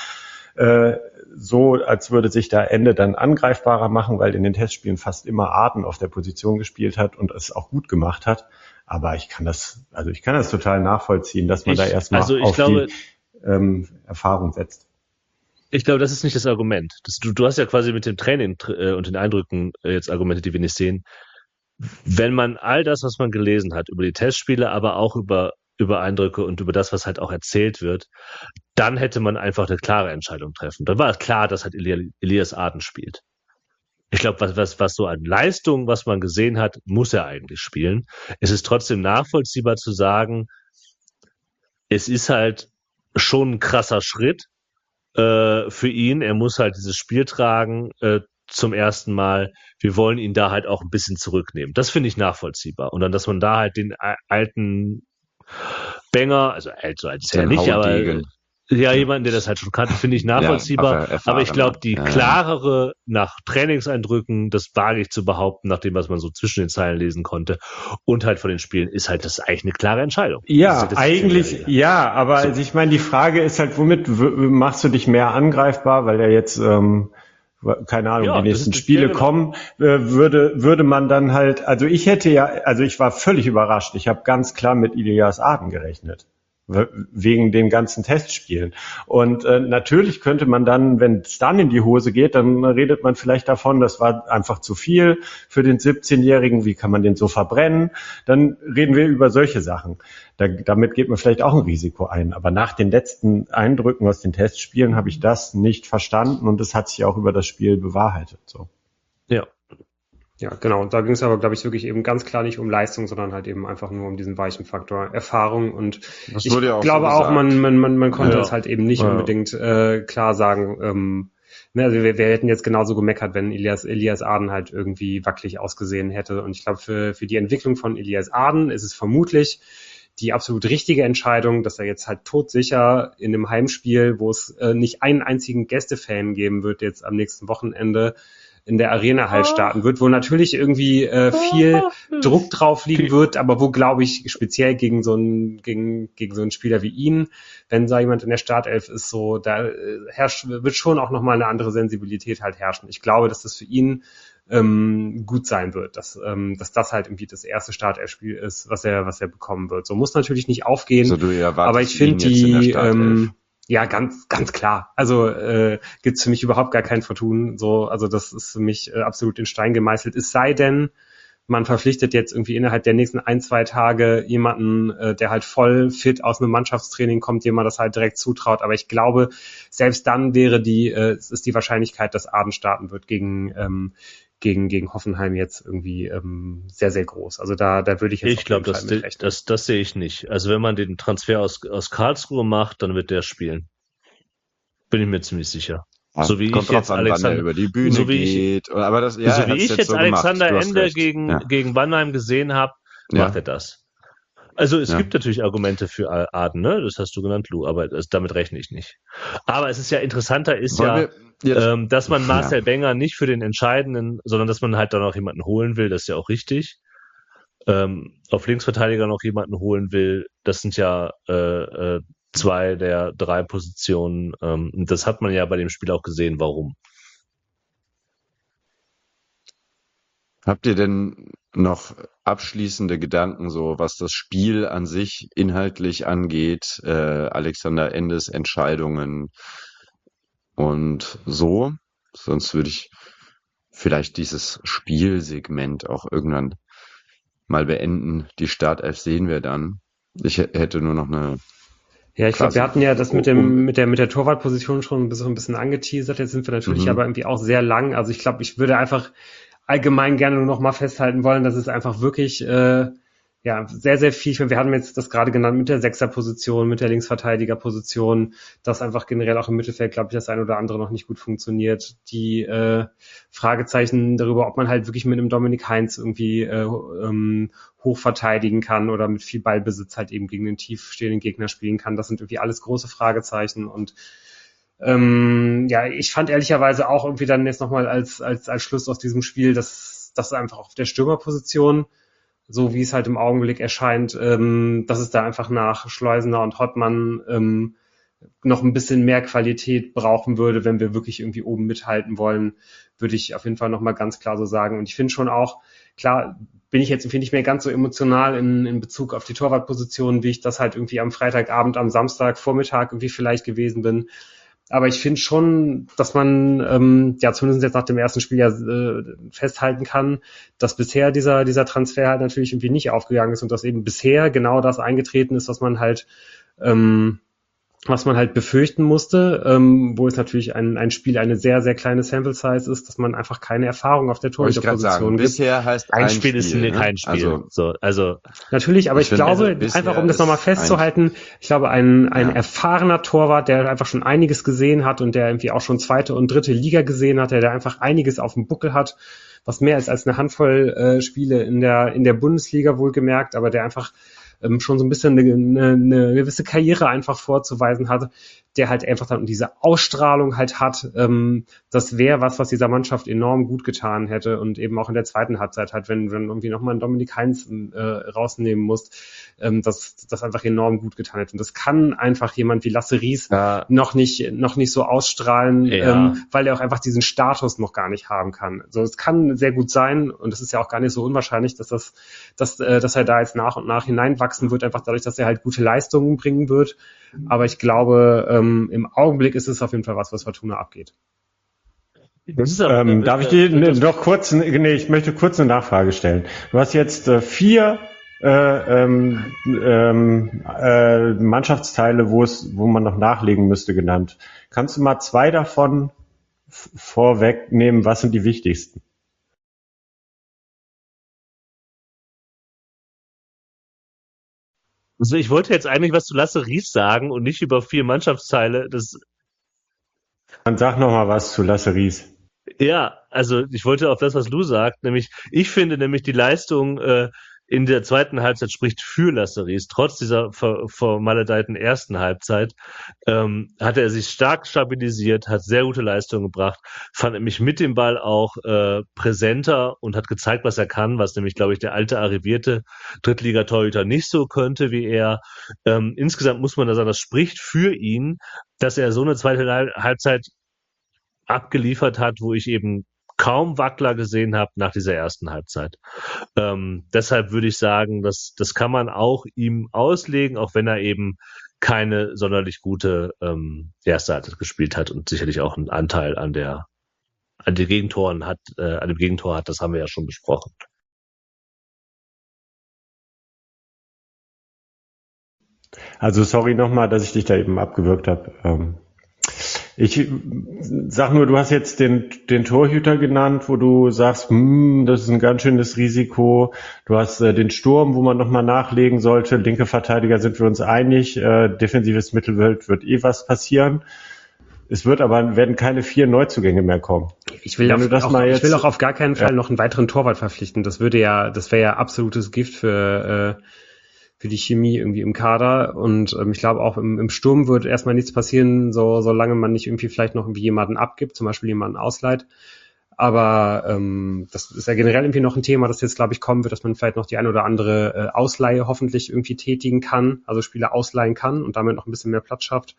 so als würde sich da Ende dann angreifbarer machen, weil in den Testspielen fast immer Aden auf der Position gespielt hat und es auch gut gemacht hat. Aber ich kann das total nachvollziehen, dass man da erstmal auf die Erfahrung setzt. Ich glaube, das ist nicht das Argument. Du hast ja quasi mit dem Training und den Eindrücken jetzt Argumente, die wir nicht sehen. Wenn man all das, was man gelesen hat, über die Testspiele, aber auch über Eindrücke und über das, was halt auch erzählt wird, dann hätte man einfach eine klare Entscheidung treffen. Dann war klar, dass halt Elias Aden spielt. Ich glaube, was so an Leistung, was man gesehen hat, muss er eigentlich spielen. Es ist trotzdem nachvollziehbar zu sagen, es ist halt schon ein krasser Schritt für ihn. Er muss halt dieses Spiel tragen zum ersten Mal. Wir wollen ihn da halt auch ein bisschen zurücknehmen. Das finde ich nachvollziehbar. Und dann, dass man da halt den alten Benger, also so alt ist er nicht, aber jemanden, der das halt schon kannte, finde ich nachvollziehbar. Ja, aber ich glaube, die klarere nach Trainingseindrücken, das wage ich zu behaupten, nach dem, was man so zwischen den Zeilen lesen konnte, und halt von den Spielen, ist halt das eigentlich eine klare Entscheidung. Ja, eigentlich, ja, aber so. Also ich meine, die Frage ist halt, womit machst du dich mehr angreifbar, weil ja jetzt, keine Ahnung, die nächsten Spiele kommen, würde man dann halt, also ich war völlig überrascht. Ich habe ganz klar mit Elias Aden gerechnet. Wegen den ganzen Testspielen. Und natürlich könnte man dann, wenn es dann in die Hose geht, dann redet man vielleicht davon, das war einfach zu viel für den 17-Jährigen, wie kann man den so verbrennen? Dann reden wir über solche Sachen. Damit geht man vielleicht auch ein Risiko ein. Aber nach den letzten Eindrücken aus den Testspielen habe ich das nicht verstanden und das hat sich auch über das Spiel bewahrheitet. So. Ja. Ja, genau. Und da ging es aber, glaube ich, wirklich eben ganz klar nicht um Leistung, sondern halt eben einfach nur um diesen weichen Faktor Erfahrung. Und ich glaube auch, man konnte es halt eben nicht unbedingt klar sagen, ne, also wir hätten jetzt genauso gemeckert, wenn Elias Arden halt irgendwie wackelig ausgesehen hätte. Und ich glaube, für die Entwicklung von Elias Arden ist es vermutlich die absolut richtige Entscheidung, dass er jetzt halt todsicher in einem Heimspiel, wo es nicht einen einzigen Gästefan geben wird, jetzt am nächsten Wochenende in der Arena halt starten wird, wo natürlich irgendwie viel Druck drauf liegen wird, aber wo, glaube ich, speziell gegen so einen Spieler wie ihn, wenn da jemand in der Startelf ist, so, da wird schon auch nochmal eine andere Sensibilität halt herrschen. Ich glaube, dass das für ihn gut sein wird, dass das halt irgendwie das erste Startelf-Spiel ist, was er bekommen wird. So muss natürlich nicht aufgehen, Also du erwartest aber ich finde ihn jetzt in der die Startelf. ja, ganz klar. Also gibt's für mich überhaupt gar kein Vertun. So, also das ist für mich absolut in Stein gemeißelt. Es sei denn, man verpflichtet jetzt irgendwie innerhalb der nächsten 1-2 Tage jemanden, der halt voll fit aus einem Mannschaftstraining kommt, dem man das halt direkt zutraut. Aber ich glaube, selbst dann ist die Wahrscheinlichkeit, dass Aden starten wird gegen Hoffenheim jetzt irgendwie sehr, sehr groß. Also da würde ich jetzt Ich glaube, das sehe ich nicht. Also wenn man den Transfer aus Karlsruhe macht, dann wird der spielen. Bin ich mir ziemlich sicher. So wie Kommt ich drauf jetzt an, wann er über die Bühne geht. Aber das, ja, so wie ich jetzt so Alexander gemacht. Ende gegen Bannheim gesehen habe, macht er das. Also es gibt natürlich Argumente für Arden, ne? Das hast du genannt, Lou, aber damit rechne ich nicht. Aber es ist ja interessanter, dass man Marcel Benger nicht für den Entscheidenden, sondern dass man halt dann auch jemanden holen will, das ist ja auch richtig. Auf Linksverteidiger noch jemanden holen will, das sind ja 2 der 3 Positionen. Und das hat man ja bei dem Spiel auch gesehen, warum. Habt ihr denn noch abschließende Gedanken, so was das Spiel an sich inhaltlich angeht, Alexander Endes Entscheidungen und so? Sonst würde ich vielleicht dieses Spielsegment auch irgendwann mal beenden. Die Startelf sehen wir dann. Ich hätte nur noch eine. Ja, ich glaube, wir hatten ja das mit der Torwartposition schon ein bisschen angeteasert. Jetzt sind wir natürlich aber irgendwie auch sehr lang. Also ich glaube, ich würde einfach allgemein gerne nur noch mal festhalten wollen, dass es einfach wirklich sehr, sehr viel. Wir haben jetzt das gerade genannt mit der Sechserposition, mit der Linksverteidigerposition, dass einfach generell auch im Mittelfeld, glaube ich, das ein oder andere noch nicht gut funktioniert. Die Fragezeichen darüber, ob man halt wirklich mit einem Dominik Heinz irgendwie hoch verteidigen kann oder mit viel Ballbesitz halt eben gegen den tiefstehenden Gegner spielen kann. Das sind irgendwie alles große Fragezeichen und ich fand ehrlicherweise auch irgendwie dann jetzt nochmal als Schluss aus diesem Spiel, dass das einfach auf der Stürmerposition, so wie es halt im Augenblick erscheint, dass es da einfach nach Schleusener und Hottmann noch ein bisschen mehr Qualität brauchen würde, wenn wir wirklich irgendwie oben mithalten wollen, würde ich auf jeden Fall nochmal ganz klar so sagen. Und ich finde schon auch, klar, bin ich jetzt irgendwie nicht mehr ganz so emotional in Bezug auf die Torwartposition, wie ich das halt irgendwie am Freitagabend, am Samstagvormittag irgendwie vielleicht gewesen bin. Aber ich finde schon, dass man zumindest jetzt nach dem ersten Spiel festhalten kann, dass bisher dieser Transfer halt natürlich irgendwie nicht aufgegangen ist und dass eben bisher genau das eingetreten ist, was man halt befürchten musste, wo es natürlich ein Spiel eine sehr, sehr kleine Sample Size ist, dass man einfach keine Erfahrung auf der Torhüterposition gibt. Bisher heißt ein Spiel ist kein Spiel. Also natürlich, aber ich glaube, einfach um das nochmal festzuhalten, ich glaube, ein erfahrener Torwart, der einfach schon einiges gesehen hat und der irgendwie auch schon 2. und 3. Liga gesehen hat, der einfach einiges auf dem Buckel hat, was mehr ist als eine Handvoll Spiele in der Bundesliga wohlgemerkt, aber der einfach schon so ein bisschen eine gewisse Karriere einfach vorzuweisen hat, der halt einfach dann diese Ausstrahlung halt hat, das wäre was dieser Mannschaft enorm gut getan hätte und eben auch in der zweiten Halbzeit halt, wenn irgendwie nochmal einen Dominik Heinz rausnehmen musst, das einfach enorm gut getan hätte. Und das kann einfach jemand wie Lasse Ries noch nicht so ausstrahlen, weil er auch einfach diesen Status noch gar nicht haben kann. So, es kann sehr gut sein und es ist ja auch gar nicht so unwahrscheinlich, dass er da jetzt nach und nach hineinwachsen wird, einfach dadurch, dass er halt gute Leistungen bringen wird. Aber ich glaube, im Augenblick ist es auf jeden Fall was Fortuna abgeht. Darf ich dir noch kurz, ich möchte kurz eine Nachfrage stellen. Du hast jetzt 4 Mannschaftsteile, wo man noch nachlegen müsste, genannt. Kannst du mal 2 davon vorwegnehmen? Was sind die wichtigsten? Also ich wollte jetzt eigentlich was zu Lasse Ries sagen und nicht über 4 Mannschaftsteile. Dann sag noch mal was zu Lasseris. Ja, also ich wollte auf das, was Lou sagt, nämlich ich finde nämlich die Leistung in der zweiten Halbzeit spricht für Lasseris. Trotz dieser vermaledeiten ersten Halbzeit hat er sich stark stabilisiert, hat sehr gute Leistungen gebracht, fand mich mit dem Ball auch präsenter und hat gezeigt, was er kann, was nämlich, glaube ich, der alte arrivierte Drittligatorhüter nicht so könnte wie er. Insgesamt muss man da sagen, das spricht für ihn, dass er so eine zweite Halbzeit abgeliefert hat, wo ich eben kaum Wackler gesehen habe nach dieser ersten Halbzeit. Deshalb würde ich sagen, das kann man auch ihm auslegen, auch wenn er eben keine sonderlich gute erste Halbzeit gespielt hat und sicherlich auch einen Anteil an den Gegentoren hat, an dem Gegentor hat, das haben wir ja schon besprochen. Also sorry nochmal, dass ich dich da eben abgewürgt habe. Ich sag nur, du hast jetzt den Torhüter genannt, wo du sagst, das ist ein ganz schönes Risiko. Du hast den Sturm, wo man nochmal nachlegen sollte. Linke Verteidiger sind wir uns einig. Defensives Mittelfeld wird was passieren. Werden keine 4 Neuzugänge mehr kommen. Ich will auch auf gar keinen Fall noch einen weiteren Torwart verpflichten. Das wäre ja absolutes Gift für die Chemie irgendwie im Kader. Und ich glaube auch im Sturm wird erstmal nichts passieren, solange man nicht irgendwie vielleicht noch irgendwie jemanden abgibt, zum Beispiel jemanden ausleiht. Aber das ist ja generell irgendwie noch ein Thema, das jetzt, glaube ich, kommen wird, dass man vielleicht noch die eine oder andere Ausleihe hoffentlich irgendwie tätigen kann, also Spieler ausleihen kann und damit noch ein bisschen mehr Platz schafft.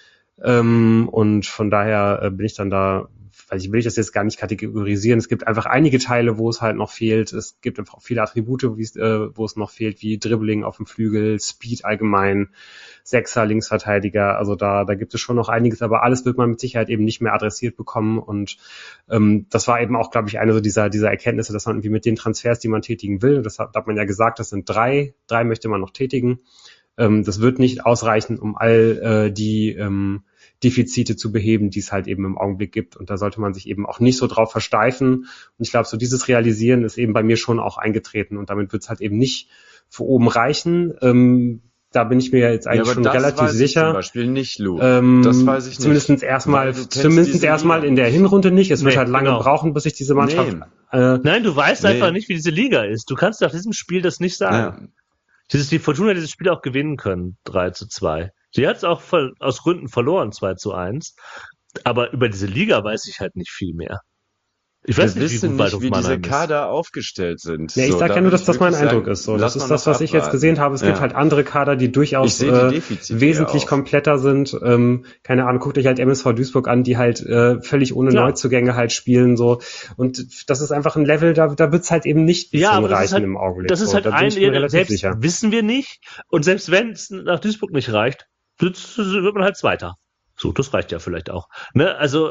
Und von daher bin ich dann da, will ich das jetzt gar nicht kategorisieren. Es gibt einfach einige Teile, wo es halt noch fehlt. Es gibt einfach auch viele Attribute, wo es noch fehlt, wie Dribbling auf dem Flügel, Speed allgemein, Sechser, Linksverteidiger. Also da gibt es schon noch einiges, aber alles wird man mit Sicherheit eben nicht mehr adressiert bekommen. Und das war eben auch, glaube ich, eine so dieser Erkenntnisse, dass man irgendwie mit den Transfers, die man tätigen will, das hat man ja gesagt, das sind drei möchte man noch tätigen. Das wird nicht ausreichen, um all die Defizite zu beheben, die es halt eben im Augenblick gibt. Und da sollte man sich eben auch nicht so drauf versteifen. Und ich glaube, so dieses Realisieren ist eben bei mir schon auch eingetreten. Und damit wird es halt eben nicht für oben reichen. Da bin ich mir jetzt eigentlich schon relativ sicher. Zum Beispiel nicht, Lou. Das weiß ich nicht. Zumindest erstmal in der Hinrunde nicht. Es wird halt lange brauchen, bis sich diese Mannschaft... Nein, du weißt einfach nicht, wie diese Liga ist. Du kannst nach diesem Spiel das nicht sagen. Ja. Die Fortuna hat dieses Spiel auch gewinnen können, 3-2. Sie hat es auch aus Gründen verloren, 2-1. Aber über diese Liga weiß ich halt nicht viel mehr. Ich weiß nicht, wie diese Kader aufgestellt sind. Ja, ich sage ja nur, dass das mein Eindruck ist. So, das ist das, was ich jetzt gesehen habe. Es gibt halt andere Kader, die durchaus wesentlich kompletter sind. Keine Ahnung, guckt euch halt MSV Duisburg an, die halt völlig ohne Neuzugänge halt spielen. So. Und das ist einfach ein Level, da wird's halt eben nicht reichen halt, im Augenblick. Das ist halt selbst sicher. Wissen wir nicht. Und selbst wenn es nach Duisburg nicht reicht, wird man halt Zweiter. So, das reicht ja vielleicht auch. Ne? Also,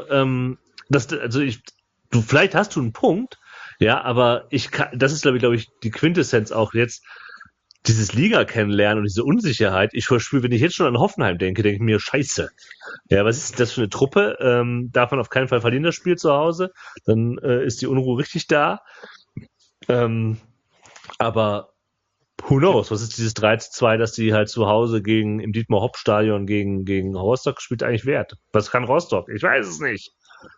vielleicht hast du einen Punkt, ja, aber das ist, glaube ich, die Quintessenz auch jetzt, dieses Liga kennenlernen und diese Unsicherheit. Ich verspüre, wenn ich jetzt schon an Hoffenheim denke ich mir, scheiße. Ja, was ist das für eine Truppe? Darf man auf keinen Fall verlieren, das Spiel zu Hause. Dann ist die Unruhe richtig da. Aber who knows? Was ist dieses 3-2, dass die halt zu Hause im Dietmar-Hopp-Stadion gegen Rostock gespielt eigentlich wert? Was kann Rostock? Ich weiß es nicht.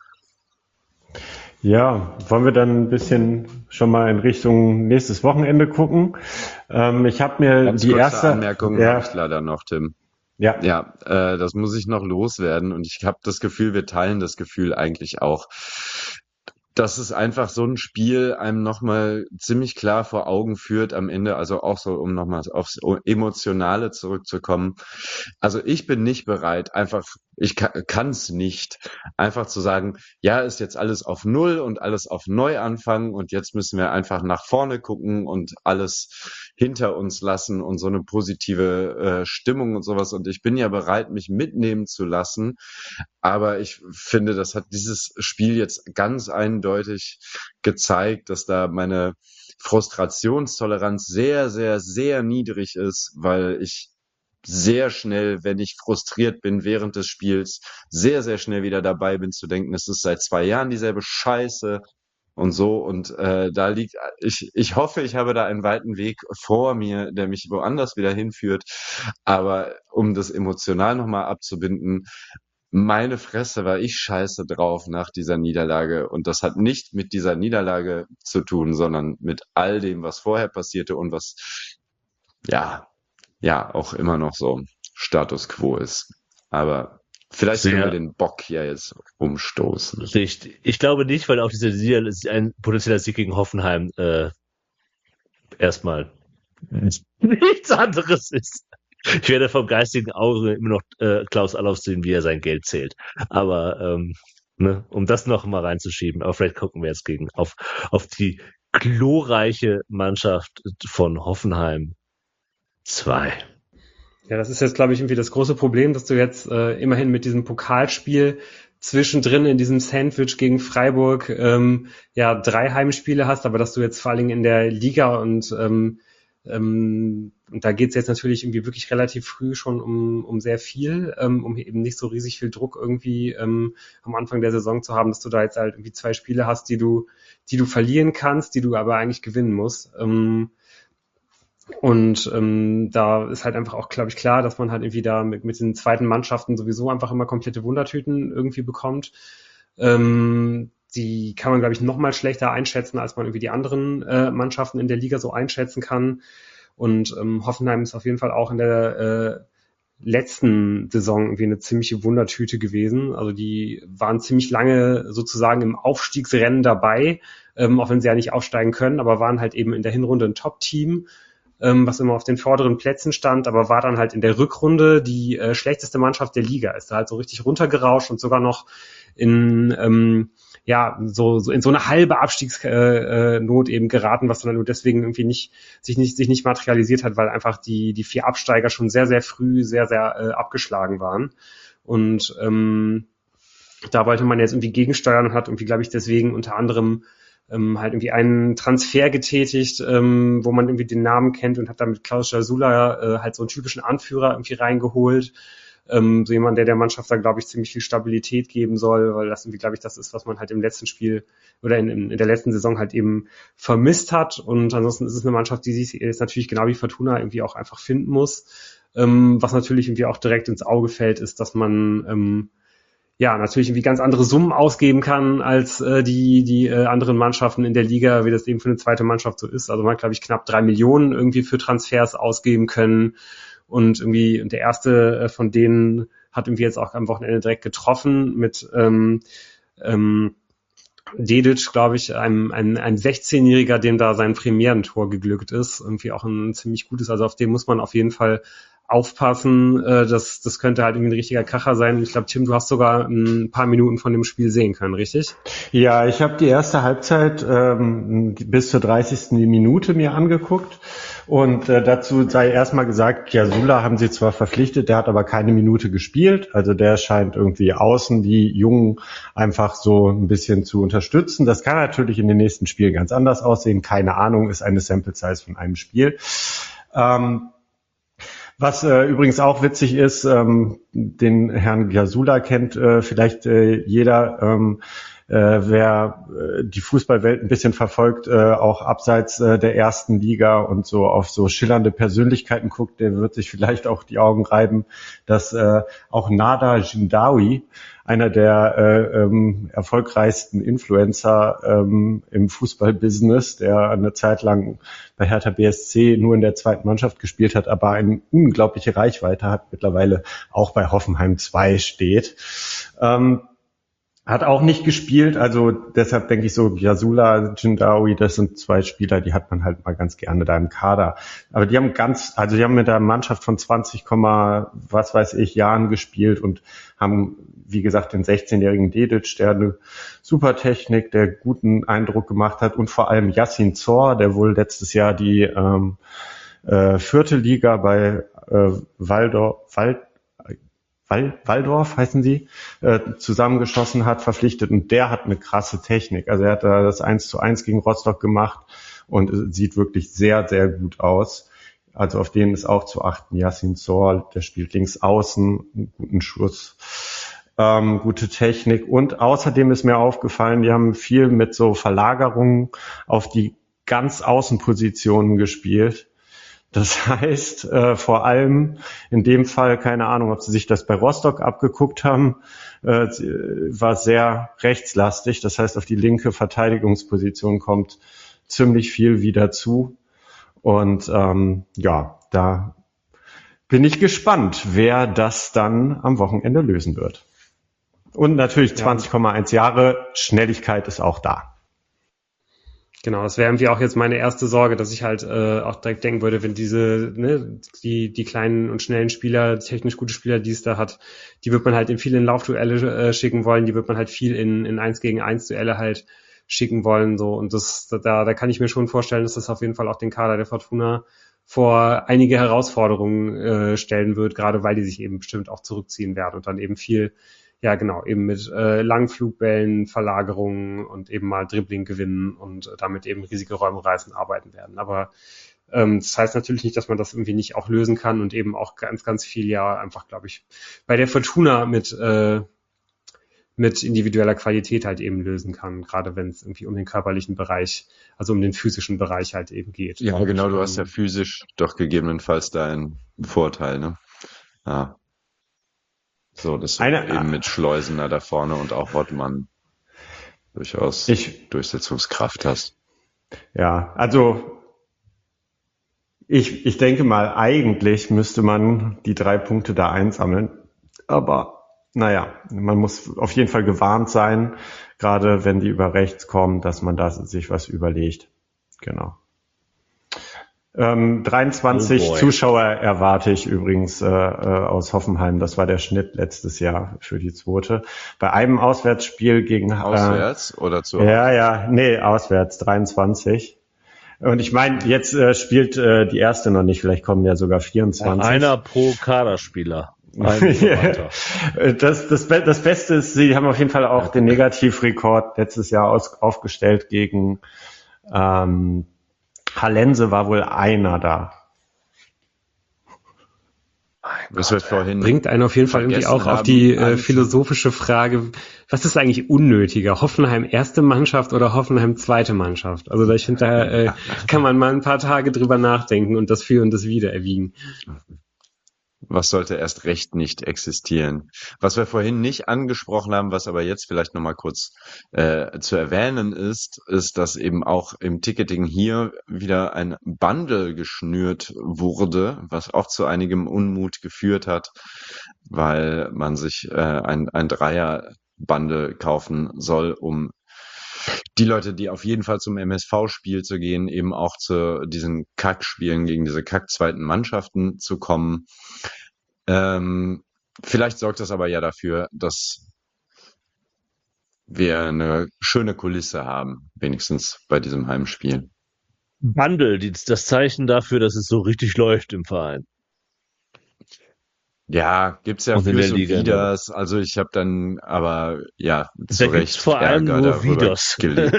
Ja, wollen wir dann ein bisschen schon mal in Richtung nächstes Wochenende gucken? Ich habe mir ganz die erste Anmerkung habe ich leider noch, Tim. Ja, das muss ich noch loswerden und ich habe das Gefühl, wir teilen das Gefühl eigentlich auch, dass es einfach so ein Spiel einem nochmal ziemlich klar vor Augen führt am Ende, also auch so, um nochmal aufs Emotionale zurückzukommen. Also ich bin nicht bereit, ich kann es nicht, einfach zu sagen, ja, ist jetzt alles auf Null und alles auf Neuanfang und jetzt müssen wir einfach nach vorne gucken und alles hinter uns lassen und so eine positive Stimmung und sowas. Und ich bin ja bereit, mich mitnehmen zu lassen. Aber ich finde, das hat dieses Spiel jetzt ganz eindeutig gezeigt, dass da meine Frustrationstoleranz sehr, sehr, sehr niedrig ist, weil ich sehr schnell, wenn ich frustriert bin während des Spiels, sehr, sehr schnell wieder dabei bin zu denken, es ist seit 2 Jahren dieselbe Scheiße und so. Und ich hoffe, ich habe da einen weiten Weg vor mir, der mich woanders wieder hinführt. Aber um das emotional nochmal abzubinden, meine Fresse, war ich scheiße drauf nach dieser Niederlage. Und das hat nicht mit dieser Niederlage zu tun, sondern mit all dem, was vorher passierte und was, ja, ja, auch immer noch so Status quo ist. Aber vielleicht können wir den Bock ja jetzt umstoßen. Richtig. Ich glaube nicht, weil auch ein potenzieller Sieg gegen Hoffenheim erstmal nichts anderes ist. Ich werde vom geistigen Auge immer noch Klaus Allofs sehen, wie er sein Geld zählt. Aber um das noch mal reinzuschieben, aber vielleicht gucken wir jetzt auf die glorreiche Mannschaft von Hoffenheim 2. Ja, das ist jetzt, glaube ich, irgendwie das große Problem, dass du jetzt immerhin mit diesem Pokalspiel zwischendrin in diesem Sandwich gegen Freiburg 3 Heimspiele hast, aber dass du jetzt vor allen Dingen in der Liga und da geht's jetzt natürlich irgendwie wirklich relativ früh schon um sehr viel, um eben nicht so riesig viel Druck irgendwie am Anfang der Saison zu haben, dass du da jetzt halt irgendwie 2 Spiele hast, die du verlieren kannst, die du aber eigentlich gewinnen musst. Da ist halt einfach auch, glaube ich, klar, dass man halt irgendwie da mit den zweiten Mannschaften sowieso einfach immer komplette Wundertüten irgendwie bekommt. Die kann man, glaube ich, noch mal schlechter einschätzen, als man irgendwie die anderen Mannschaften in der Liga so einschätzen kann. Und Hoffenheim ist auf jeden Fall auch in der letzten Saison irgendwie eine ziemliche Wundertüte gewesen. Also die waren ziemlich lange sozusagen im Aufstiegsrennen dabei, auch wenn sie ja nicht aufsteigen können, aber waren halt eben in der Hinrunde ein Top-Team, was immer auf den vorderen Plätzen stand, aber war dann halt in der Rückrunde die schlechteste Mannschaft der Liga. Ist da halt so richtig runtergerauscht und sogar noch in so in so eine halbe Abstiegsnot eben geraten, was dann nur deswegen irgendwie sich nicht materialisiert hat, weil einfach die 4 Absteiger schon sehr, sehr früh sehr, sehr abgeschlagen waren. Und da wollte man jetzt irgendwie gegensteuern und hat irgendwie, glaube ich, deswegen unter anderem halt irgendwie einen Transfer getätigt, wo man irgendwie den Namen kennt und hat damit Klaus Jasula halt so einen typischen Anführer irgendwie reingeholt. So jemand, der Mannschaft da, glaube ich, ziemlich viel Stabilität geben soll, weil das irgendwie, glaube ich, das ist, was man halt im letzten Spiel oder in der letzten Saison halt eben vermisst hat. Und ansonsten ist es eine Mannschaft, die sich jetzt natürlich genau wie Fortuna irgendwie auch einfach finden muss. Was natürlich irgendwie auch direkt ins Auge fällt, ist, dass man natürlich irgendwie ganz andere Summen ausgeben kann als die anderen Mannschaften in der Liga, wie das eben für eine zweite Mannschaft so ist. Also man hat, glaube ich, knapp 3 Millionen irgendwie für Transfers ausgeben können. Und der erste von denen hat irgendwie jetzt auch am Wochenende direkt getroffen mit Dedic, glaube ich, ein 16-Jähriger, dem da sein Premierentor geglückt ist. Irgendwie auch ein ziemlich gutes, also auf den muss man auf jeden Fall aufpassen. Das könnte halt irgendwie ein richtiger Kracher sein. Ich glaube, Tim, du hast sogar ein paar Minuten von dem Spiel sehen können, richtig? Ja, ich habe die erste Halbzeit bis zur 30. Minute mir angeguckt. Und dazu sei erstmal gesagt, Jasula haben sie zwar verpflichtet, der hat aber keine Minute gespielt. Also der scheint irgendwie außen die Jungen einfach so ein bisschen zu unterstützen. Das kann natürlich in den nächsten Spielen ganz anders aussehen. Keine Ahnung, ist eine Sample Size von einem Spiel. Was übrigens auch witzig ist, den Herrn Jasula kennt vielleicht jeder, wer die Fußballwelt ein bisschen verfolgt, auch abseits der ersten Liga und so auf so schillernde Persönlichkeiten guckt, der wird sich vielleicht auch die Augen reiben, dass auch Nada Jindawi, einer der erfolgreichsten Influencer im Fußballbusiness, der eine Zeit lang bei Hertha BSC nur in der zweiten Mannschaft gespielt hat, aber eine unglaubliche Reichweite hat, mittlerweile auch bei Hoffenheim 2 steht. Hat auch nicht gespielt, also deshalb denke ich so, Jasula, Jindawi, das sind 2 Spieler, die hat man halt mal ganz gerne da im Kader. Aber die haben mit einer Mannschaft von 20, was weiß ich, Jahren gespielt und haben, wie gesagt, den 16-jährigen Dedic, der eine super Technik, der guten Eindruck gemacht hat und vor allem Yassin Zor, der wohl letztes Jahr die 4. Liga bei Waldorf heißen sie, zusammengeschossen hat, verpflichtet und der hat eine krasse Technik. Also er hat da das 1:1 gegen Rostock gemacht und sieht wirklich sehr, sehr gut aus. Also auf den ist auch zu achten. Yassin Zor, der spielt links außen, einen guten Schuss, gute Technik und außerdem ist mir aufgefallen, die haben viel mit so Verlagerungen auf die ganz Außenpositionen gespielt. Das heißt, vor allem in dem Fall, keine Ahnung, ob Sie sich das bei Rostock abgeguckt haben, war sehr rechtslastig. Das heißt, auf die linke Verteidigungsposition kommt ziemlich viel wieder zu. Und ja, da bin ich gespannt, wer das dann am Wochenende lösen wird. Und natürlich 20,1 Jahre, Schnelligkeit ist auch da. Genau, das wäre irgendwie auch jetzt meine erste Sorge, dass ich halt auch direkt denken würde, wenn diese, ne, die kleinen und schnellen Spieler, technisch gute Spieler, die es da hat, die wird man halt in viele Laufduelle schicken wollen, die wird man halt viel in 1 gegen 1 Duelle halt schicken wollen, so. Und da kann ich mir schon vorstellen, dass das auf jeden Fall auch den Kader der Fortuna vor einige Herausforderungen stellen wird, gerade weil die sich eben bestimmt auch zurückziehen werden und dann eben viel, ja genau, eben mit Langflugbällen, Verlagerungen und eben mal Dribbling gewinnen und damit eben riesige Räume reißen, arbeiten werden. Aber das heißt natürlich nicht, dass man das irgendwie nicht auch lösen kann und eben auch ganz, ganz viel ja einfach, glaube ich, bei der Fortuna mit individueller Qualität halt eben lösen kann, gerade wenn es irgendwie um den körperlichen Bereich, also um den physischen Bereich halt eben geht. Ja, genau, du hast ja physisch doch gegebenenfalls deinen Vorteil, ne? Ja. So, dass du eben mit Schleusener da vorne und auch Rottmann durchaus Durchsetzungskraft hast. Ja, also ich denke mal, eigentlich müsste man die 3 Punkte da einsammeln, aber naja, man muss auf jeden Fall gewarnt sein, gerade wenn die über rechts kommen, dass man da sich was überlegt. Genau. 23 Zuschauer erwarte ich übrigens aus Hoffenheim. Das war der Schnitt letztes Jahr für die zweite. Bei einem Auswärtsspiel gegen... Auswärts oder zu Hause? Ja, auswärts, 23. Und ich meine, jetzt spielt die erste noch nicht, vielleicht kommen ja sogar 24. Einer pro Kaderspieler. Das Beste ist, sie haben auf jeden Fall auch den Negativrekord letztes Jahr aufgestellt gegen Hallense, war wohl einer da. Das wird vorhin bringt einen auf jeden Fall irgendwie auch auf die philosophische Frage, was ist eigentlich unnötiger? Hoffenheim erste Mannschaft oder Hoffenheim zweite Mannschaft? Also ich finde, da kann man mal ein paar Tage drüber nachdenken und das Für und das Wider erwiegen. Was sollte erst recht nicht existieren? Was wir vorhin nicht angesprochen haben, was aber jetzt vielleicht nochmal kurz zu erwähnen ist, dass eben auch im Ticketing hier wieder ein Bundle geschnürt wurde, was auch zu einigem Unmut geführt hat, weil man sich ein Dreier-Bundle kaufen soll, um die Leute, die auf jeden Fall zum MSV-Spiel zu gehen, eben auch zu diesen Kackspielen gegen diese Kack-zweiten Mannschaften zu kommen. Vielleicht sorgt das aber ja dafür, dass wir eine schöne Kulisse haben, wenigstens bei diesem Heimspiel. Bundle, das Zeichen dafür, dass es so richtig läuft im Verein. Ja, gibt's ja Fürs und Widers. Also ich habe dann aber zu Recht vor allem nur Widers.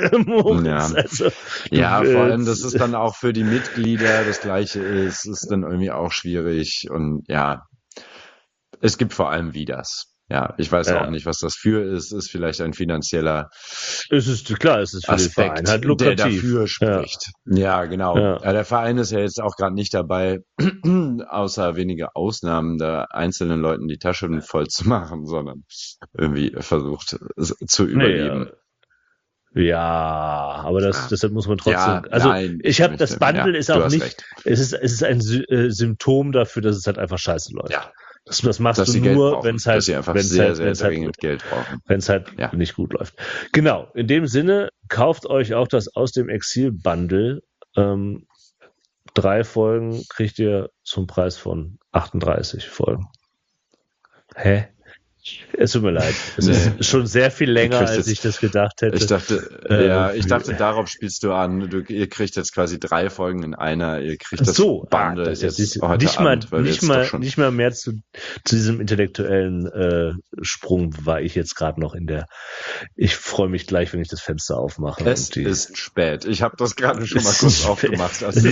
Ja, vor allem, dass es dann auch für die Mitglieder das Gleiche ist dann irgendwie auch schwierig und ja, es gibt vor allem Widers. Ja, ich weiß auch nicht, was das für ist. Ist vielleicht ein finanzieller es ist für Aspekt, den Verein halt lukrativ, der dafür spricht. Ja, genau. Ja. Der Verein ist ja jetzt auch gerade nicht dabei, außer wenige Ausnahmen, da einzelnen Leuten die Taschen voll zu machen, sondern irgendwie versucht zu überleben. Ja, aber deshalb muss man trotzdem, das Bundle ist auch nicht, es ist ein Symptom dafür, dass es halt einfach scheiße läuft. Ja. Das machst du nur, wenn es halt, Geld brauchen. Wenn es halt nicht gut läuft. Genau. In dem Sinne, kauft euch auch das Aus dem Exil Bundle. 3 Folgen kriegt ihr zum Preis von 38 Folgen. Hä? Es tut mir leid. Es ist schon sehr viel länger, als ich das gedacht hätte. Ich dachte, darauf spielst du an. Ihr kriegt jetzt quasi 3 Folgen in einer. Ihr kriegt das Bundle das ist heute nicht mal mehr zu diesem intellektuellen Sprung war ich jetzt gerade noch ich freue mich gleich, wenn ich das Fenster aufmache. Es ist spät. Ich habe das gerade schon mal kurz aufgemacht. Also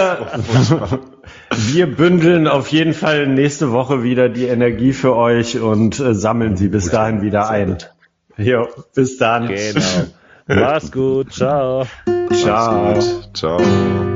wir bündeln auf jeden Fall nächste Woche wieder die Energie für euch und sammeln sie bis dahin wieder ein. Jo, bis dann. Genau. Mach's gut. Ciao. Ciao. Ciao.